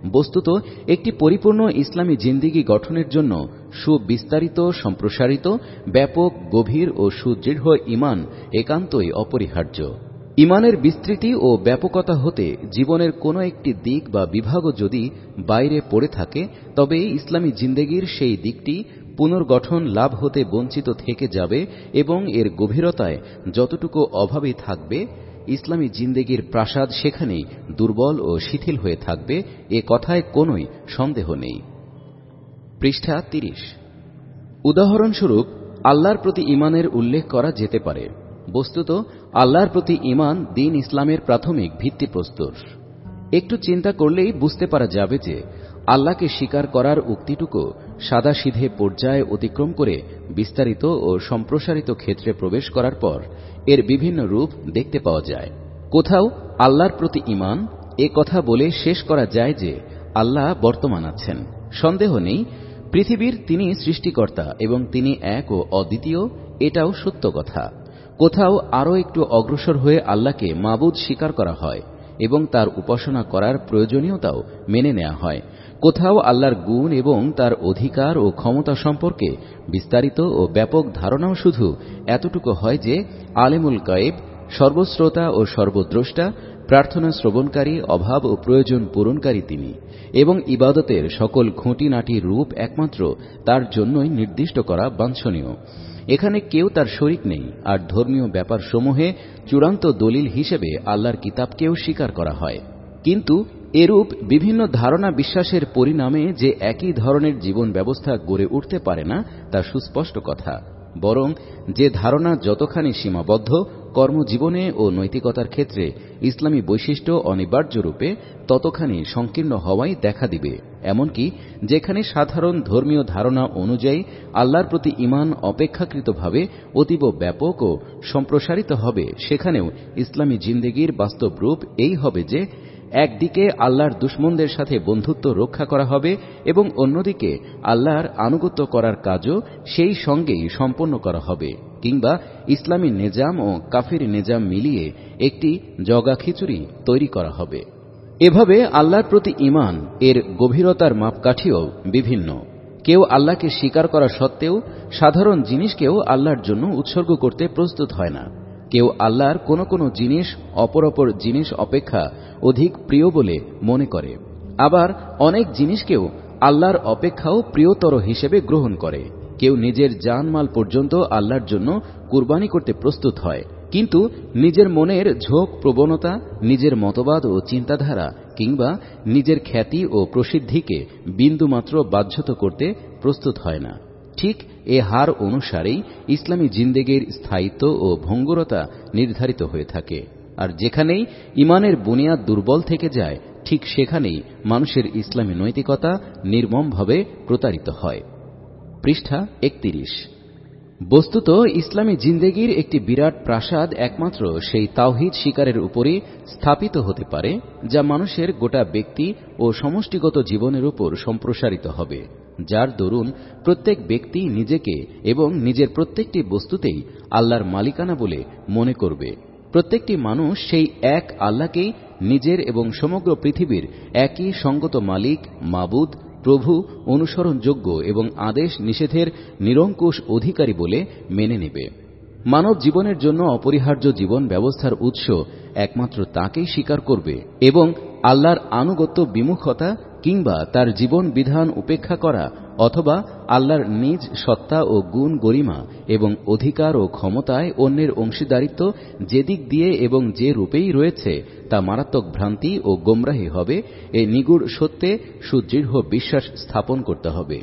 বস্তুত একটি পরিপূর্ণ ইসলামী জিন্দিগি গঠনের জন্য সুবিস্তারিত, সম্প্রসারিত, ব্যাপক, গভীর ও সুদৃঢ় ঈমান একান্তই অপরিহার্য। ঈমানের বিস্তৃতি ও ব্যাপকতা হতে জীবনের কোনো একটি দিক বা বিভাগও যদি বাইরে পড়ে থাকে, তবে ইসলামী জিন্দেগির সেই দিকটি পুনর্গঠন লাভ হতে বঞ্চিত থেকে যাবে এবং এর গভীরতায় যতটুকু অভাবই থাকবে, ইসলামী জিন্দেগির প্রাসাদ সেখানেই দুর্বল ও শিথিল হয়ে থাকবে, এ কথায় কোনোই সন্দেহ নেই। পৃষ্ঠা তিরিশ। উদাহরণস্বরূপ আল্লাহর প্রতি ঈমানের উল্লেখ করা যেতে পারে। বস্তুত আল্লাহর প্রতি ঈমান দ্বীন ইসলামের প্রাথমিক ভিত্তিপ্রস্তর। একটু চিন্তা করলেই বুঝতে পারা যাবে যে আল্লাহকে স্বীকার করার উক্তিটুকু সাদাসিধে পর্যায়ে অতিক্রম করে বিস্তারিত ও সম্প্রসারিত ক্ষেত্রে প্রবেশ করার পর এর বিভিন্ন রূপ দেখতে পাওয়া যায়। কোথাও আল্লাহর প্রতি ঈমান এ কথা বলে শেষ করা যায় যে আল্লাহ বর্তমান আছেন, সন্দেহ নেই। পৃথিবীর তিনি সৃষ্টিকর্তা এবং তিনি এক ও অদ্বিতীয়, এটাও সত্য কথা। কোথাও আরও একটু অগ্রসর হয়ে আল্লাহকে মাবুদ স্বীকার করা হয় এবং তার উপাসনা করার প্রয়োজনীয়তাও মেনে নেওয়া হয়। কোথাও আল্লাহর গুণ এবং তার অধিকার ও ক্ষমতা সম্পর্কে বিস্তারিত ও ব্যাপক ধারণাও শুধু এতটুকু হয় যে আলেমুল গায়েব, সর্বশ্রোতা ও সর্বদ্রষ্টা, প্রার্থনা শ্রবণকারী, অভাব ও প্রয়োজন পূরণকারী তিনি এবং ইবাদতের সকল খুঁটিনাটি রূপ একমাত্র তার জন্যই নির্দিষ্ট করা বাঞ্ছনীয়। এখানে কেউ তার শরিক নেই। আর ধর্মীয় ব্যাপারসমূহে চূড়ান্ত দলিল হিসেবে আল্লাহর কিতাবকেও স্বীকার করা হয়। কিন্তু এরূপ বিভিন্ন ধারণা বিশ্বাসের পরিণামে যে একই ধরনের জীবন ব্যবস্থা গড়ে উঠতে পারে না তা সুস্পষ্ট কথা। বরং যে ধারণা যতখানি সীমাবদ্ধ, কর্মজীবনে ও নৈতিকতার ক্ষেত্রে ইসলামী বৈশিষ্ট্য অনিবার্য রূপে ততখানি সংকীর্ণ হওয়াই দেখা দিবে। এমনকি যেখানে সাধারণ ধর্মীয় ধারণা অনুযায়ী আল্লাহর প্রতি ঈমান অপেক্ষাকৃতভাবে অতীব ব্যাপক ও সম্প্রসারিত হবে, সেখানেও ইসলামী জিন্দেগির বাস্তব রূপ এই হবে যে একদিকে আল্লাহর দুশমনদের সাথে বন্ধুত্ব রক্ষা করা হবে এবং অন্যদিকে আল্লাহর আনুগত্য করার কাজও সেই সঙ্গেই সম্পন্ন করা হবে, কিংবা ইসলামী নিজাম ও কাফির নিজাম মিলিয়ে একটি জগা খিচুড়ি তৈরি করা হবে। এভাবে আল্লাহর প্রতি ঈমান এর গভীরতার মাপকাঠিও বিভিন্ন। কেউ আল্লাহকে স্বীকার করা সত্ত্বেও সাধারণ জিনিসকেও আল্লাহর জন্য উৎসর্গ করতে প্রস্তুত হয় না। কেউ আল্লাহর কোন কোন জিনিস অপর অপর জিনিস অপেক্ষা অধিক প্রিয় বলে মনে করে, আবার অনেক জিনিসকেও আল্লাহর অপেক্ষাও প্রিয়তর হিসেবে গ্রহণ করে। কেউ নিজের জানমাল পর্যন্ত আল্লাহর জন্য কুরবানি করতে প্রস্তুত হয়, কিন্তু নিজের মনের ঝোঁক, প্রবণতা, নিজের মতবাদ ও চিন্তাধারা কিংবা নিজের খ্যাতি ও প্রসিদ্ধিকে বিন্দুমাত্র বাধ্যত করতে প্রস্তুত হয় না। ঠিক এ হার অনুসারেই ইসলামী জিন্দেগির স্থায়িত্ব ও ভঙ্গুরতা নির্ধারিত হয়ে থাকে। আর যেখানেই ঈমানের বুনিয়াদ দুর্বল থেকে যায়, ঠিক সেখানেই মানুষের ইসলামী নৈতিকতা নির্মমভাবে প্রতারিত হয়। পৃষ্ঠা একত্রিশ। বস্তুত ইসলামী জিন্দেগির একটি বিরাট প্রাসাদ একমাত্র সেই তাওহীদ স্বীকারের উপরই স্থাপিত হতে পারে, যা মানুষের গোটা ব্যক্তি ও সমষ্টিগত জীবনের উপর সম্প্রসারিত হবে, যার দরুন প্রত্যেক ব্যক্তি নিজেকে এবং নিজের প্রত্যেকটি বস্তুতেই আল্লাহর মালিকানা বলে মনে করবে। প্রত্যেকটি মানুষ সেই এক আল্লাহকেই নিজের এবং সমগ্র পৃথিবীর একই সঙ্গত মালিক, মাবুদ, প্রভু, অনুসরণযোগ্য এবং আদেশ নিষেধের নিরঙ্কুশ অধিকারী বলে মেনে নেবে। মানব জীবনের জন্য অপরিহার্য জীবন ব্যবস্থার উৎস একমাত্র তাকেই স্বীকার করবে এবং আল্লাহর আনুগত্য বিমুখতা কিংবা তার জীবন বিধান উপেক্ষা করা অথবা আল্লাহর নিজ সত্তা ও গুণ গরিমা এবং অধিকার ও ক্ষমতায় অন্যের অংশীদারিত্ব যে দিক দিয়ে এবং যে রূপেই রয়েছে তা মারাত্মক ভ্রান্তি ও গোমরাহী হবে। এ নিগুড় সত্যে সুদৃঢ় বিশ্বাস স্থাপন করতে হবে।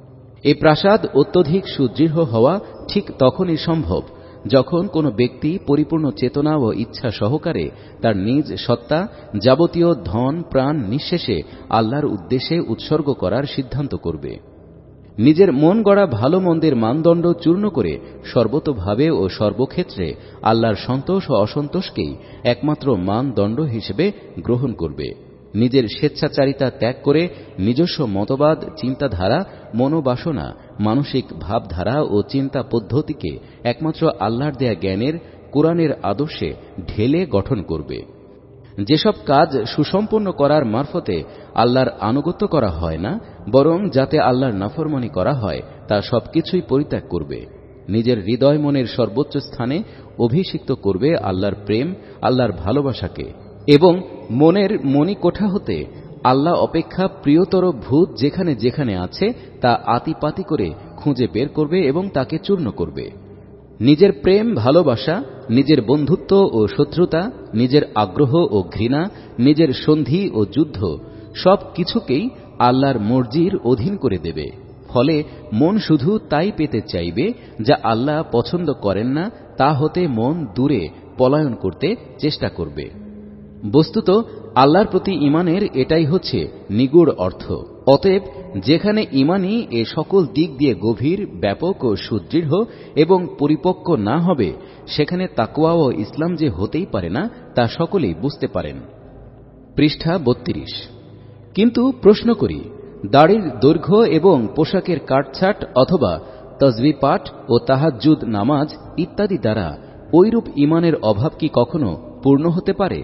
এই প্রাসাদ অত্যধিক সুদৃঢ় হওয়া ঠিক তখনই সম্ভব যখন কোনো ব্যক্তি পরিপূর্ণ চেতনা ও ইচ্ছা সহকারে তার নিজ সত্তা, যাবতীয় ধন প্রাণ নিঃশেষে আল্লাহর উদ্দেশ্যে উৎসর্গ করার সিদ্ধান্ত করবে। নিজের মন গড়া ভালো মন্দের মানদণ্ড চূর্ণ করে সর্বতোভাবে ও সর্বক্ষেত্রে আল্লাহর সন্তোষ ও অসন্তোষকেই একমাত্র মানদণ্ড হিসেবে গ্রহণ করবে। নিজের স্বেচ্ছাচারিতা ত্যাগ করে নিজস্ব মতবাদ, চিন্তাধারা, মনোবাসনা, মানসিক ভাবধারা ও চিন্তা পদ্ধতিকে একমাত্র আল্লাহর দেয়া জ্ঞানের, কোরআনের আদর্শে ঢেলে গঠন করবে। যেসব কাজ সুসম্পন্ন করার মারফতে আল্লাহর আনুগত্য করা হয় না, বরং যাতে আল্লাহর নাফরমানি করা হয়, তা সবকিছুই পরিত্যাগ করবে। নিজের হৃদয় মনের সর্বোচ্চ স্থানে অভিষিক্ত করবে আল্লাহর প্রেম, আল্লাহর ভালোবাসাকে, এবং মনের মণিকোঠা হতে আল্লাহ অপেক্ষা প্রিয়তর ভূত যেখানে যেখানে আছে তা আতিপাতি করে খুঁজে বের করবে এবং তাকে চূর্ণ করবে। নিজের প্রেম ভালোবাসা, নিজের বন্ধুত্ব ও শত্রুতা, নিজের আগ্রহ ও ঘৃণা, নিজের সন্ধি ও যুদ্ধ সব কিছুকেই আল্লাহর মর্জির অধীন করে দেবে। ফলে মন শুধু তাই পেতে চাইবে যা আল্লাহ পছন্দ করেন না, তা হতে মন দূরে পলায়ন করতে চেষ্টা করবে। বস্তুত আল্লাহর প্রতি ঈমানের এটাই হচ্ছে নিগূঢ় অর্থ। অতএব যেখানে ঈমানই এ সকল দিক দিয়ে গভীর, ব্যাপক ও সুদৃঢ় এবং পরিপক্ক না হবে, সেখানে তাকওয়া ও ইসলাম যে হতেই পারে না, তা সকলেই বুঝতে পারেন। পৃষ্ঠা বত্রিশ। কিন্তু প্রশ্ন করি, দাড়ির দৈর্ঘ্য এবং পোশাকের কাটছাট অথবা তসবিহ পাঠ ও তাহাজ্জুদ নামাজ ইত্যাদি দ্বারা ঐরূপ ঈমানের অভাব কি কখনো পূর্ণ হতে পারে?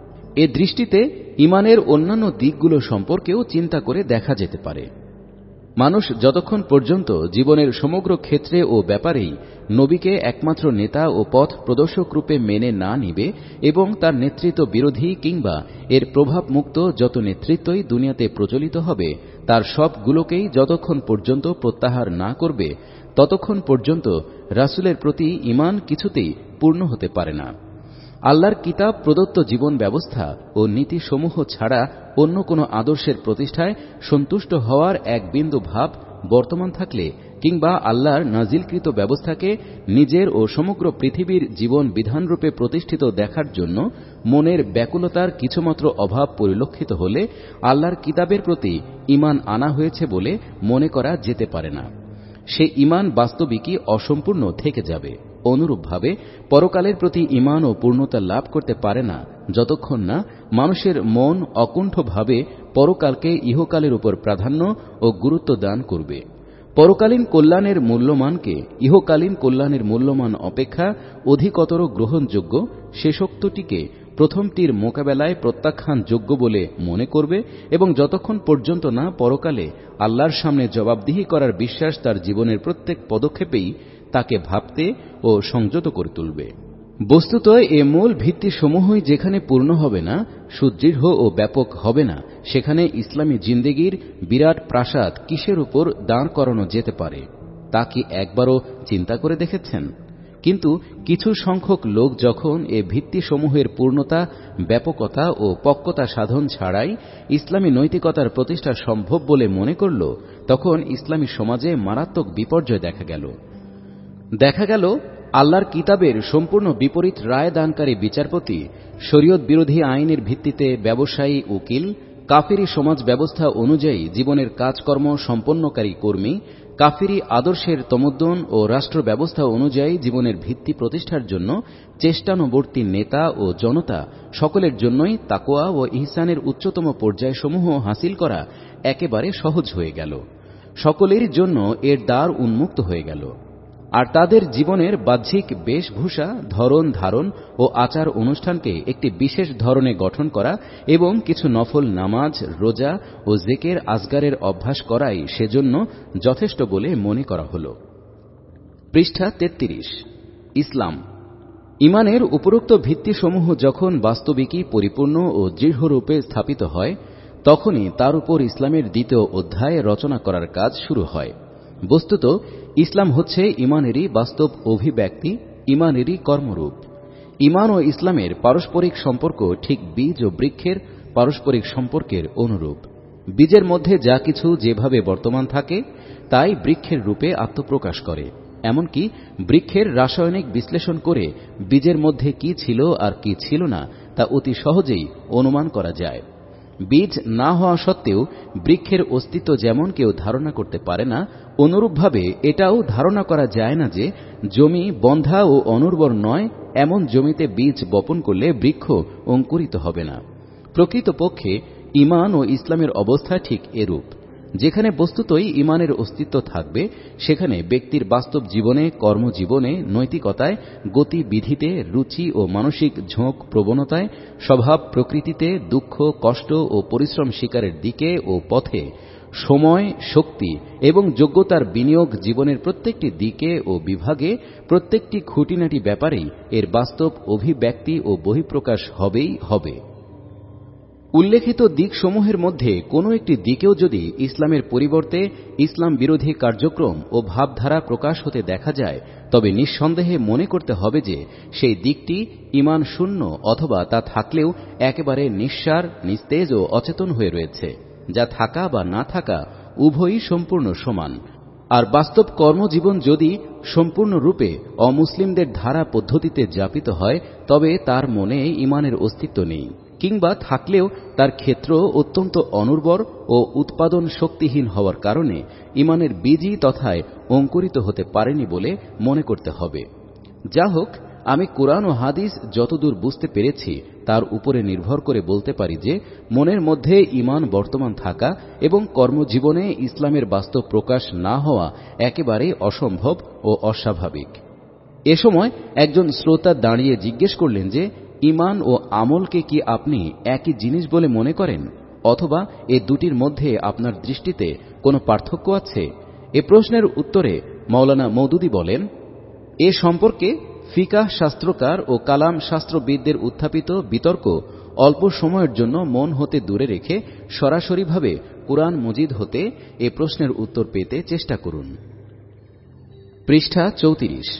এ দৃষ্টিতে ঈমানের অন্যান্য দিকগুলো সম্পর্কেও চিন্তা করে দেখা যেতে পারে। মানুষ যতক্ষণ পর্যন্ত জীবনের সমগ্র ক্ষেত্রে ও ব্যাপারেই নবীকে একমাত্র নেতা ও পথ প্রদর্শক রূপে মেনে না নিবে এবং তার নেতৃত্ব বিরোধী কিংবা এর প্রভাবমুক্ত যত নেতৃত্বই দুনিয়াতে প্রচলিত হবে, তার সবগুলোকেই যতক্ষণ পর্যন্ত প্রত্যাহার না করবে, ততক্ষণ পর্যন্ত রাসূলের প্রতি ঈমান কিছুতেই পূর্ণ হতে পারে না। আল্লাহর কিতাব প্রদত্ত জীবন ব্যবস্থা ও নীতিসমূহ ছাড়া অন্য কোনো আদর্শের প্রতিষ্ঠায় সন্তুষ্ট হওয়ার এক বিন্দু ভাব বর্তমান থাকলে, কিংবা আল্লাহর নাজিলকৃত ব্যবস্থাকে নিজের ও সমগ্র পৃথিবীর জীবন বিধানরূপে প্রতিষ্ঠিত দেখার জন্য মনের ব্যাকুলতার কিছুমাত্র অভাব পরিলক্ষিত হলে আল্লাহর কিতাবের প্রতি ঈমান আনা হয়েছে বলে মনে করা যেতে পারে না। সে ঈমান বাস্তবিকই অসম্পূর্ণ থেকে যাবে। অনুরূপভাবে পরকালের প্রতি ঈমান ও পূর্ণতা লাভ করতে পারে না যতক্ষণ না মানুষের মন অকুণ্ঠভাবে পরকালকে ইহকালের উপর প্রাধান্য ও গুরুত্ব দান করবে। পরকালীন কল্যাণের মূল্যমানকে ইহকালীন কল্যাণের মূল্যমান অপেক্ষা অধিকতর গ্রহণযোগ্য, শেষোক্তটিকে প্রথমটির মোকাবেলায় প্রত্যাখ্যানযোগ্য বলে মনে করবে এবং যতক্ষণ পর্যন্ত না পরকালে আল্লাহর সামনে জবাবদিহি করার বিশ্বাস তার জীবনের প্রত্যেক পদক্ষেপেই তাকে ভাবতে ও সংযত করে তুলবে। বস্তুত এ মূল ভিত্তিসমূহই যেখানে পূর্ণ হবে না, সুদৃঢ় ও ব্যাপক হবে না, সেখানে ইসলামী জিন্দেগির বিরাট প্রাসাদ কিসের উপর দাঁড় করানো যেতে পারে তা কি একবারও চিন্তা করে দেখেছেন? কিন্তু কিছু সংখ্যক লোক যখন এ ভিত্তিসমূহের পূর্ণতা, ব্যাপকতা ও পক্কতা সাধন ছাড়াই ইসলামী নৈতিকতার প্রতিষ্ঠা সম্ভব বলে মনে করল, তখন ইসলামী সমাজে মারাত্মক বিপর্যয় দেখা গেল। দেখা গেল আল্লাহর কিতাবের সম্পূর্ণ বিপরীত রায় দানকারী বিচারপতি, শরীয়ত বিরোধী আইনের ভিত্তিতে ব্যবসায়ী উকিল, কাফিরি সমাজ ব্যবস্থা অনুযায়ী জীবনের কাজকর্ম সম্পন্নকারী কর্মী, কাফিরি আদর্শের তমদ্দন ও রাষ্ট্র ব্যবস্থা অনুযায়ী জীবনের ভিত্তি প্রতিষ্ঠার জন্য চেষ্টানুবর্তী নেতা ও জনতা সকলের জন্যই তাকওয়া ও ইহসানের উচ্চতম পর্যায়সমূহ হাসিল করা একেবারে সহজ হয়ে গেল। সকলেরই জন্য এর দ্বার উন্মুক্ত হয়ে গেল। আর তাদের জীবনের বাহ্যিক বেশভূষা, ধরন ধারণ ও আচার অনুষ্ঠানকে একটি বিশেষ ধরনে গঠন করা এবং কিছু নফল নামাজ, রোজা ও জিকির আজগারের অভ্যাস করাই সেজন্য যথেষ্ট বলে মনে করা হল। পৃষ্ঠা তেত্রিশ। ইসলাম। ঈমানের উপরোক্ত ভিত্তিসমূহ যখন বাস্তবিকই পরিপূর্ণ ও দৃঢ়রূপে স্থাপিত হয়, তখনই তার উপর ইসলামের দ্বিতীয় অধ্যায় রচনা করার কাজ শুরু হয়। বস্তুত ইসলাম হচ্ছে ঈমানেরই বাস্তব অভিব্যক্তি, ঈমানেরই কর্মরূপ। ঈমান ও ইসলামের পারস্পরিক সম্পর্ক ঠিক বীজ ও বৃক্ষের পারস্পরিক সম্পর্কের অনুরূপ। বীজের মধ্যে যা কিছু যেভাবে বর্তমান থাকে তাই বৃক্ষের রূপে আত্মপ্রকাশ করে। এমনকি বৃক্ষের রাসায়নিক বিশ্লেষণ করে বীজের মধ্যে কি ছিল আর কি ছিল না তা অতি সহজেই অনুমান করা যায়। বীজ না হওয়া সত্ত্বেও বৃক্ষের অস্তিত্ব যেমন কেউ ধারণা করতে পারে না, অনুরূপভাবে এটাও ধারণা করা যায় না যে জমি বন্ধা ও অনুর্বর নয়, এমন জমিতে বীজ বপন করলে বৃক্ষ অঙ্কুরিত হবে না। প্রকৃতপক্ষে ঈমান ও ইসলামের অবস্থা ঠিক এরূপ। যেখানে বস্তুতই ইমানের অস্তিত্ব থাকবে, সেখানে ব্যক্তির বাস্তব জীবনে, কর্মজীবনে, নৈতিকতায়, গতিবিধিতে, রুচি ও মানসিক ঝোঁক প্রবণতায়, স্বভাব প্রকৃতিতে, দুঃখ, কষ্ট ও পরিশ্রম শিকারের দিকে ও পথে, সময়, শক্তি এবং যোগ্যতার বিনিয়োগ জীবনের প্রত্যেকটি দিকে ও বিভাগে, প্রত্যেকটি খুঁটিনাটি ব্যাপারেই এর বাস্তব অভিব্যক্তি ও বহিঃপ্রকাশ হবেই হবে। উল্লেখিত দিকসমূহের মধ্যে কোনো একটি দিকেও যদি ইসলামের পরিবর্তে ইসলাম বিরোধী কার্যক্রম ও ভাবধারা প্রকাশ হতে দেখা যায়, তবে নিঃসন্দেহে মনে করতে হবে যে সেই দিকটি ঈমান শূন্য অথবা তা থাকলেও একেবারে নিঃসার, নিস্তেজ ও অচেতন হয়ে রয়েছে, যা থাকা বা না থাকা উভয়ই সম্পূর্ণ সমান। আর বাস্তব কর্মজীবন যদি সম্পূর্ণরূপে অমুসলিমদের ধারা পদ্ধতিতে যাপিত হয়, তবে তার মনে ঈমানের অস্তিত্ব নেই, কিংবা থাকলেও তার ক্ষেত্র অত্যন্ত অনুর্বর ও উৎপাদন শক্তিহীন হওয়ার কারণে ঈমানের বীজই তথায় অঙ্কুরিত হতে পারেনি বলে মনে করতে হবে। যা হোক, আমি কোরআন ও হাদিস যতদূর বুঝতে পেরেছি তার উপরে নির্ভর করে বলতে পারি যে মনের মধ্যে ঈমান বর্তমান থাকা এবং কর্মজীবনে ইসলামের বাস্তব প্রকাশ না হওয়া একেবারে অসম্ভব ও অস্বাভাবিক। এ সময় একজন শ্রোতা দাঁড়িয়ে জিজ্ঞেস করলেন যে ঈমান ও আমলকে কি আপনি একই জিনিস বলে মনে করেন, অথবা এ দুটির মধ্যে আপনার দৃষ্টিতে কোনো পার্থক্য আছে? এ প্রশ্নের উত্তরে মাওলানা মওদুদী বলেন, এ সম্পর্কে ফিকাহ শাস্ত্রকার ও কালাম শাস্ত্রবিদদের উত্থাপিত বিতর্ক অল্প সময়ের জন্য মন হতে দূরে রেখে সরাসরিভাবে কুরআন মজিদ হতে এ প্রশ্নের উত্তর পেতে চেষ্টা করুন। পৃষ্ঠা চৌত্রিশ।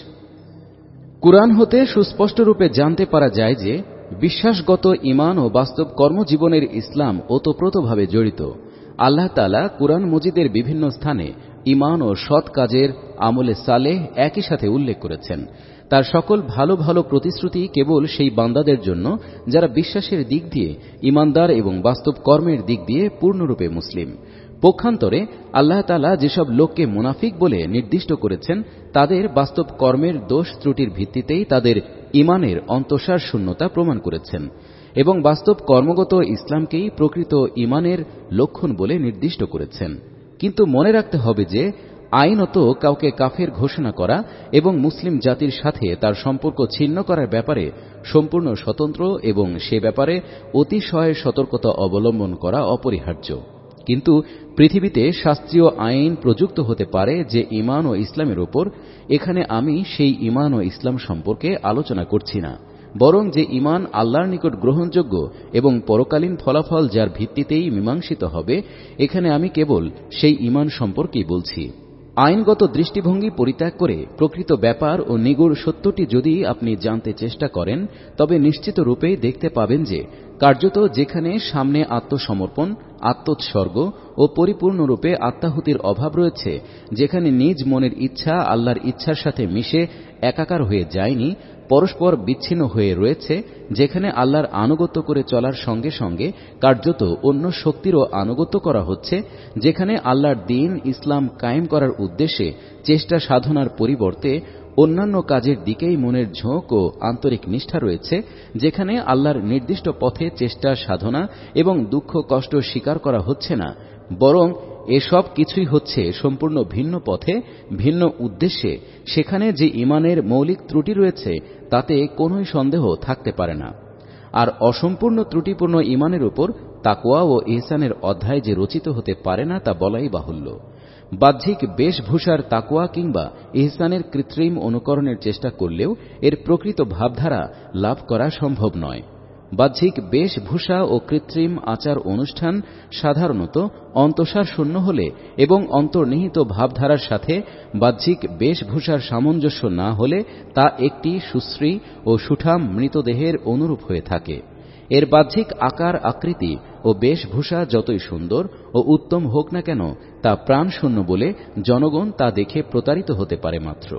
কুরআন হতে সুস্পষ্টরূপে জানতে পারা যায় যে বিশ্বাসগত ঈমান ও বাস্তব কর্মজীবনের ইসলাম ওতপ্রোতভাবে জড়িত। আল্লাহ তাআলা কুরআন মজিদের বিভিন্ন স্থানে ঈমান ও সৎ কাজের আমলে সালেহ একই সাথে উল্লেখ করেছেন। তার সকল ভালো ভালো প্রতিশ্রুতি কেবল সেই বান্দাদের জন্য যারা বিশ্বাসের দিক দিয়ে ঈমানদার এবং বাস্তব কর্মের দিক দিয়ে পূর্ণরূপে মুসলিম। পক্ষান্তরে আল্লাহ তাআলা যেসব লোককে মুনাফিক বলে নির্দিষ্ট করেছেন, তাদের বাস্তব কর্মের দোষ ত্রুটির ভিত্তিতেই তাদের ঈমানের অন্তঃসার শূন্যতা প্রমাণ করেছেন এবং বাস্তব কর্মগত ইসলামকেই প্রকৃত ঈমানের লক্ষণ বলে নির্দিষ্ট করেছেন। কিন্তু মনে রাখতে হবে যে আইনত কাউকে কাফের ঘোষণা করা এবং মুসলিম জাতির সাথে তার সম্পর্ক ছিন্ন করার ব্যাপারে সম্পূর্ণ স্বতন্ত্র এবং সে ব্যাপারে অতিশয় সতর্কতা অবলম্বন করা অপরিহার্য। কিন্তু পৃথিবীতে শাস্ত্রীয় আইন প্রযুক্ত হতে পারে যে ঈমান ও ইসলামের উপর। এখানে আমি সেই ঈমান ও ইসলাম সম্পর্কে আলোচনা করছি না, বরং যে ঈমান আল্লাহর নিকট গ্রহণযোগ্য এবং পরকালীন ফলাফল যার ভিত্তিতেই মীমাংসিত হবে, এখানে আমি কেবল সেই ঈমান সম্পর্কেই বলছি। আইনগত দৃষ্টিভঙ্গি পরিত্যাগ করে প্রকৃত ব্যাপার ও নিগূঢ় সত্যটি যদি আপনি জানতে চেষ্টা করেন, তবে নিশ্চিত রূপেই দেখতে পাবেন যে কার্যত যেখানে সামনে আত্মসমর্পণ, আত্মোৎসর্গ ও পরিপূর্ণরূপে আত্মাহুতির অভাব রয়েছে, যেখানে নিজ মনের ইচ্ছা আল্লাহর ইচ্ছার সাথে মিশে একাকার হয়ে যায়নি, পরস্পর বিচ্ছিন্ন হয়ে রয়েছে, যেখানে আল্লাহর আনুগত্য করে চলার সঙ্গে সঙ্গে কার্যত অন্য শক্তিরও আনুগত্য করা হচ্ছে, যেখানে আল্লাহর দ্বীন ইসলাম কায়েম করার উদ্দেশ্যে চেষ্টা সাধনার পরিবর্তে অন্যান্য কাজের দিকেই মনের ঝোঁক ও আন্তরিক নিষ্ঠা রয়েছে, যেখানে আল্লাহর নির্দিষ্ট পথে চেষ্টা সাধনা এবং দুঃখ কষ্ট স্বীকার করা হচ্ছে না, বরং এসব কিছুই হচ্ছে সম্পূর্ণ ভিন্ন পথে ভিন্ন উদ্দেশ্যে, সেখানে যে ঈমানের মৌলিক ত্রুটি রয়েছে তাতে কোনোই সন্দেহ থাকতে পারে না। আর অসম্পূর্ণ ত্রুটিপূর্ণ ঈমানের উপর তাকওয়া ও ইহসানের অধ্যায় যে রচিত হতে পারে না তা বলাই বাহুল্য। বাহ্যিক বেশভূষার তাকওয়া কিংবা ইহসানের কৃত্রিম অনুকরণের চেষ্টা করলেও এর প্রকৃত ভাবধারা লাভ করা সম্ভব নয়। বাহ্যিক বেশভূষা ও কৃত্রিম আচার অনুষ্ঠান সাধারণত অন্তঃসার শূন্য হলে এবং অন্তর্নিহিত ভাবধারার সাথে বাহ্যিক বেশভূষার সামঞ্জস্য না হলে তা একটি সুশ্রী ও সুঠাম মৃতদেহের অনুরূপ হয়ে থাকে। এর বাহ্যিক আকার আকৃতি ও বেশভূষা যতই সুন্দর ও উত্তম হোক না কেন, তা প্রাণশূন্য বলে জনগণ তা দেখে প্রতারিত হতে পারে মাত্র।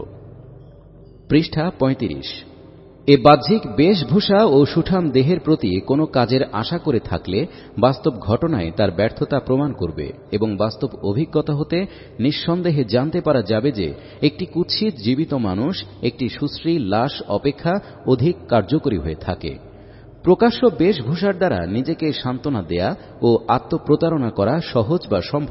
পৃষ্ঠা পঁয়ত্রিশ। এ বাহ্যিক বেশভূষা ও সুঠাম দেহের প্রতি কোনো কাজের আশা করে থাকলে বাস্তব ঘটনায় তার ব্যর্থতা প্রমাণ করবে এবং বাস্তব অভিজ্ঞতা হতে নিঃসন্দেহে জানতে পারা যাবে যে একটি কুৎসিত জীবিত মানুষ একটি সুশ্রী লাশ অপেক্ষা অধিক কার্যকরী হয়ে থাকে। প্রকাশ্য বেশভূষার দ্বারা নিজেকে সান্ত্বনা দেয়া ও আত্মপ্রতারণা করা সহজ বা সম্ভব,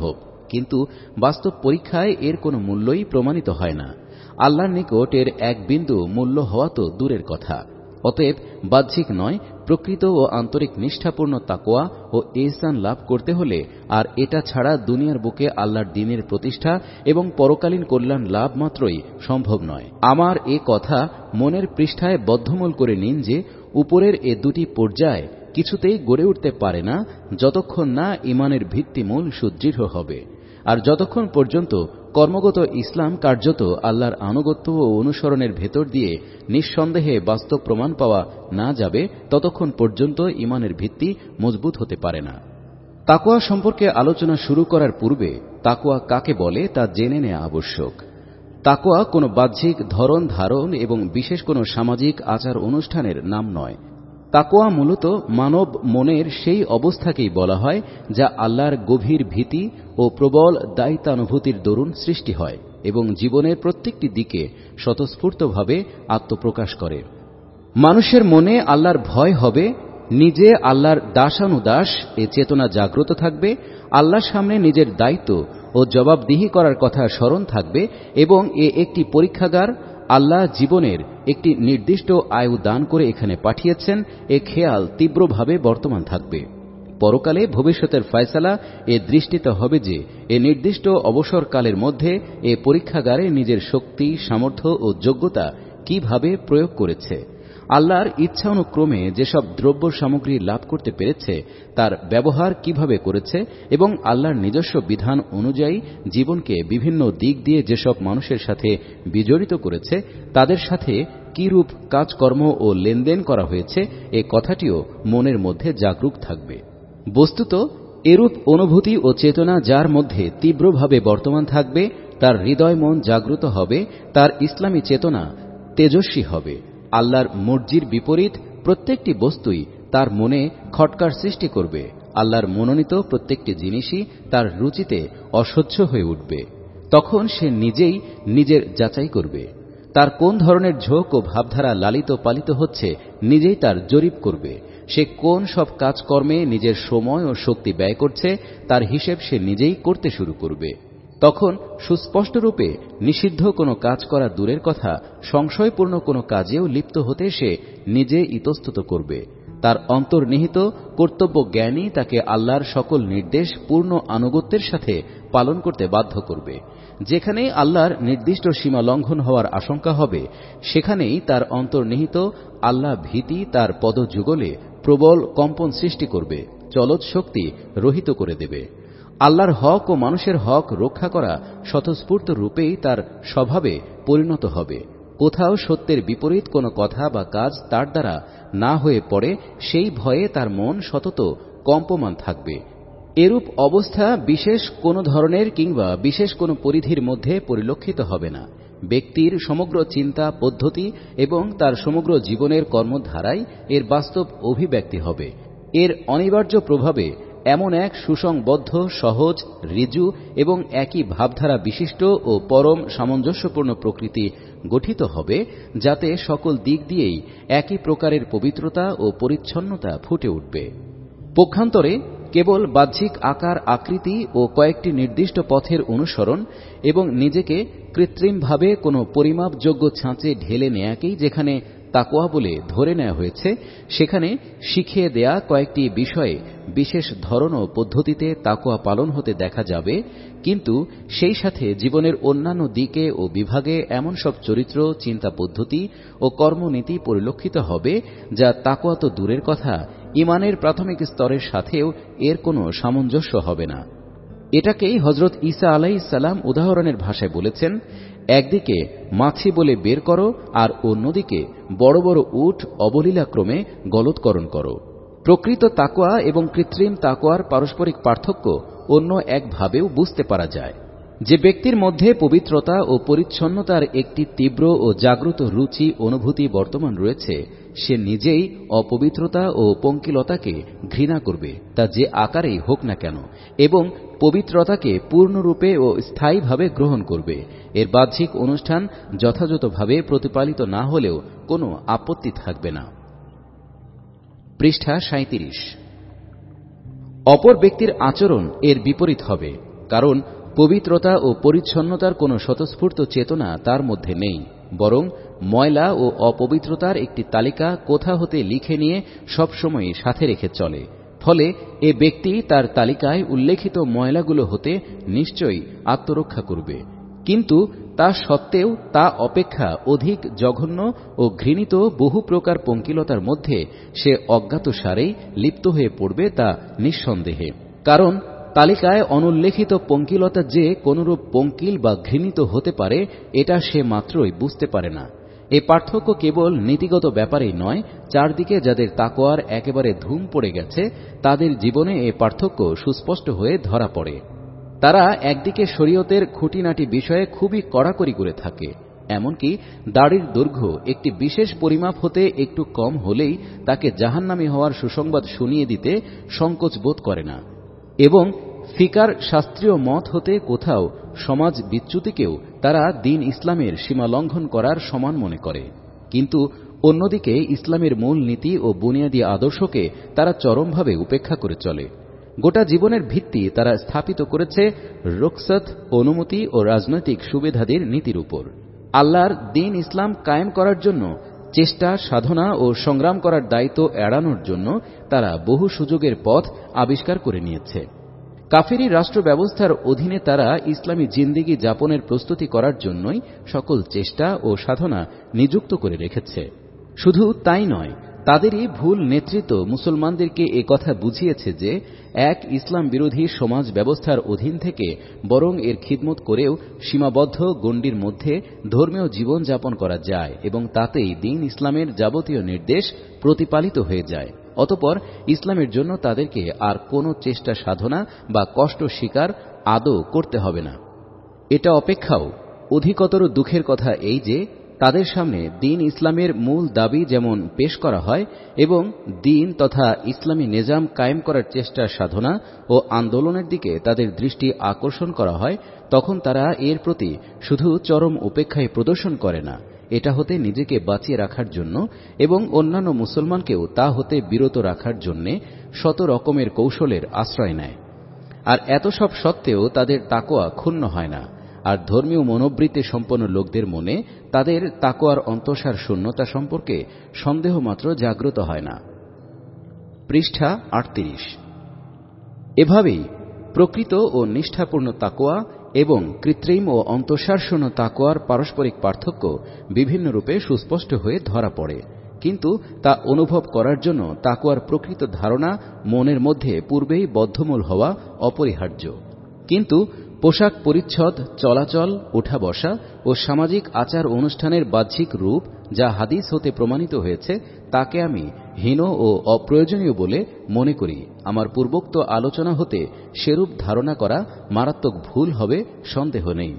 কিন্তু বাস্তব পরীক্ষায় এর কোনো মূল্যই প্রমাণিত হয় না। আল্লাহর নিকট এর এক বিন্দু মূল্য হওয়া তো দূরের কথা। অতএব বাহ্যিক নয়, প্রকৃত ও আন্তরিক নিষ্ঠাপূর্ণ তাকওয়া ও ইহসান লাভ করতে হলে আর এটা ছাড়া দুনিয়ার বুকে আল্লাহর দ্বীনের প্রতিষ্ঠা এবং পরকালীন কল্যাণ লাভ মাত্রই সম্ভব নয়। আমার এ কথা মনের পৃষ্ঠায় বদ্ধমূল করে নিন যে উপরের এ দুটি পর্যায় কিছুতেই গড়ে উঠতে পারে না যতক্ষণ না ঈমানের ভিত্তিমূল সুদৃঢ় হবে। আর যতক্ষণ পর্যন্ত কর্মগত ইসলাম কার্যত আল্লাহর আনুগত্য ও অনুসরণের ভেতর দিয়ে নিঃসন্দেহে বাস্তব প্রমাণ পাওয়া না যাবে, ততক্ষণ পর্যন্ত ঈমানের ভিত্তি মজবুত হতে পারে না। তাকওয়া সম্পর্কে আলোচনা শুরু করার পূর্বে তাকওয়া কাকে বলে তা জেনে নেওয়া আবশ্যক। তাকওয়া কোনো বাহ্যিক ধরন ধারণ এবং বিশেষ কোনো সামাজিক আচার অনুষ্ঠানের নাম নয়। তাকওয়া মূলত মানব মনের সেই অবস্থাকেই বলা হয় যা আল্লাহর গভীর ভীতি ও প্রবল দায়িত্বানুভূতির দরুন সৃষ্টি হয় এবং জীবনের প্রত্যেকটি দিকে স্বতঃস্ফূর্তভাবে আত্মপ্রকাশ করে। মানুষের মনে আল্লাহর ভয় হবে, নিজে আল্লাহর দাসানুদাস এ চেতনা জাগ্রত থাকবে, আল্লাহর সামনে নিজের দায়িত্ব ও জবাবদিহি করার কথা স্মরণ থাকবে এবং এ একটি পরীক্ষাগার। আল্লাহ জীবনের একটি নির্দিষ্ট আয়ু দান করে এখানে পাঠিয়েছেন, এ খেয়াল তীব্রভাবে বর্তমান থাকবে। পরকালে ভবিষ্যতের ফয়সালা এ দৃষ্টিতে হবে যে এ নির্দিষ্ট অবসরকালের মধ্যে এ পরীক্ষাগারে নিজের শক্তি, সামর্থ্য ও যোগ্যতা কিভাবে প্রয়োগ করেছে। আল্লাহর ইচ্ছা অনুক্রমে যেসব দ্রব্য সামগ্রী লাভ করতে পেরেছে তার ব্যবহার কিভাবে করেছে এবং আল্লাহর নিজস্ব বিধান অনুযায়ী জীবনকে বিভিন্ন দিক দিয়ে যেসব মানুষের সাথে বিজড়িত করেছে তাদের সাথে কিরূপ কাজকর্ম ও লেনদেন করা হয়েছে, এ কথাটিও মনের মধ্যে জাগরুক থাকবে। বস্তুত এরূপ অনুভূতি ও চেতনা যার মধ্যে তীব্রভাবে বর্তমান থাকবে তার হৃদয় মন জাগ্রত হবে, তার ইসলামী চেতনা তেজস্বী হবে। আল্লাহর মর্জির বিপরীত প্রত্যেকটি বস্তুই তার মনে খটকার সৃষ্টি করবে। আল্লাহর মনোনীত প্রত্যেকটি জিনিসই তার রুচিতে অসহ্য হয়ে উঠবে। তখন সে নিজেই নিজের যাচাই করবে। তার কোন ধরনের ঝোঁক ও ভাবধারা লালিত পালিত হচ্ছে নিজেই তার জরিপ করবে। সে কোন সব কাজকর্মে নিজের সময় ও শক্তি ব্যয় করছে তার হিসেব সে নিজেই করতে শুরু করবে। তখন সুস্পষ্টরূপে নিষিদ্ধ কোনো কাজ করা দূরের কথা, সংশয়পূর্ণ কোনো কাজেও লিপ্ত হতে সে নিজে ইতস্তত করবে। তার অন্তর্নিহিত কর্তব্য জ্ঞানই তাকে আল্লাহর সকল নির্দেশ পূর্ণ আনুগত্যের সাথে পালন করতে বাধ্য করবে। যেখানেই আল্লাহর নির্দিষ্ট সীমা লঙ্ঘন হওয়ার আশঙ্কা হবে সেখানেই তার অন্তর্নিহিত আল্লাহ ভীতি তার পদযুগলে প্রবল কম্পন সৃষ্টি করবে, চলৎ শক্তি রহিত করে দেবে। আল্লাহর হক ও মানুষের হক রক্ষা করা স্বতঃস্ফূর্ত রূপেই তার স্বভাবে পরিণত হবে। কোথাও সত্যের বিপরীত কোনো কথা বা কাজ তার দ্বারা না হয়ে পড়ে সেই ভয়ে তার মন সতত কম্পমান থাকবে। এরূপ অবস্থা বিশেষ কোনো ধরনের কিংবা বিশেষ কোনো পরিধির মধ্যে পরিলক্ষিত হবে না। ব্যক্তির সমগ্র চিন্তা পদ্ধতি এবং তার সমগ্র জীবনের কর্মধারায় এর বাস্তব অভিব্যক্তি হবে। এর অনিবার্য প্রভাবে এমন এক সুসংবদ্ধ, সহজ, ঋজু এবং একই ভাবধারা বিশিষ্ট ও পরম সামঞ্জস্যপূর্ণ প্রকৃতি গঠিত হবে, যাতে সকল দিক দিয়েই একই প্রকারের পবিত্রতা ও পরিচ্ছন্নতা ফুটে উঠবে। পক্ষান্তরে কেবল বাহ্যিক আকার আকৃতি ও কয়েকটি নির্দিষ্ট পথের অনুসরণ এবং নিজেকে কৃত্রিমভাবে কোনো পরিমাপযোগ্য ছাঁচে ঢেলে নেয়াকেই যেখানে তাকওয়া বলে ধরে নেওয়া হয়েছে, সেখানে শিখিয়ে দেয়া কয়েকটি বিষয়ে বিশেষ ধরন ও পদ্ধতিতে তাকওয়া পালন হতে দেখা যাবে। কিন্তু সেই সাথে জীবনের অন্যান্য দিকে ও বিভাগে এমন সব চরিত্র, চিন্তা পদ্ধতি ও কর্মনীতি পরিলক্ষিত হবে যা তাকওয়া তো দূরের কথা, ঈমানের প্রাথমিক স্তরের সাথেও এর কোনো সামঞ্জস্য হবে না। এটাকেই হযরত ঈসা আলাইহিস সালাম উদাহরণের ভাষায় বলেছেন, একদিকে মাছি বলে বের করো আর অন্যদিকে বড় বড় উট অবলীলাক্রমে গলৎকরণ করো। প্রকৃত তাকওয়া এবং কৃত্রিম তাকওয়ার পারস্পরিক পার্থক্য অন্য একভাবেও বুঝতে পারা যায়। যে ব্যক্তির মধ্যে পবিত্রতা ও পরিচ্ছন্নতার একটি তীব্র ও জাগ্রত রুচি অনুভূতি বর্তমান রয়েছে, সে নিজেই অপবিত্রতা ও পঙ্কিলতাকে ঘৃণা করবে, তা যে আকারেই হোক না কেন, এবং পবিত্রতাকে পূর্ণরূপে ও স্থায়ীভাবে গ্রহণ করবে। এর বাহ্যিক অনুষ্ঠান যথাযথভাবে প্রতিপালিত না হলেও কোনো আপত্তি থাকবে না। পৃষ্ঠা সাঁইত্রিশ। অপর ব্যক্তির আচরণ এর বিপরীত হবে, কারণ পবিত্রতা ও পরিচ্ছন্নতার কোনো স্বতঃস্ফূর্ত চেতনা তার মধ্যে নেই, বরং ময়লা ও অপবিত্রতার একটি তালিকা কোথা হতে লিখে নিয়ে সবসময় সাথে রেখে চলে। ফলে এ ব্যক্তি তার তালিকায় উল্লেখিত ময়লাগুলো হতে নিশ্চয়ই আত্মরক্ষা করবে, কিন্তু তা সত্ত্বেও তা অপেক্ষা অধিক জঘন্য ও ঘৃণিত বহু প্রকার পঙ্কিলতার মধ্যে সে অজ্ঞাতসারেই লিপ্ত হয়ে পড়বে, তা নিঃসন্দেহে। কারণ তালিকায় অনুল্লেখিত পঙ্কিলতা যে কোনরূপ পঙ্কিল বা ঘৃণিত হতে পারে, এটা সে মাত্রই বুঝতে পারে না। এ পার্থক্য কেবল নীতিগত ব্যাপারেই নয়, চারদিকে যাদের তাকওয়ার একেবারে ধুম পড়ে গেছে তাদের জীবনে এ পার্থক্য সুস্পষ্ট হয়ে ধরা পড়ে। তারা একদিকে শরীয়তের খুঁটিনাটি বিষয়ে খুবই কড়াকড়ি করে থাকে, এমনকি দাড়ির দৈর্ঘ্য একটি বিশেষ পরিমাপ হতে একটু কম হলেই তাকে জাহান্নামী হওয়ার সুসংবাদ শুনিয়ে দিতে সংকোচ বোধ করে না, এবং ফিকার শাস্ত্রীয় মত হতে কোথাও সমাজ বিচ্যুতিকেও তারা দিন ইসলামের সীমা লঙ্ঘন করার সমান মনে করে। কিন্তু অন্যদিকে ইসলামের মূল নীতি ও বুনিয়াদী আদর্শকে তারা চরমভাবে উপেক্ষা করে চলে। গোটা জীবনের ভিত্তি তারা স্থাপিত করেছে রুখসত, অনুমতি ও রাজনৈতিক সুবিধাদির নীতির উপর। আল্লাহর দিন ইসলাম কায়েম করার জন্য চেষ্টা, সাধনা ও সংগ্রাম করার দায়িত্ব এড়ানোর জন্য তারা বহু সুযোগের পথ আবিষ্কার করে নিয়েছে। কাফেরি রাষ্ট্র ব্যবস্থার অধীনে তারা ইসলামী জিন্দেগি যাপনের প্রস্তুতি করার জন্যই সকল চেষ্টা ও সাধনা নিযুক্ত করে রেখেছে। শুধু তাই নয়, তাদেরই ভুল নেতৃত্ব মুসলমানদেরকে একথা বুঝিয়েছে যে এক ইসলাম বিরোধী সমাজ ব্যবস্থার অধীন থেকে বরং এর খিদমত করেও সীমাবদ্ধ গণ্ডির মধ্যে ধর্মীয় জীবন যাপন করা যায় এবং তাতেই দিন ইসলামের যাবতীয় নির্দেশ প্রতিপালিত হয়ে যায়। অতঃপর ইসলামের জন্য তাদেরকে আর কোনো চেষ্টা সাধনা বা কষ্ট স্বীকার আদৌ করতে হবে না। এটা অপেক্ষাও অধিকতর দুঃখের কথা এই যে তাদের সামনে দিন ইসলামের মূল দাবি যেমন পেশ করা হয় এবং দিন তথা ইসলামী নিজাম কায়েম করার চেষ্টা সাধনা ও আন্দোলনের দিকে তাদের দৃষ্টি আকর্ষণ করা হয়, তখন তারা এর প্রতি শুধু চরম উপেক্ষাই প্রদর্শন করে না, এটা হতে নিজেকে বাঁচিয়ে রাখার জন্য এবং অন্যান্য মুসলমানকেও তা হতে বিরত রাখার জন্য শত রকমের কৌশলের আশ্রয় নেয়। আর এত সব সত্ত্বেও তাদের তাকওয়া ক্ষুণ্ণ হয় না, আর ধর্মীয় মনোবৃত্তি সম্পন্ন লোকদের মনে তাদের তাকওয়ার অন্তঃসার শূন্যতা সম্পর্কে সন্দেহমাত্র জাগ্রত হয় না। পৃষ্ঠা আটত্রিশ। এভাবেই প্রকৃত ও নিষ্ঠাপূর্ণ তাকওয়া এবং কৃত্রিম ও অন্তঃসারশূন্য তাকওয়ার পারস্পরিক পার্থক্য বিভিন্ন রূপে সুস্পষ্ট হয়ে ধরা পড়ে, কিন্তু তা অনুভব করার জন্য তাকওয়ার প্রকৃত ধারণা মনের মধ্যে পূর্বেই বদ্ধমূল হওয়া অপরিহার্য। কিন্তু পোশাক পরিচ্ছদ, চলাচল, ওঠা বসা ও সামাজিক আচার অনুষ্ঠানের বাহ্যিক রূপ যা হাদিস হতে প্রমাণিত হয়েছে তাকে আমি হীন ও অপ্রয়োজনীয় বলে মনে করি। আমার পূর্বোক্ত আলোচনা হতে সেরূপ ধারণা করা মারাত্মক ভুল হবে, সন্দেহ নেই।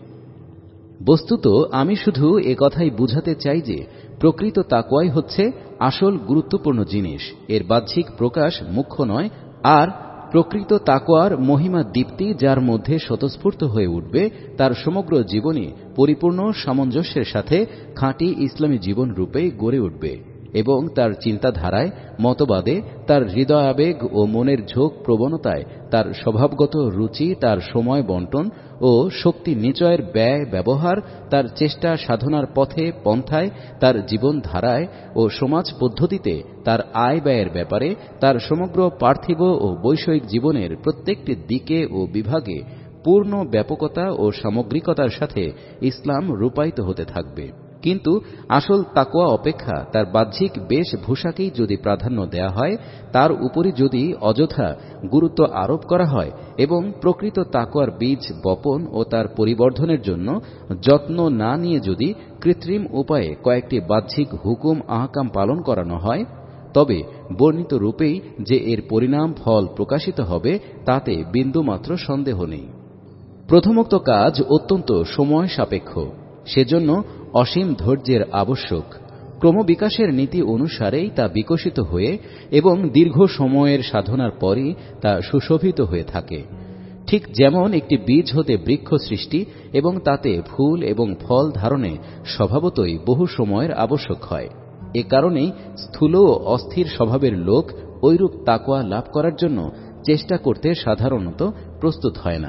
বস্তুত আমি শুধু একথাই বুঝাতে চাই যে প্রকৃত তাকওয়াই হচ্ছে আসল গুরুত্বপূর্ণ জিনিস, এর বাহ্যিক প্রকাশ মুখ্য নয়। আর প্রকৃত তাকওয়ার মহিমা দীপ্তি যার মধ্যে স্বতঃস্ফূর্ত হয়ে উঠবে তার সমগ্র জীবনী পরিপূর্ণ সামঞ্জস্যের সাথে খাঁটি ইসলামী জীবন রূপে গড়ে উঠবে এবং তার চিন্তাধারায়, মতবাদে, তার হৃদয়াবেগ ও মনের ঝোঁক প্রবণতায়, তার স্বভাবগত রুচি, তার সময় বন্টন ও শক্তি নিচয়ের ব্যয় ব্যবহার, তার চেষ্টা সাধনার পথে পন্থায়, তার জীবনধারায় ও সমাজ পদ্ধতিতে, তার আয় ব্যয়ের ব্যাপারে, তার সমগ্র পার্থিব ও বৈষয়িক জীবনের প্রত্যেকটি দিকে ও বিভাগে পূর্ণ ব্যাপকতা ও সামগ্রিকতার সাথে ইসলাম রূপায়িত হতে থাকবে। কিন্তু আসল তাকওয়া অপেক্ষা তার বাহ্যিক বেশভূষাকেই যদি প্রাধান্য দেয়া হয়, তার উপরই যদি অযথা গুরুত্ব আরোপ করা হয় এবং প্রকৃত তাকওয়ার বীজ বপন ও তার পরিবর্ধনের জন্য যত্ন না নিয়ে যদি কৃত্রিম উপায়ে কয়েকটি বাহ্যিক হুকুম আহকাম পালন করানো হয়, তবে বর্ণিত রূপেই যে এর পরিণাম ফল প্রকাশিত হবে তাতে বিন্দুমাত্র সন্দেহ নেই। প্রথমোক্ত কাজ অত্যন্ত সময় সাপেক্ষ, সেজন্য অসীম ধৈর্যের আবশ্যক। ক্রমবিকাশের নীতি অনুসারেই তা বিকশিত হয়ে এবং দীর্ঘ সময়ের সাধনার পরই তা সুশোভিত হয়ে থাকে। ঠিক যেমন একটি বীজ হতে বৃক্ষ সৃষ্টি এবং তাতে ফুল এবং ফল ধারণে স্বভাবতই বহু সময়ের আবশ্যক হয়। এ কারণেই স্থূল ও অস্থির স্বভাবের লোক ঐরূপ তাকওয়া লাভ করার জন্য চেষ্টা করতে সাধারণত প্রস্তুত হয় না।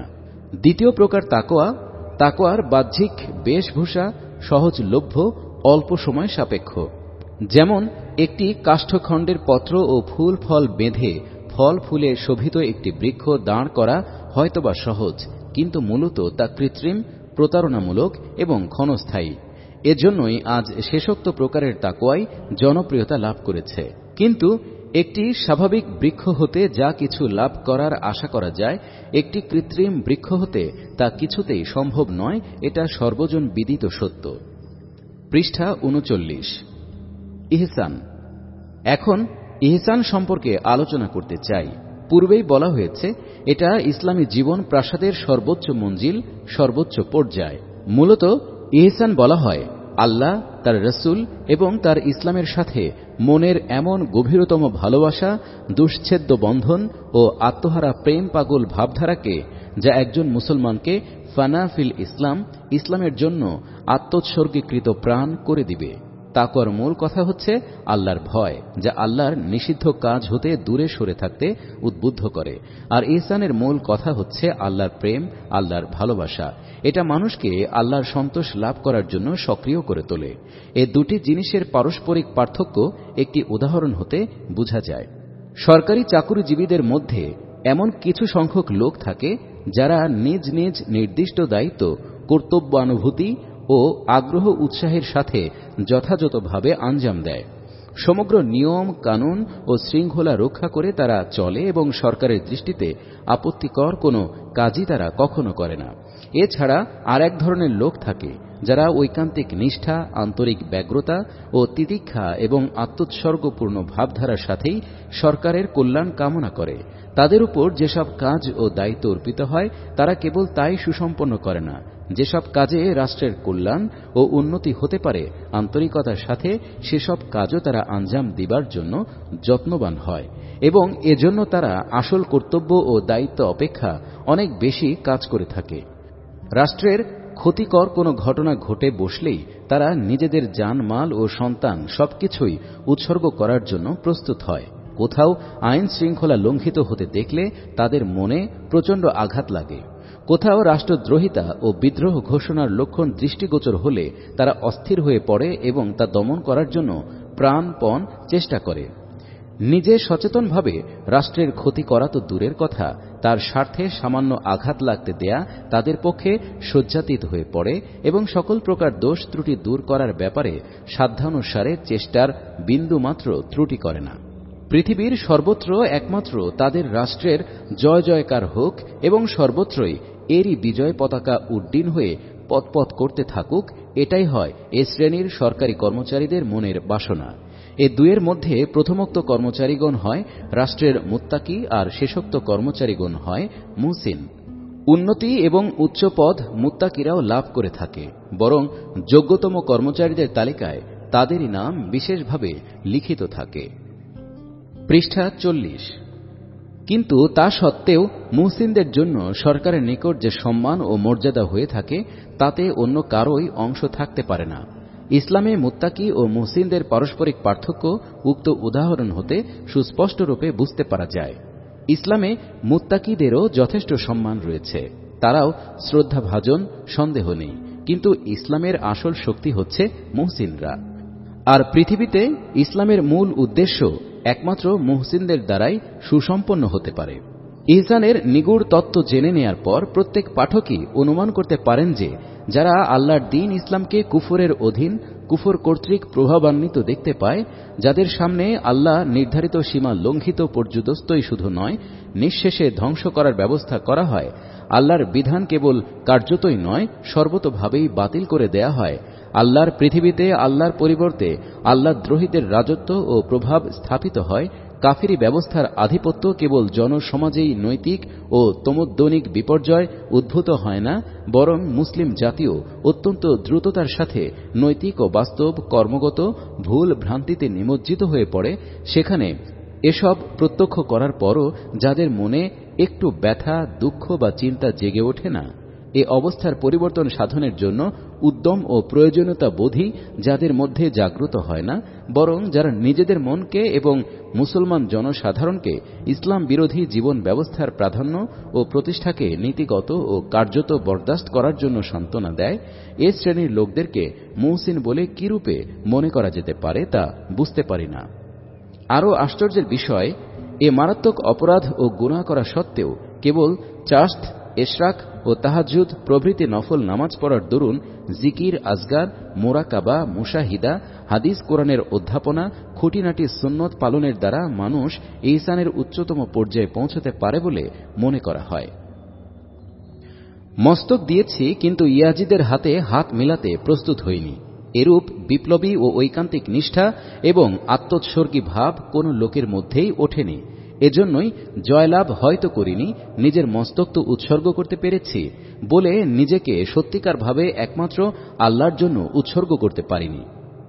দ্বিতীয় প্রকার তাকওয়া, তাকওয়ার বাহ্যিক বেশভূষা সহজলভ্য, অল্প সময় সাপেক্ষ। যেমন একটি কাষ্ঠখণ্ডের পত্র ও ফুল ফল বেঁধে ফল ফুলে শোভিত একটি বৃক্ষ দাঁড় করা হয়তোবা সহজ, কিন্তু মূলত তা কৃত্রিম, প্রতারণামূলক এবং ক্ষণস্থায়ী। এজন্যই আজ শেষোক্ত প্রকারের তাকওয়াই জনপ্রিয়তা লাভ করেছে। কিন্তু একটি স্বাভাবিক বৃক্ষ হতে যা কিছু লাভ করার আশা করা যায়, একটি কৃত্রিম বৃক্ষ হতে তা কিছুতেই সম্ভব নয়, এটা সর্বজন বিদিত সত্য। পৃষ্ঠা উনচল্লিশ। ইহসান। এখন ইহসান সম্পর্কে আলোচনা করতে চাই। পূর্বেই বলা হয়েছে এটা ইসলামী জীবন প্রাসাদের সর্বোচ্চ মঞ্জিল, সর্বোচ্চ পর্যায়। মূলত ইহসান বলা হয় আল্লাহ, তার রসুল এবং তার ইসলামের সাথে মনের এমন গভীরতম ভালোবাসা, দুশ্ছেদ্য বন্ধন ও আত্মহারা প্রেম পাগল ভাবধারাকে যা একজন মুসলমানকে ফানা ফিল ইসলাম, ইসলামের জন্য আত্মোৎসর্গীকৃত প্রাণ করে দিবে। তাকওয়ার মূল কথা হচ্ছে আল্লাহর ভয়, যা আল্লাহর নিষিদ্ধ কাজ হতে দূরে সরে থাকতে উদ্বুদ্ধ করে। আর ইহসানের মূল কথা হচ্ছে আল্লাহর প্রেম, আল্লাহর ভালোবাসা। এটা মানুষকে আল্লাহর সন্তোষ লাভ করার জন্য সক্রিয় করে তোলে। এ দুটি জিনিসের পারস্পরিক পার্থক্য একটি উদাহরণ হতে বোঝা যায়। সরকারি চাকুরিজীবীদের মধ্যে এমন কিছু সংখ্যক লোক থাকে যারা নিজ নিজ নির্দিষ্ট দায়িত্ব কর্তব্যানুভূতি ও আগ্রহ উৎসাহের সাথে যথাযথভাবে আঞ্জাম দেয়। সমগ্র নিয়ম কানুন ও শৃঙ্খলা রক্ষা করে তারা চলে এবং সরকারের দৃষ্টিতে আপত্তিকর কোনো কাজই তারা কখনো করে না। এছাড়া আর এক ধরনের লোক থাকে যারা ঐকান্তিক নিষ্ঠা, আন্তরিক ব্যগ্রতা ও তিতিক্ষা এবং আত্মোৎসর্গপূর্ণ ভাবধারার সাথেই সরকারের কল্যাণ কামনা করে। তাদের উপর যেসব কাজ ও দায়িত্ব অর্পিত হয় তারা কেবল তাই সুসম্পন্ন করে না, যেসব কাজে রাষ্ট্রের কল্যাণ ও উন্নতি হতে পারে আন্তরিকতার সাথে সেসব কাজও তারা আঞ্জাম দিবার জন্য যত্নবান হয় এবং এজন্য তারা আসল কর্তব্য ও দায়িত্ব অপেক্ষা অনেক বেশি কাজ করে থাকে। রাষ্ট্রের ক্ষতিকর কোনো ঘটনা ঘটে বসলেই তারা নিজেদের জানমাল ও সন্তান সবকিছুই উৎসর্গ করার জন্য প্রস্তুত হয়। কোথাও আইন শৃঙ্খলা লঙ্ঘিত হতে দেখলে তাদের মনে প্রচণ্ড আঘাত লাগে। কোথাও রাষ্ট্রদ্রোহিতা ও বিদ্রোহ ঘোষণার লক্ষণ দৃষ্টিগোচর হলে তারা অস্থির হয়ে পড়ে এবং তা দমন করার জন্য প্রাণপণ চেষ্টা করে। নিজে সচেতনভাবে রাষ্ট্রের ক্ষতি করা তো দূরের কথা, তার স্বার্থে সামান্য আঘাত লাগতে দেয়া তাদের পক্ষে শয্যাতীত হয়ে পড়ে এবং সকল প্রকার দোষ ত্রুটি দূর করার ব্যাপারে সাধ্যানুসারে চেষ্টার বিন্দুমাত্র ত্রুটি করে না। পৃথিবীর সর্বত্র একমাত্র তাদের রাষ্ট্রের জয় জয়কার হোক এবং সর্বত্রই এরই বিজয় পতাকা উড্ডীন হয়ে পথপথ করতে থাকুক, এটাই হয় এ শ্রেণীর সরকারি কর্মচারীদের মনের বাসনা। এ দুয়ের মধ্যে প্রথমোক্ত কর্মচারীগণ হয় রাষ্ট্রের মুত্তাকি আর শেষোক্ত কর্মচারীগণ হয় মুহসিন। উন্নতি এবং উচ্চ পদ মুত্তাকিরাও লাভ করে থাকে, বরং যোগ্যতম কর্মচারীদের তালিকায় তাদেরই নাম বিশেষভাবে লিখিত থাকে। পৃষ্ঠা চল্লিশ। কিন্তু তা সত্ত্বেও মুহসিনদের জন্য সরকারের নিকট যে সম্মান ও মর্যাদা হয়ে থাকে তাতে অন্য কারোই অংশ থাকতে পারে না। ইসলামে মুত্তাকি ও মুহসিনদের পারস্পরিক পার্থক্য উক্ত উদাহরণ হতে সুস্পষ্টরূপে বুঝতে পারা যায়। ইসলামে মুত্তাকিদেরও যথেষ্ট সম্মান রয়েছে, তারাও শ্রদ্ধাভাজন, সন্দেহ নেই, কিন্তু ইসলামের আসল শক্তি হচ্ছে মুহসিনরা। আর পৃথিবীতে ইসলামের মূল উদ্দেশ্য একমাত্র মুহসিনদের দ্বারাই সুসম্পন্ন হতে পারে। ইহসানের নিগুড় তত্ত্ব জেনে নেয়ার পর প্রত্যেক পাঠকই অনুমান করতে পারেন যে যারা আল্লাহর দ্বীন ইসলামকে কুফরের অধীন, কুফর কর্তৃক প্রভাবান্বিত দেখতে পায়, যাদের সামনে আল্লাহ নির্ধারিত সীমা লঙ্ঘিত পর্যুদস্তই শুধু নয়, নিঃশেষে ধ্বংস করার ব্যবস্থা করা হয়, আল্লাহর বিধান কেবল কার্যতই নয় সর্বতোভাবেই বাতিল করে দেয়া হয়, আল্লাহর পৃথিবীতে আল্লাহর পরিবর্তে আল্লাহ দ্রোহীদের রাজত্ব ও প্রভাব স্থাপিত হয়, কাফিরি ব্যবস্থার আধিপত্য কেবল জনসমাজেই নৈতিক ও তমোদ্দনিক বিপর্যয় উদ্ভূত হয় না, বরং মুসলিম জাতিও অত্যন্ত দ্রুততার সাথে নৈতিক ও বাস্তব কর্মগত ভুল ভ্রান্তিতে নিমজ্জিত হয়ে পড়ে, সেখানে এসব প্রত্যক্ষ করার পরও যাদের মনে একটু ব্যথা, দুঃখ বা চিন্তা জেগে ওঠে না, এ অবস্থার পরিবর্তন সাধনের জন্য উদ্যম ও প্রয়োজনীয়তা বোধই যাদের মধ্যে জাগ্রত হয় না, বরং যারা নিজেদের মনকে এবং মুসলমান জনসাধারণকে ইসলাম বিরোধী জীবন ব্যবস্থার প্রাধান্য ও প্রতিষ্ঠাকে নীতিগত ও কার্যত বরদাস্ত করার জন্য সান্ত্বনা দেয়, এ শ্রেণীর লোকদেরকে মুহসিন বলে কিরূপে মনে করা যেতে পারে তা বুঝতে পারি না। আরও আশ্চর্যের বিষয়, এ মারাত্মক অপরাধ ও গুনাহ করা সত্ত্বেও কেবল চাশত, এশরাক ও তাহাজ্জুদ প্রভৃতি নফল নামাজ পড়ার দরুন জিকির, আজগার, মোরাকাবা, মুশাহিদা, হাদিস কোরআনের অধ্যাপনা, খুঁটিনাটি সুন্নত পালনের দ্বারা মানুষ ইহসানের উচ্চতম পর্যায়ে পৌঁছতে পারে বলে মনে করা হয়। মস্তক দিয়েছি, কিন্তু ইয়াজিদের হাতে হাত মিলাতে প্রস্তুত হইনি। এরূপ বিপ্লবী ও ঐকান্তিক নিষ্ঠা এবং আত্মোৎসর্গী ভাব কোন লোকের মধ্যেই ওঠেনি। এজন্যই জয়লাভ হয়তো করিনি, নিজের মস্তক তো উৎসর্গ করতে পেরেছি বলে নিজেকে সত্যিকারভাবে একমাত্র আল্লাহর জন্য উৎসর্গ করতে পারিনি।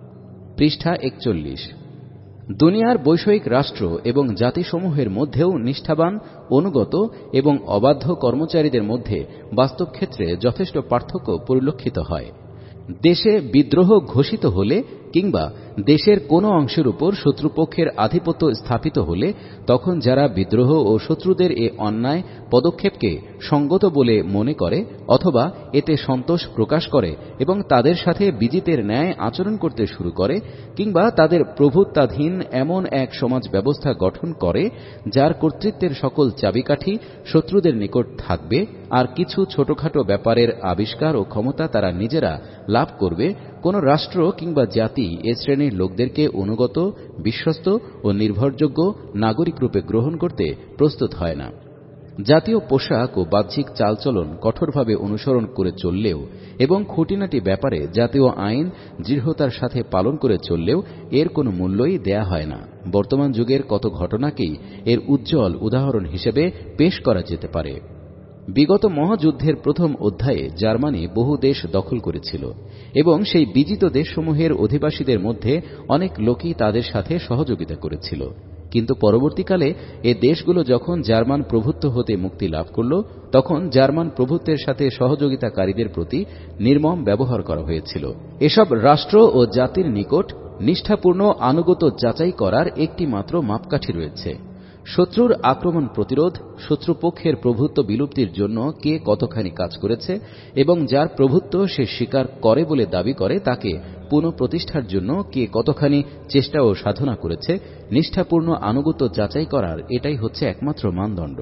পৃষ্ঠা একচল্লিশ। দুনিয়ার বৈষয়িক রাষ্ট্র এবং জাতিসমূহের মধ্যেও নিষ্ঠাবান, অনুগত এবং অবাধ্য কর্মচারীদের মধ্যে বাস্তব ক্ষেত্রে যথেষ্ট পার্থক্য পরিলক্ষিত হয়। দেশে বিদ্রোহ ঘোষিত হলে কিংবা দেশের কোনো অংশের উপর শত্রুপক্ষের আধিপত্য স্থাপিত হলে তখন যারা বিদ্রোহ ও শত্রুদের এ অন্যায় পদক্ষেপকে সঙ্গত বলে মনে করে অথবা এতে সন্তোষ প্রকাশ করে এবং তাদের সাথে বিজিতের ন্যায় আচরণ করতে শুরু করে, কিংবা তাদের প্রভুত্বাধীন এমন এক সমাজ ব্যবস্থা গঠন করে যার কর্তৃত্বের সকল চাবিকাঠি শত্রুদের নিকট থাকবে, আর কিছু ছোটখাটো ব্যাপারের আবিষ্কার ও ক্ষমতা তারা নিজেরা লাভ করবে, কোন রাষ্ট্র কিংবা জাতি এ শ্রেণীর লোকদেরকে অনুগত, বিশ্বস্ত ও নির্ভরযোগ্য নাগরিক রূপে গ্রহণ করতে প্রস্তুত হয় না। জাতীয় পোশাক ও বাহ্যিক চালচলন কঠোরভাবে অনুসরণ করে চললেও এবং খুঁটিনাটি ব্যাপারে জাতীয় আইন দৃঢ়তার সাথে পালন করে চললেও এর কোনো মূল্যই দেয়া হয় না। বর্তমান যুগের কত ঘটনাকেই এর উজ্জ্বল উদাহরণ হিসেবে পেশ করা যেতে পারে। বিগত মহাযুদ্ধের প্রথম অধ্যায়ে জার্মানি বহু দেশ দখল করেছিল এবং সেই বিজিত দেশসমূহের অধিবাসীদের মধ্যে অনেক লোকই তাদের সাথে সহযোগিতা করেছিল, কিন্তু পরবর্তীকালে এ দেশগুলো যখন জার্মান প্রভুত্ব হতে মুক্তি লাভ করল, তখন জার্মান প্রভুত্বের সাথে সহযোগিতাকারীদের প্রতি নির্মম ব্যবহার করা হয়েছিল। এসব রাষ্ট্র ও জাতির নিকট নিষ্ঠাপূর্ণ আনুগত্য যাচাই করার একটি মাত্র মাপকাঠি রয়েছে। শত্রুর আক্রমণ প্রতিরোধ, শত্রুপক্ষের প্রভুত্ব বিলুপ্তির জন্য কে কতখানি কাজ করেছে এবং যার প্রভুত্ব সে স্বীকার করে বলে দাবি করে তাকে পুনঃপ্রতিষ্ঠার জন্য কে কতখানি চেষ্টা ও সাধনা করেছে, নিষ্ঠাপূর্ণ আনুগত্য যাচাই করার এটাই হচ্ছে একমাত্র মানদণ্ড।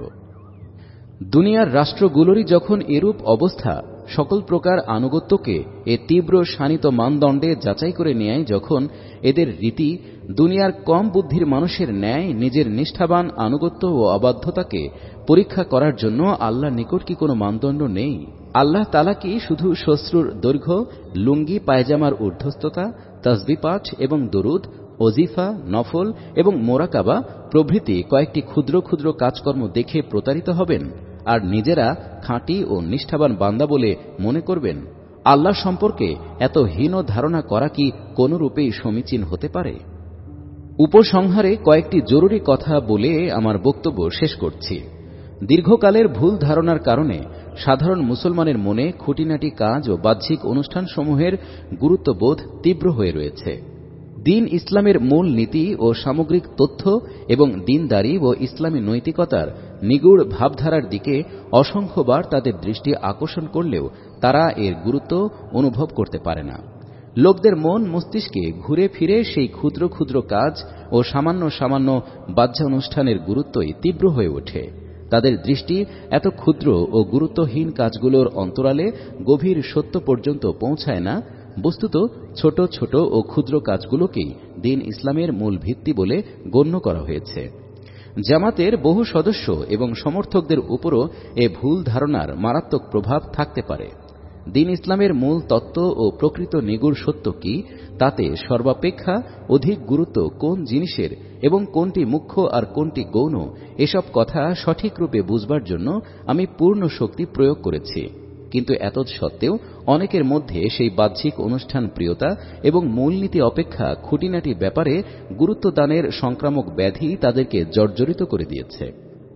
দুনিয়ার রাষ্ট্রগুলোরই যখন এরূপ অবস্থা, সকল প্রকার আনুগত্যকে এ তীব্র শানিত মানদণ্ডে যাচাই করে নেয় যখন এদের রীতি দুনিয়ার কম বুদ্ধির মানুষের ন্যায়, নিজের নিষ্ঠাবান আনুগত্য ও অবাধ্যতাকে পরীক্ষা করার জন্য আল্লাহর নিকট কি কোনো মানদণ্ড নেই? আল্লাহ তাআলা কি শুধু শত্রুর দৈর্ঘ্য, লুঙ্গি পায়জামার ঊর্ধ্বস্ততা, তাসবিহ পাঠ এবং দরুদ, ওজিফা, নফল এবং মোরাকাবা প্রভৃতি কয়েকটি ক্ষুদ্র ক্ষুদ্র কাজকর্ম দেখে প্রতারিত হবেন আর নিজেরা খাঁটি ও নিষ্ঠাবান বান্দা বলে মনে করবেন? আল্লাহ সম্পর্কে এত হীন ধারণা করা কি কোনরূপেই সমীচীন হতে পারে? উপসংহারে কয়েকটি জরুরি কথা বলে আমার বক্তব্য শেষ করছি। দীর্ঘকালের ভুল ধারণার কারণে সাধারণ মুসলমানের মনে খুঁটিনাটি কাজ ও বাহ্যিক অনুষ্ঠানসমূহের গুরুত্ববোধ তীব্র হয়ে রয়েছে। দিন ইসলামের মূল নীতি ও সামগ্রিক তথ্য এবং দিনদারি ও ইসলামী নৈতিকতার নিগুড় ভাবধারার দিকে অসংখ্যবার তাদের দৃষ্টি আকর্ষণ করলেও তারা এর গুরুত্ব অনুভব করতে পারে না। লোকদের মন মস্তিষ্কে ঘুরে ফিরে সেই ক্ষুদ্র ক্ষুদ্র কাজ ও সামান্য সামান্য বাহ্যানুষ্ঠানের গুরুত্বই তীব্র হয়ে ওঠে। তাদের দৃষ্টি এত ক্ষুদ্র ও গুরুত্বহীন কাজগুলোর অন্তরালে গভীর সত্য পর্যন্ত পৌঁছায় না। বস্তুত ছোট ছোট ও ক্ষুদ্র কাজগুলোকেই দিন ইসলামের মূল ভিত্তি বলে গণ্য করা হয়েছে। জামাতের বহু সদস্য এবং সমর্থকদের উপরও এ ভুল ধারণার মারাত্মক প্রভাব থাকতে পারে। দিন ইসলামের মূল তত্ত্ব ও প্রকৃত নিগুড় সত্য কি, তাতে সর্বাপেক্ষা অধিক গুরুত্ব কোন জিনিসের এবং কোনটি মুখ্য আর কোনটি গৌণ, এসব কথা সঠিক রূপে বুঝবার জন্য আমি পূর্ণ শক্তি প্রয়োগ করেছি। কিন্তু এতৎসত্ত্বেও অনেকের মধ্যে সেই বাহ্যিক অনুষ্ঠান প্রিয়তা এবং মূলনীতি অপেক্ষা খুঁটিনাটি ব্যাপারে গুরুত্ব দানের সংক্রামক ব্যাধি তাদেরকে জর্জরিত করে দিয়েছে।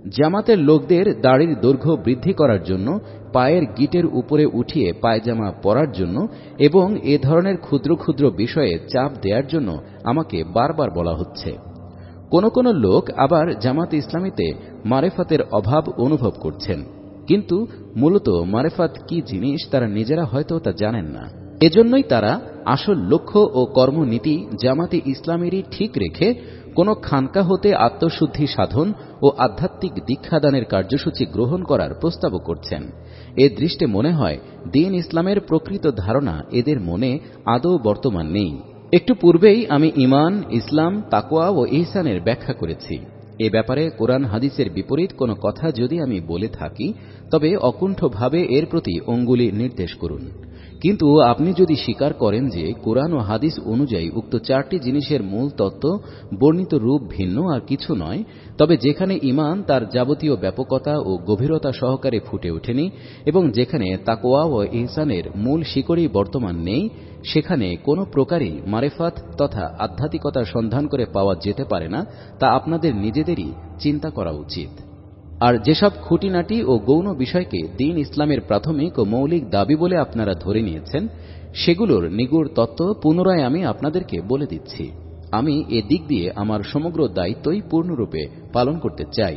জামাতের লোকদের দাড়ির দৈর্ঘ্য বৃদ্ধি করার জন্য, পায়ের গিটের উপরে উঠিয়ে পায়জামা পরার জন্য এবং এ ধরনের ক্ষুদ্র ক্ষুদ্র বিষয়ে চাপ দেওয়ার জন্য আমাকে বারবার বলা হচ্ছে। কোন কোন লোক আবার জামাত ইসলামীতে মারেফাতের অভাব অনুভব করছেন, কিন্তু মূলত মারেফাত কি জিনিস তারা নিজেরা হয়তো তা জানেন না। এজন্যই তারা আসল লক্ষ্য ও কর্মনীতি জামাতে ইসলামেরই ঠিক রেখে কোন খানকা হতে আত্মশুদ্ধি সাধন ও আধ্যাত্মিক দীক্ষাদানের কার্যসূচি গ্রহণ করার প্রস্তাবও করছেন। এ দৃষ্টে মনে হয় দ্বীন ইসলামের প্রকৃত ধারণা এদের মনে আদৌ বর্তমান নেই। একটু পূর্বেই আমি ঈমান, ইসলাম, তাকওয়া ও ইহসানের ব্যাখ্যা করেছি। এ ব্যাপারে কোরআন হাদিসের বিপরীত কোনো কথা যদি আমি বলে থাকি তবে অকুণ্ঠভাবে এর প্রতি অঙ্গুলি নির্দেশ করুন। কিন্তু আপনি যদি স্বীকার করেন যে কোরআন ও হাদিস অনুযায়ী উক্ত চারটি জিনিসের মূল তত্ত্ব বর্ণিত রূপ ভিন্ন আর কিছু নয়, তবে যেখানে ঈমান তার যাবতীয় ব্যাপকতা ও গভীরতা সহকারে ফুটে ওঠেনি এবং যেখানে তাকওয়া ও ইহসানের মূল শিকড়ই বর্তমান নেই, সেখানে কোনো প্রকারই মারেফাত তথা আধ্যাত্মিকতার সন্ধান করে পাওয়া যেতে পারে না, তা আপনাদের নিজেদেরই চিন্তা করা উচিত। আর যেসব খুঁটিনাটি ও গৌণ বিষয়কে দ্বীন ইসলামের প্রাথমিক ও মৌলিক দাবি বলে আপনারা ধরে নিয়েছেন, সেগুলোর নিগুড় তত্ত্ব পুনরায় আমি আপনাদেরকে বলে দিচ্ছি। আমি এ দিক দিয়ে আমার সমগ্র দায়িত্বই পূর্ণরূপে পালন করতে চাই।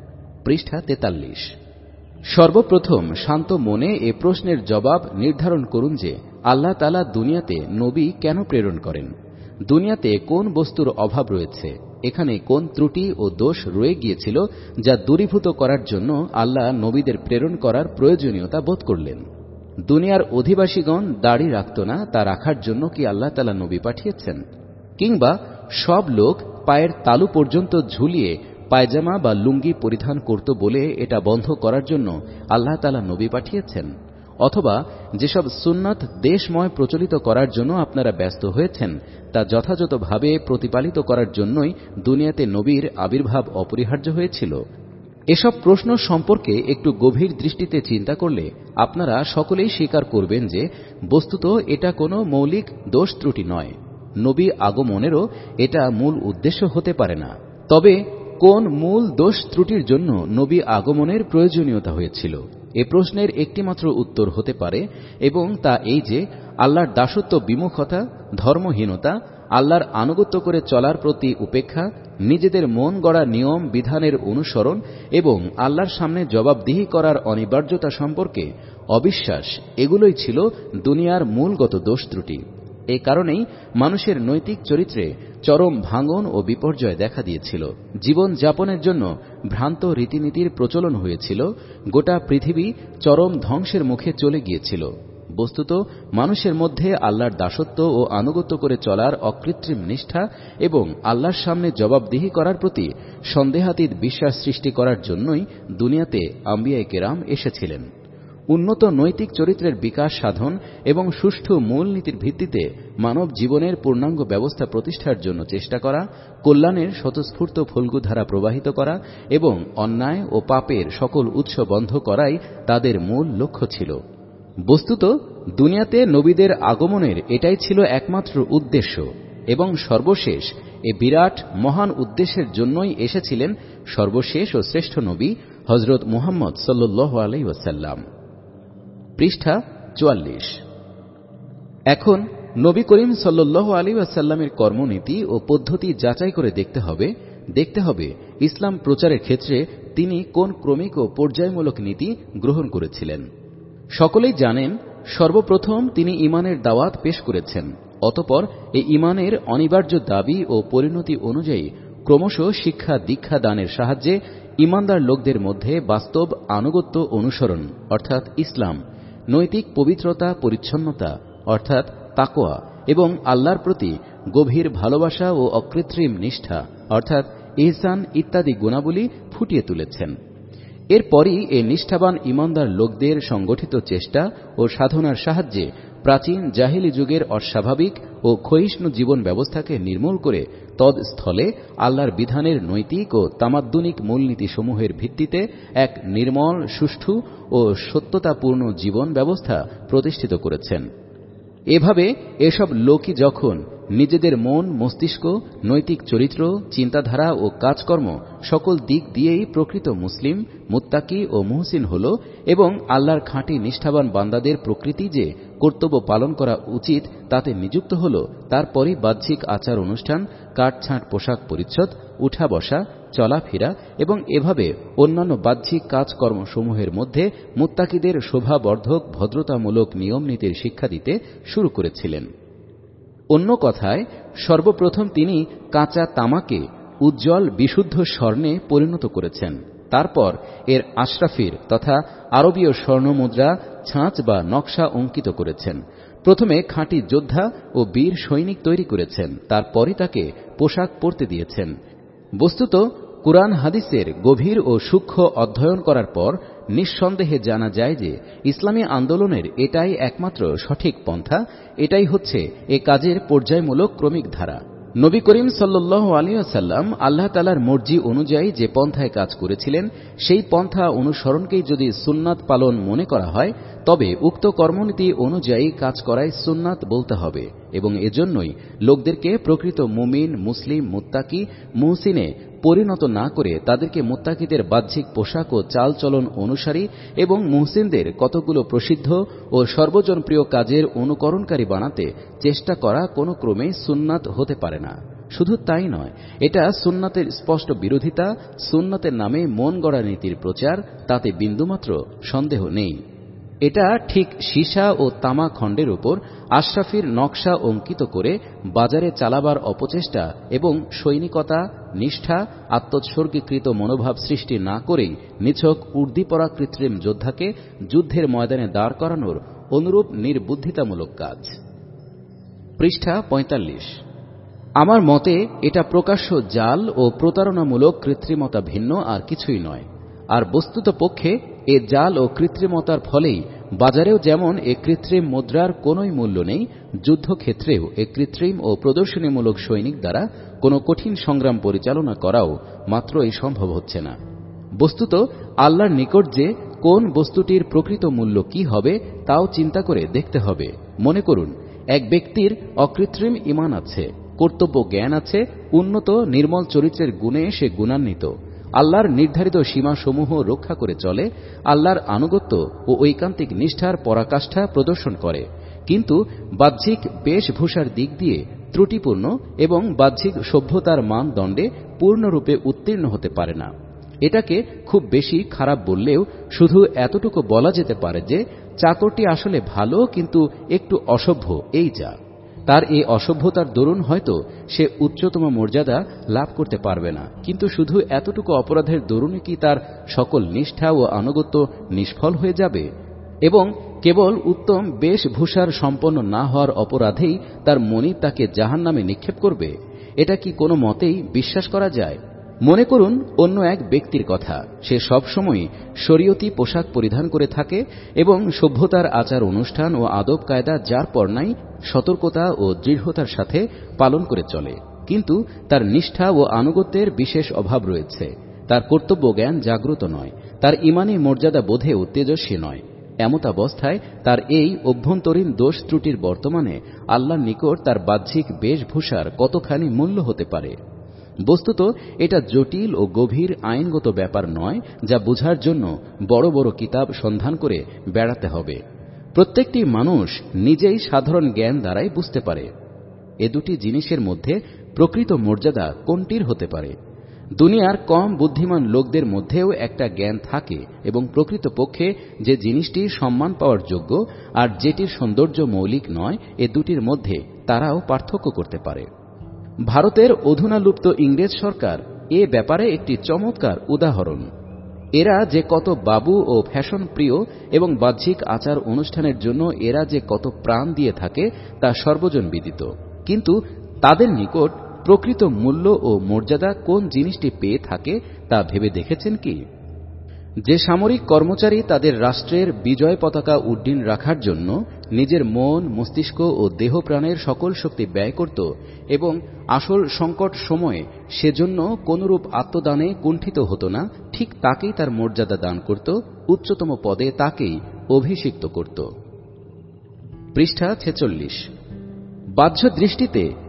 পৃষ্ঠা তেতাল্লিশ। সর্বপ্রথম শান্ত মনে এ প্রশ্নের জবাব নির্ধারণ করুন যে আল্লাহ তাআলা দুনিয়াতে নবী কেন প্রেরণ করেন, দুনিয়াতে কোন বস্তুর অভাব রয়েছে, এখানে কোন ত্রুটি ও দোষ রয়ে গিয়েছিল যা দূরীভূত করার জন্য আল্লাহ নবীদের প্রেরণ করার প্রয়োজনীয়তা বোধ করলেন। দুনিয়ার অধিবাসীগণ দাড়ি রাখত না, তা রাখার জন্য কি আল্লাহ তাআলা নবী পাঠিয়েছেন? কিংবা সব লোক পায়ের তালু পর্যন্ত ঝুলিয়ে পায়জামা বা লুঙ্গি পরিধান করত বলে এটা বন্ধ করার জন্য আল্লাহ তাআলা নবী পাঠিয়েছেন? অথবা যেসব সুন্নাত দেশময় প্রচলিত করার জন্য আপনারা ব্যস্ত হয়েছেন তা যথাযথভাবে প্রতিপালিত করার জন্যই দুনিয়াতে নবীর আবির্ভাব অপরিহার্য হয়েছিল? এসব প্রশ্ন সম্পর্কে একটু গভীর দৃষ্টিতে চিন্তা করলে আপনারা সকলেই স্বীকার করবেন যে বস্তুত এটা কোনো মৌলিক দোষ ত্রুটি নয়। নবী আগমনেরও এটা মূল উদ্দেশ্য হতে পারে না। তবে কোন মূল দোষ ত্রুটির জন্য নবী আগমনের প্রয়োজনীয়তা হয়েছিল, এ প্রশ্নের একটিমাত্র উত্তর হতে পারে, এবং তা এই যে আল্লাহর দাসত্ব বিমুখতা, ধর্মহীনতা, আল্লাহর আনুগত্য করে চলার প্রতি উপেক্ষা, নিজেদের মন গড়া নিয়ম বিধানের অনুসরণ এবং আল্লাহর সামনে জবাবদিহি করার অনিবার্যতা সম্পর্কে অবিশ্বাস, এগুলোই ছিল দুনিয়ার মূলগত দোষ ত্রুটি। এই কারণেই মানুষের নৈতিক চরিত্রে চরম ভাঙন ও বিপর্যয় দেখা দিয়েছিল। জীবন যাপনের জন্য ভ্রান্ত রীতিনীতির প্রচলন হয়েছিল। গোটা পৃথিবী চরম ধ্বংসের মুখে চলে গিয়েছিল। বস্তুত মানুষের মধ্যে আল্লাহর দাসত্ব ও আনুগত্য করে চলার অকৃত্রিম নিষ্ঠা এবং আল্লাহর সামনে জবাবদিহি করার প্রতি সন্দেহাতীত বিশ্বাস সৃষ্টি করার জন্যই দুনিয়াতে আম্বিয়ায়ে কেরাম এসেছিলেন। উন্নত নৈতিক চরিত্রের বিকাশ সাধন এবং সুষ্ঠু মূলনীতির ভিত্তিতে মানব জীবনের পূর্ণাঙ্গ ব্যবস্থা প্রতিষ্ঠার জন্য চেষ্টা করা, কল্যাণের স্বতঃস্ফূর্ত ফল্গুধারা প্রবাহিত করা এবং অন্যায় ও পাপের সকল উৎস বন্ধ করাই তাদের মূল লক্ষ্য ছিল। বস্তুত দুনিয়াতে নবীদের আগমনের এটাই ছিল একমাত্র উদ্দেশ্য, এবং সর্বশেষ এ বিরাট মহান উদ্দেশ্যের জন্যই এসেছিলেন সর্বশেষ ও শ্রেষ্ঠ নবী হযরত মুহাম্মদ সাল্লাল্লাহু আলাইহি ওয়াসাল্লাম। পৃষ্ঠা চুয়াল্লিশ। এখন নবী করিম সাল্লাল্লাহু আলাইহি ওয়াসাল্লামের কর্মনীতি ও পদ্ধতি যাচাই করে দেখতে হবে দেখতে হবে ইসলাম প্রচারের ক্ষেত্রে তিনি কোন ক্রমিক ও পর্যায়মূলক নীতি গ্রহণ করেছিলেন। সকলেই জানেন, সর্বপ্রথম তিনি ঈমানের দাওয়াত পেশ করেছেন। অতঃপর এই ঈমানের অনিবার্য দাবি ও পরিণতি অনুযায়ী ক্রমশ শিক্ষা দীক্ষা দানের সাহায্যে ঈমানদার লোকদের মধ্যে বাস্তব আনুগত্য অনুসরণ অর্থাৎ ইসলাম, নৈতিক পবিত্রতা পরিচ্ছন্নতা অর্থাৎ তাকওয়া এবং আল্লাহর প্রতি গভীর ভালোবাসা ও অকৃত্রিম নিষ্ঠা অর্থাৎ ইহসান ইত্যাদি গুণাবলী ফুটিয়ে তুলেছেন। এরপরই এই নিষ্ঠাবান ঈমানদার লোকদের সংগঠিত চেষ্টা ও সাধনার সাহায্যে প্রাচীন জাহিলি যুগের অস্বাভাবিক ও ক্ষয়িষ্ণু জীবন ব্যবস্থাকে নির্মূল করে তদস্থলে আল্লাহর বিধানের নৈতিক ও তামাদ্দুনিক মূলনীতিসমূহের ভিত্তিতে এক নির্মল, সুষ্ঠু ও সত্যতাপূর্ণ জীবন ব্যবস্থা প্রতিষ্ঠিত করেছেন। এভাবে এসব লোকই যখন নিজেদের মন, মস্তিষ্ক, নৈতিক চরিত্র, চিন্তাধারা ও কাজকর্ম সকল দিক দিয়েই প্রকৃত মুসলিম, মুত্তাকি ও মুহসিন হল এবং আল্লাহর খাঁটি নিষ্ঠাবান বান্দাদের প্রকৃতি যে কর্তব্য পালন করা উচিত তাতে নিযুক্ত হল, তারপরই বাহ্যিক আচার অনুষ্ঠান, কাটছাঁট পোশাক পরিচ্ছদ, উঠা বসা, চলাফেরা এবং এভাবে অন্যান্য বাহ্যিক কাজকর্মসমূহের মধ্যে মুত্তাকিদের শোভাবর্ধক ভদ্রতামূলক নিয়মনীতির শিক্ষা দিতে শুরু করেছিলেন। অন্য কথায়, সর্বপ্রথম তিনি কাঁচা তামাকে উজ্জ্বল বিশুদ্ধ স্বর্ণে পরিণত করেছেন। তারপর এর আশরাফির তথা আরবীয় স্বর্ণমুদ্রা, ছাঁচ বা নকশা অঙ্কিত করেছেন। প্রথমে খাঁটি যোদ্ধা ও বীর সৈনিক তৈরি করেছেন, তারপরই তাকে পোশাক পরতে দিয়েছেন। বস্তুত কুরআন হাদিসের গভীর ও সূক্ষ্ম অধ্যয়ন করার পর নিঃসন্দেহে জানা যায় যে ইসলামী আন্দোলনের এটাই একমাত্র সঠিক পন্থা, এটাই হচ্ছে এ কাজের পর্যায়মূলক ক্রমিক ধারা। নবী করিম সাল্লাল্লাহু আলাইহি ওয়াসাল্লাম আল্লাহ তাআলার মর্জি অনুযায়ী যে পন্থায় কাজ করেছিলেন, সেই পন্থা অনুসরণকেই যদি সুন্নাত পালন মনে করা হয়, তবে উক্ত কর্মনীতি অনুযায়ী কাজ করাই সুন্নাত বলতে হবে এবং এজন্যই লোকদেরকে প্রকৃত মুমিন, মুসলিম, মুত্তাকি, মুহসিনে পরিণত না করে তাদেরকে মুত্তাকিদের বাহ্যিক পোশাক ও চালচলন অনুসারী এবং মুহসিনদের কতগুলো প্রসিদ্ধ ও সর্বজনপ্রিয় কাজের অনুকরণকারী বানাতে চেষ্টা করা কোনো ক্রমেই সুন্নাত হতে পারে না। শুধু তাই নয়, এটা সুন্নাতের স্পষ্ট বিরোধিতা, সুন্নাতের নামে মন গড়া নীতির প্রচার, তাতে বিন্দুমাত্র সন্দেহ নেই। এটা ঠিক সীসা ও তামা খণ্ডের উপর আশরাফির নকশা অঙ্কিত করে বাজারে চালাবার অপচেষ্টা এবং সৈনিকতা, নিষ্ঠা, আত্মোৎসর্গীকৃত মনোভাব সৃষ্টি না করেই নিছক উর্দিপরা কৃত্রিম যোদ্ধাকে যুদ্ধের ময়দানে দাঁড় করানোর অনুরূপ নির্বুদ্ধিতামূলক কাজ। পৃষ্ঠা পঁয়তাল্লিশ। আমার মতে এটা প্রকাশ্য জাল ও প্রতারণামূলক কৃত্রিমতা ভিন্ন আর কিছুই নয়। আর বস্তুত পক্ষে এ জাল ও কৃত্রিমতার ফলেই বাজারেও যেমন এ কৃত্রিম মুদ্রার কোনোই মূল্য নেই, যুদ্ধক্ষেত্রেও এ কৃত্রিম ও প্রদর্শনীমূলক সৈনিক দ্বারা কোনো কঠিন সংগ্রাম পরিচালনা করাও মাত্রই সম্ভব হচ্ছে না। বস্তুত আল্লাহর নিকট যে কোন বস্তুটির প্রকৃত মূল্য কি হবে তাও চিন্তা করে দেখতে হবে। মনে করুন, এক ব্যক্তির অকৃত্রিম ঈমান আছে, কর্তব্য জ্ঞান আছে, উন্নত নির্মল চরিত্রের গুণে সে গুণান্বিত, আল্লাহর নির্ধারিত সীমাসমূহ রক্ষা করে চলে, আল্লাহর আনুগত্য ও ঐকান্তিক নিষ্ঠার পরাকাষ্ঠা প্রদর্শন করে, কিন্তু বাহ্যিক বেশভূষার দিক দিয়ে ত্রুটিপূর্ণ এবং বাহ্যিক সভ্যতার মানদণ্ডে পূর্ণরূপে উত্তীর্ণ হতে পারে না। এটাকে খুব বেশি খারাপ বললেও শুধু এতটুকু বলা যেতে পারে যে চাকরটি আসলে ভালো, কিন্তু একটু অসভ্য, এই যা। তার এই অসভ্যতার দরুন হয়তো সে উচ্চতম মর্যাদা লাভ করতে পারবে না, কিন্তু শুধু এতটুকু অপরাধের দরুনই কি তার সকল নিষ্ঠা ও আনুগত্য নিষ্ফল হয়ে যাবে? এবং কেবল উত্তম বেশভূষার সম্পন্ন না হওয়ার অপরাধেই তার মনিব তাকে জাহান্নামে নিক্ষেপ করবে? এটা কি কোনো মতেই বিশ্বাস করা যায়? মনে করুন অন্য এক ব্যক্তির কথা। সে সবসময় শরীয়তি পোশাক পরিধান করে থাকে এবং সভ্যতার আচার অনুষ্ঠান ও আদব কায়দা যার পর নাই সতর্কতা ও দৃঢ়তার সাথে পালন করে চলে, কিন্তু তার নিষ্ঠা ও আনুগত্যের বিশেষ অভাব রয়েছে। তার কর্তব্য জ্ঞান জাগ্রত নয়, তার ঈমানী মর্যাদা বোধেও তেজস্বী নয়। এমতাবস্থায় তার এই অভ্যন্তরীণ দোষ ত্রুটির বর্তমানে আল্লাহর নিকট তার বাহ্যিক বেশভূষার কতখানি মূল্য হতে পারে? বস্তুত এটা জটিল ও গভীর আইনগত ব্যাপার নয়, যা বোঝার জন্য বড় বড় কিতাব সন্ধান করে বেড়াতে হবে। প্রত্যেকটি মানুষ নিজেই সাধারণ জ্ঞান দ্বারাই বুঝতে পারে এ দুটি জিনিসের মধ্যে প্রকৃত মর্যাদা কোনটির হতে পারে। দুনিয়ার কম বুদ্ধিমান লোকদের মধ্যেও একটা জ্ঞান থাকে এবং প্রকৃতপক্ষে যে জিনিসটি সম্মান পাওয়ার যোগ্য আর যেটির সৌন্দর্য মৌলিক নয়, এ দুটির মধ্যে তারাও পার্থক্য করতে পারে। ভারতের অধুনা লুপ্ত ইংরেজ সরকার এ ব্যাপারে একটি চমৎকার উদাহরণ। এরা যে কত বাবু ও ফ্যাশন প্রিয় এবং বাহ্যিক আচার অনুষ্ঠানের জন্য এরা যে কত প্রাণ দিয়ে থাকে তা সর্বজন বিদিত, কিন্তু তাদের নিকট প্রকৃত মূল্য ও মর্যাদা কোন জিনিসটি পেয়ে থাকে তা ভেবে দেখেছেন কি? যে সামরিক কর্মচারী তাদের রাষ্ট্রের বিজয় পতাকা উড্ডীন রাখার জন্য নিজের মন, মস্তিষ্ক ও দেহ প্রাণের সকল শক্তি ব্যয় করত এবং আসল সংকট সময়ে সেজন্য কোনরূপ আত্মদানে কুণ্ঠিত হতো না, ঠিক তাকেই তার মর্যাদা দান করত, উচ্চতম পদে তাকেই অভিষিক্ত করত। পৃষ্ঠা ছেচল্লিশ। বাহ্য দৃষ্টিতে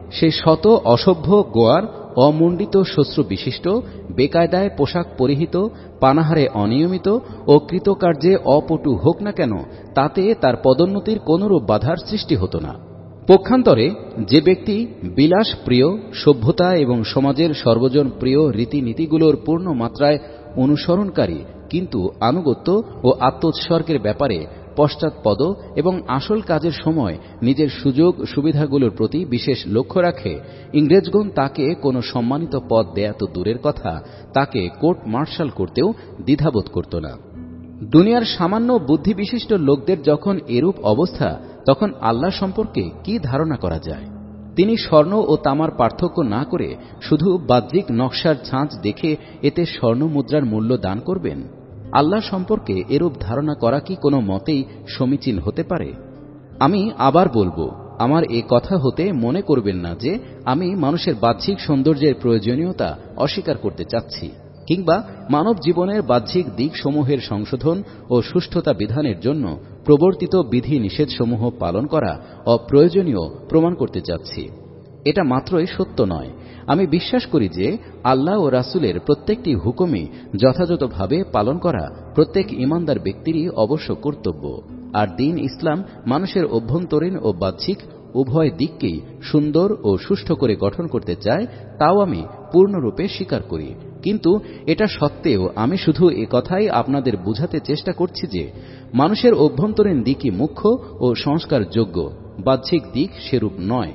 সে শত অসভ্য গোয়ার অমণ্ডিত শস্ত্র বিশিষ্ট, বেকায়দায় পোশাক পরিহিত, পানাহারে অনিয়মিত ও কৃতকার্যে অপটু হোক না কেন, তাতে তার পদোন্নতির কোনরূপ বাধার সৃষ্টি হতো না। পক্ষান্তরে যে ব্যক্তি বিলাস প্রিয়, সভ্যতা এবং সমাজের সর্বজন প্রিয় রীতিনীতিগুলোর পূর্ণ মাত্রায় অনুসরণকারী, কিন্তু আনুগত্য ও আত্মোৎসর্গের ব্যাপারে পশ্চাৎপদ এবং আসল কাজের সময় নিজের সুযোগ সুবিধাগুলোর প্রতি বিশেষ লক্ষ্য রাখে, ইংরেজগণ তাকে কোনো সম্মানিত পদ দেয়া তো দূরের কথা, তাকে কোর্ট মার্শাল করতেও দ্বিধাবোধ করত না। দুনিয়ার সামান্য বুদ্ধিবিশিষ্ট লোকদের যখন এরূপ অবস্থা, তখন আল্লাহ সম্পর্কে কি ধারণা করা যায়? তিনি স্বর্ণ ও তামার পার্থক্য না করে শুধু বাহ্যিক নকশার ছাঁচ দেখে এতে স্বর্ণ মুদ্রার মূল্য দান করবেন? আল্লাহ সম্পর্কে এরূপ ধারণা করা কি কোনো মতেই সমীচীন হতে পারে? আমি আবার বলবো, আমার এ কথা হতে মনে করবেন না যে আমি মানুষের বাহ্যিক সৌন্দর্যের প্রয়োজনীয়তা অস্বীকার করতে চাচ্ছি, কিংবা মানব জীবনের বাহ্যিক দিকসমূহের সংশোধন ও সুষ্ঠুতা বিধানের জন্য প্রবর্তিত বিধি নিষেধসমূহ পালন করা অপ্রয়োজনীয় প্রমাণ করতে চাচ্ছি। এটা মাত্রই সত্য নয়। আমি বিশ্বাস করি যে আল্লাহ ও রাসূলের প্রত্যেকটি হুকুমই যথাযথভাবে পালন করা প্রত্যেক ঈমানদার ব্যক্তিরই অবশ্য কর্তব্য। আর দ্বীন ইসলাম মানুষের অভ্যন্তরীণ ও বাহ্যিক উভয় দিককেই সুন্দর ও সুষ্ঠু করে গঠন করতে চায়, তাও আমি পূর্ণরূপে স্বীকার করি। কিন্তু এটা সত্ত্বেও আমি শুধু এ কথাই আপনাদের বুঝাতে চেষ্টা করছি যে মানুষের অভ্যন্তরীণ দিকই মুখ্য ও সংস্কারযোগ্য, বাহ্যিক দিক সেরূপ নয়।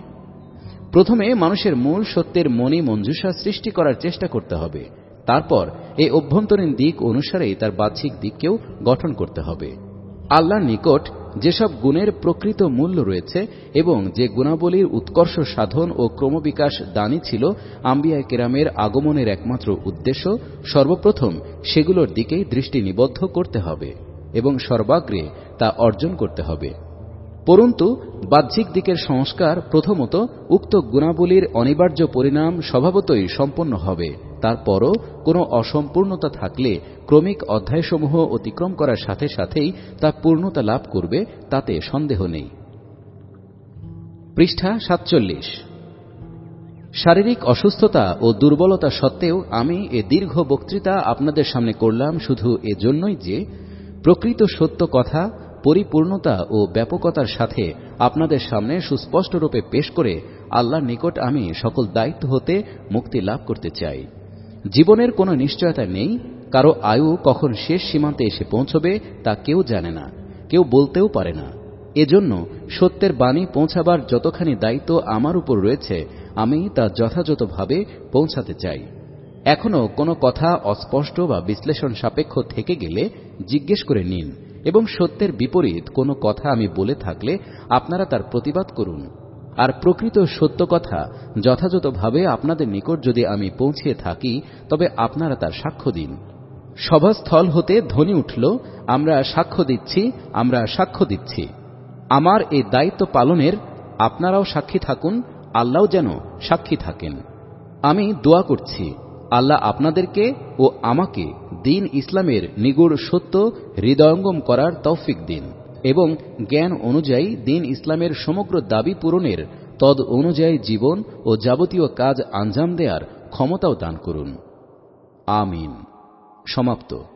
প্রথমে মানুষের মূল সত্যের মণি মঞ্জুষা সৃষ্টি করার চেষ্টা করতে হবে, তারপর এই অভ্যন্তরীণ দিক অনুসারেই তার বাহ্যিক দিককেও গঠন করতে হবে। আল্লাহর নিকট যেসব গুণের প্রকৃত মূল্য রয়েছে এবং যে গুণাবলীর উৎকর্ষ সাধন ও ক্রমবিকাশ দানই ছিল আম্বিয়ায়ে কেরামের আগমনের একমাত্র উদ্দেশ্য, সর্বপ্রথম সেগুলোর দিকেই দৃষ্টি নিবদ্ধ করতে হবে এবং সর্বাগ্রে তা অর্জন করতে হবে। পরন্তু বাহ্যিক দিকের সংস্কার প্রথমত উক্ত গুণাবলীর অনিবার্য পরিণাম স্বভাবতই সম্পন্ন হবে। তারপরও কোনো অসম্পূর্ণতা থাকলে ক্রমিক অধ্যায়সমূহ অতিক্রম করার সাথে সাথেই তা পূর্ণতা লাভ করবে, তাতে সন্দেহ নেই। পৃষ্ঠা সাতচল্লিশ। শারীরিক অসুস্থতা ও দুর্বলতা সত্ত্বেও আমি এ দীর্ঘ বক্তৃতা আপনাদের সামনে করলাম শুধু এজন্যই যে প্রকৃত সত্য কথা পরিপূর্ণতা ও ব্যাপকতার সাথে আপনাদের সামনে সুস্পষ্টরূপে পেশ করে আল্লাহর নিকট আমি সকল দায়িত্ব হতে মুক্তি লাভ করতে চাই। জীবনের কোনো নিশ্চয়তা নেই, কারো আয়ু কখন শেষ সীমান্তে এসে পৌঁছবে তা কেউ জানে না, কেউ বলতেও পারে না। এজন্য সত্যের বাণী পৌঁছাবার যতখানি দায়িত্ব আমার উপর রয়েছে, আমি তা যথাযথভাবে পৌঁছাতে চাই। এখনো কোনো কথা অস্পষ্ট বা বিশ্লেষণ সাপেক্ষ থেকে গেলে জিজ্ঞেস করে নিন, এবং সত্যের বিপরীত কোনো কথা আমি বলে থাকলে আপনারা তার প্রতিবাদ করুন। আর প্রকৃত সত্য কথা যথাযথভাবে আপনাদের নিকট যদি আমি পৌঁছিয়ে থাকি, তবে আপনারা তার সাক্ষ্য দিন। সভাস্থল হতে ধ্বনি উঠল, আমরা সাক্ষ্য দিচ্ছি, আমরা সাক্ষ্য দিচ্ছি। আমার এই দায়িত্ব পালনের আপনারাও সাক্ষী থাকুন, আল্লাহ যেন সাক্ষী থাকেন। আমি দোয়া করছি, আল্লাহ আপনাদেরকে ও আমাকে দ্বীন ইসলামের নিগুড় সত্য হৃদয়ঙ্গম করার তৌফিক দিন এবং জ্ঞান অনুযায়ী দ্বীন ইসলামের সমগ্র দাবি পূরণের তদ অনুযায়ী জীবন ও যাবতীয় কাজ আঞ্জাম দেওয়ার ক্ষমতাও দান করুন। আমিন। সমাপ্ত।